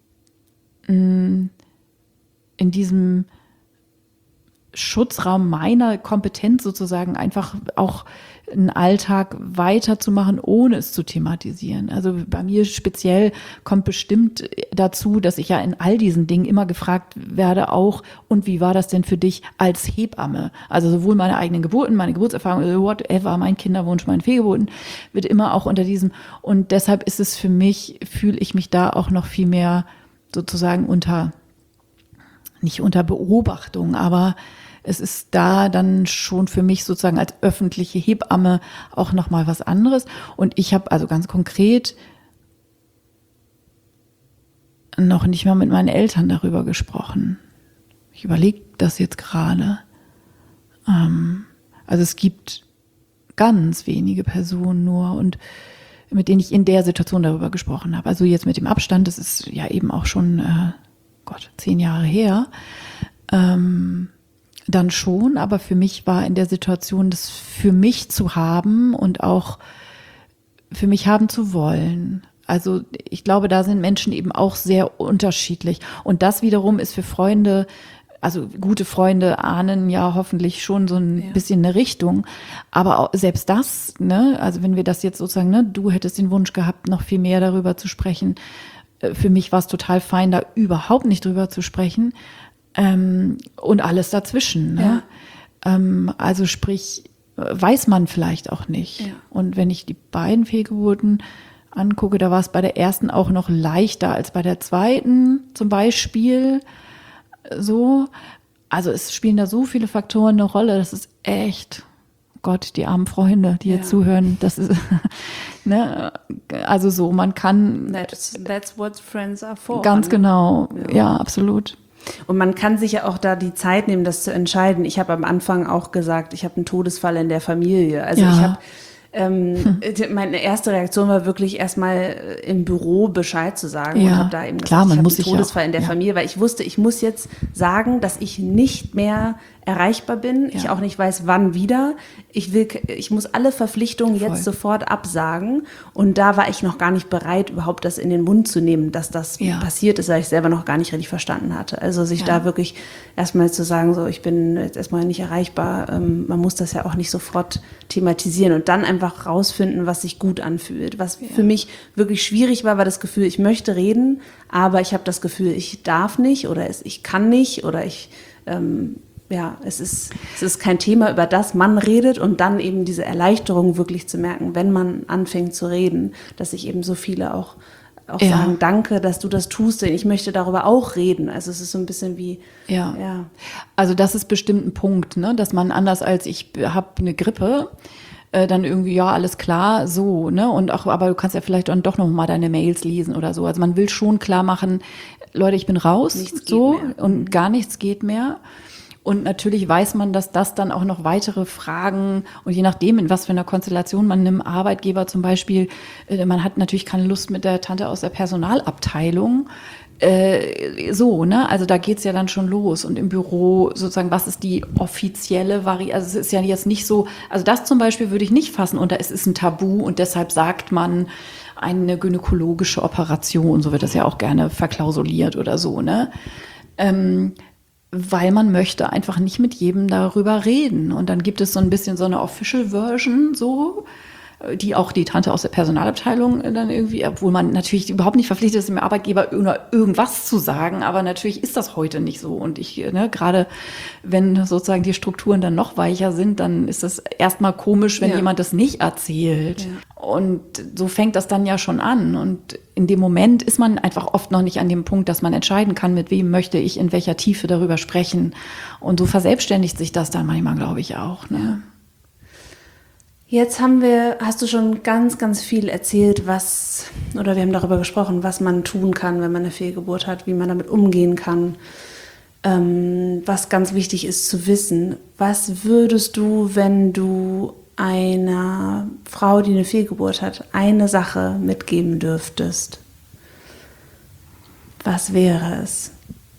in diesem Schutzraum meiner Kompetenz sozusagen einfach auch einen Alltag weiterzumachen, ohne es zu thematisieren. Also bei mir speziell kommt bestimmt dazu, dass ich ja in all diesen Dingen immer gefragt werde auch, und wie war das denn für dich als Hebamme? Also sowohl meine eigenen Geburten, meine Geburtserfahrung, whatever, mein Kinderwunsch, mein Fehlgeburten, wird immer auch unter diesem, und deshalb ist es für mich, fühle ich mich da auch noch viel mehr sozusagen nicht unter Beobachtung, aber es ist da dann schon für mich sozusagen als öffentliche Hebamme auch nochmal was anderes. Und ich habe also ganz konkret noch nicht mal mit meinen Eltern darüber gesprochen. Ich überlege das jetzt gerade. Also es gibt ganz wenige Personen nur und mit denen ich in der Situation darüber gesprochen habe. Also jetzt mit dem Abstand, das ist ja eben auch schon 10 Jahre her, dann schon, aber für mich war in der Situation, das für mich zu haben und auch für mich haben zu wollen. Also ich glaube, da sind Menschen eben auch sehr unterschiedlich. Und das wiederum ist für Freunde, also gute Freunde ahnen ja hoffentlich schon so ein bisschen eine Richtung. Aber auch selbst das, ne, also wenn wir das jetzt sozusagen, ne, du hättest den Wunsch gehabt, noch viel mehr darüber zu sprechen. Für mich war es total fein, da überhaupt nicht drüber zu sprechen. Und alles dazwischen. Ne? Ja. Also sprich, weiß man vielleicht auch nicht. Ja. Und wenn ich die beiden Fehlgeburten angucke, da war es bei der ersten auch noch leichter als bei der zweiten zum Beispiel. So. Also es spielen da so viele Faktoren eine Rolle, das ist echt, Gott, die armen Freunde, die hier zuhören, das ist, ne, also so, man kann. That's what friends are for. Ganz genau, ja, absolut. Und man kann sich ja auch da die Zeit nehmen, das zu entscheiden. Ich habe am Anfang auch gesagt, ich habe einen Todesfall in der Familie. Also ich habe, meine erste Reaktion war wirklich erstmal im Büro Bescheid zu sagen und habe da eben gesagt, ich habe einen Todesfall in der Familie, weil ich wusste, ich muss jetzt sagen, dass ich nicht mehr erreichbar bin, ich auch nicht weiß, wann wieder. Ich muss alle Verpflichtungen jetzt sofort absagen und da war ich noch gar nicht bereit, überhaupt das in den Mund zu nehmen, dass das passiert ist, weil ich selber noch gar nicht richtig verstanden hatte. Also sich da wirklich erstmal zu sagen, so ich bin jetzt erstmal nicht erreichbar, man muss das ja auch nicht sofort thematisieren und dann einfach rausfinden, was sich gut anfühlt. Was für mich wirklich schwierig war das Gefühl, ich möchte reden, aber ich habe das Gefühl, ich darf nicht oder ich kann nicht oder es ist kein Thema, über das man redet und dann eben diese Erleichterung wirklich zu merken, wenn man anfängt zu reden, dass sich eben so viele auch sagen, danke, dass du das tust, denn ich möchte darüber auch reden. Also es ist so ein bisschen wie, Also das ist bestimmt ein Punkt, ne, dass man anders als ich habe eine Grippe, dann irgendwie, alles klar, so, ne, und auch, aber du kannst ja vielleicht dann doch noch mal deine Mails lesen oder so. Also man will schon klar machen, Leute, ich bin raus, nichts so, geht mehr. Und gar nichts geht mehr. Und natürlich weiß man, dass das dann auch noch weitere Fragen und je nachdem, in was für einer Konstellation man einem Arbeitgeber zum Beispiel, man hat natürlich keine Lust mit der Tante aus der Personalabteilung So, ne? Also da geht's ja dann schon los. Und im Büro sozusagen, was ist die offizielle Variante? Also es ist ja jetzt nicht so, also das zum Beispiel würde ich nicht fassen unter, es ist ein Tabu und deshalb sagt man eine gynäkologische Operation, so wird das ja auch gerne verklausuliert oder so, ne? Weil man möchte einfach nicht mit jedem darüber reden. Und dann gibt es so ein bisschen so eine Official Version, so, die auch die Tante aus der Personalabteilung dann irgendwie, obwohl man natürlich überhaupt nicht verpflichtet ist, dem Arbeitgeber irgendwas zu sagen, aber natürlich ist das heute nicht so. Und gerade wenn sozusagen die Strukturen dann noch weicher sind, dann ist das erstmal komisch, wenn jemand das nicht erzählt. Ja. Und so fängt das dann ja schon an. Und in dem Moment ist man einfach oft noch nicht an dem Punkt, dass man entscheiden kann, mit wem möchte ich in welcher Tiefe darüber sprechen. Und so verselbstständigt sich das dann manchmal, glaube ich, auch, ne? Ja. Jetzt hast du schon ganz, ganz viel erzählt, wir haben darüber gesprochen, was man tun kann, wenn man eine Fehlgeburt hat, wie man damit umgehen kann, was ganz wichtig ist zu wissen. Was würdest du, wenn du einer Frau, die eine Fehlgeburt hat, eine Sache mitgeben dürftest? Was wäre es?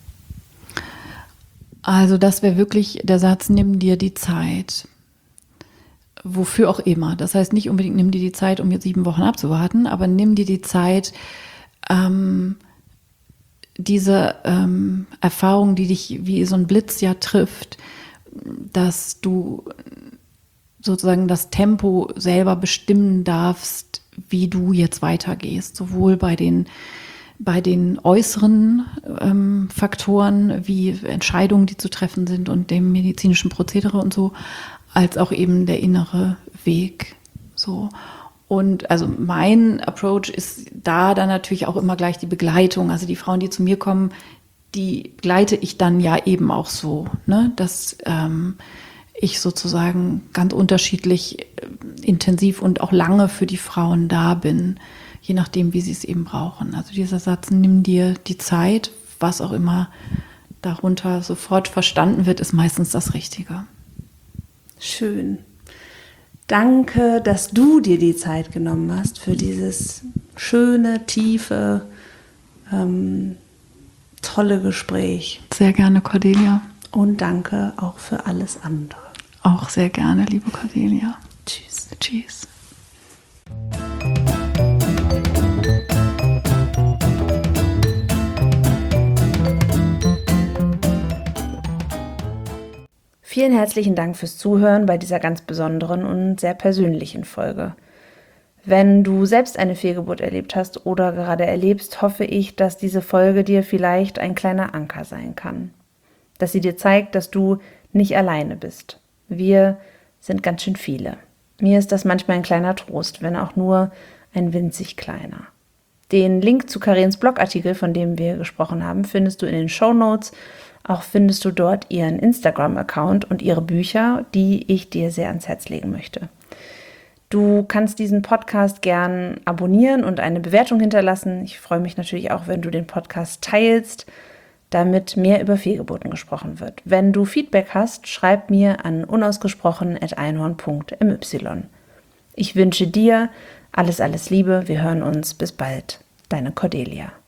Also das wäre wirklich der Satz, nimm dir die Zeit. Wofür auch immer. Das heißt nicht unbedingt, nimm dir die Zeit, um jetzt 7 Wochen abzuwarten, aber nimm dir die Zeit, diese Erfahrung, die dich wie so ein Blitz ja trifft, dass du sozusagen das Tempo selber bestimmen darfst, wie du jetzt weitergehst, sowohl bei den äußeren Faktoren wie Entscheidungen, die zu treffen sind und dem medizinischen Prozedere und so, als auch eben der innere Weg. So. Und also mein Approach ist da dann natürlich auch immer gleich die Begleitung. Also die Frauen, die zu mir kommen, die begleite ich dann ja eben auch so, ne? Dass ich sozusagen ganz unterschiedlich intensiv und auch lange für die Frauen da bin, je nachdem, wie sie es eben brauchen. Also dieser Satz, nimm dir die Zeit, was auch immer darunter sofort verstanden wird, ist meistens das Richtige. Schön. Danke, dass du dir die Zeit genommen hast für dieses schöne, tiefe, tolle Gespräch. Sehr gerne, Cordelia. Und danke auch für alles andere. Auch sehr gerne, liebe Cordelia. Tschüss. Tschüss. Vielen herzlichen Dank fürs Zuhören bei dieser ganz besonderen und sehr persönlichen Folge. Wenn du selbst eine Fehlgeburt erlebt hast oder gerade erlebst, hoffe ich, dass diese Folge dir vielleicht ein kleiner Anker sein kann. Dass sie dir zeigt, dass du nicht alleine bist. Wir sind ganz schön viele. Mir ist das manchmal ein kleiner Trost, wenn auch nur ein winzig kleiner. Den Link zu Karens Blogartikel, von dem wir gesprochen haben, findest du in den Shownotes. Auch findest du dort ihren Instagram-Account und ihre Bücher, die ich dir sehr ans Herz legen möchte. Du kannst diesen Podcast gern abonnieren und eine Bewertung hinterlassen. Ich freue mich natürlich auch, wenn du den Podcast teilst, damit mehr über Fehlgeburten gesprochen wird. Wenn du Feedback hast, schreib mir an unausgesprochen@einhorn.my. Ich wünsche dir alles, alles Liebe. Wir hören uns. Bis bald. Deine Cordelia.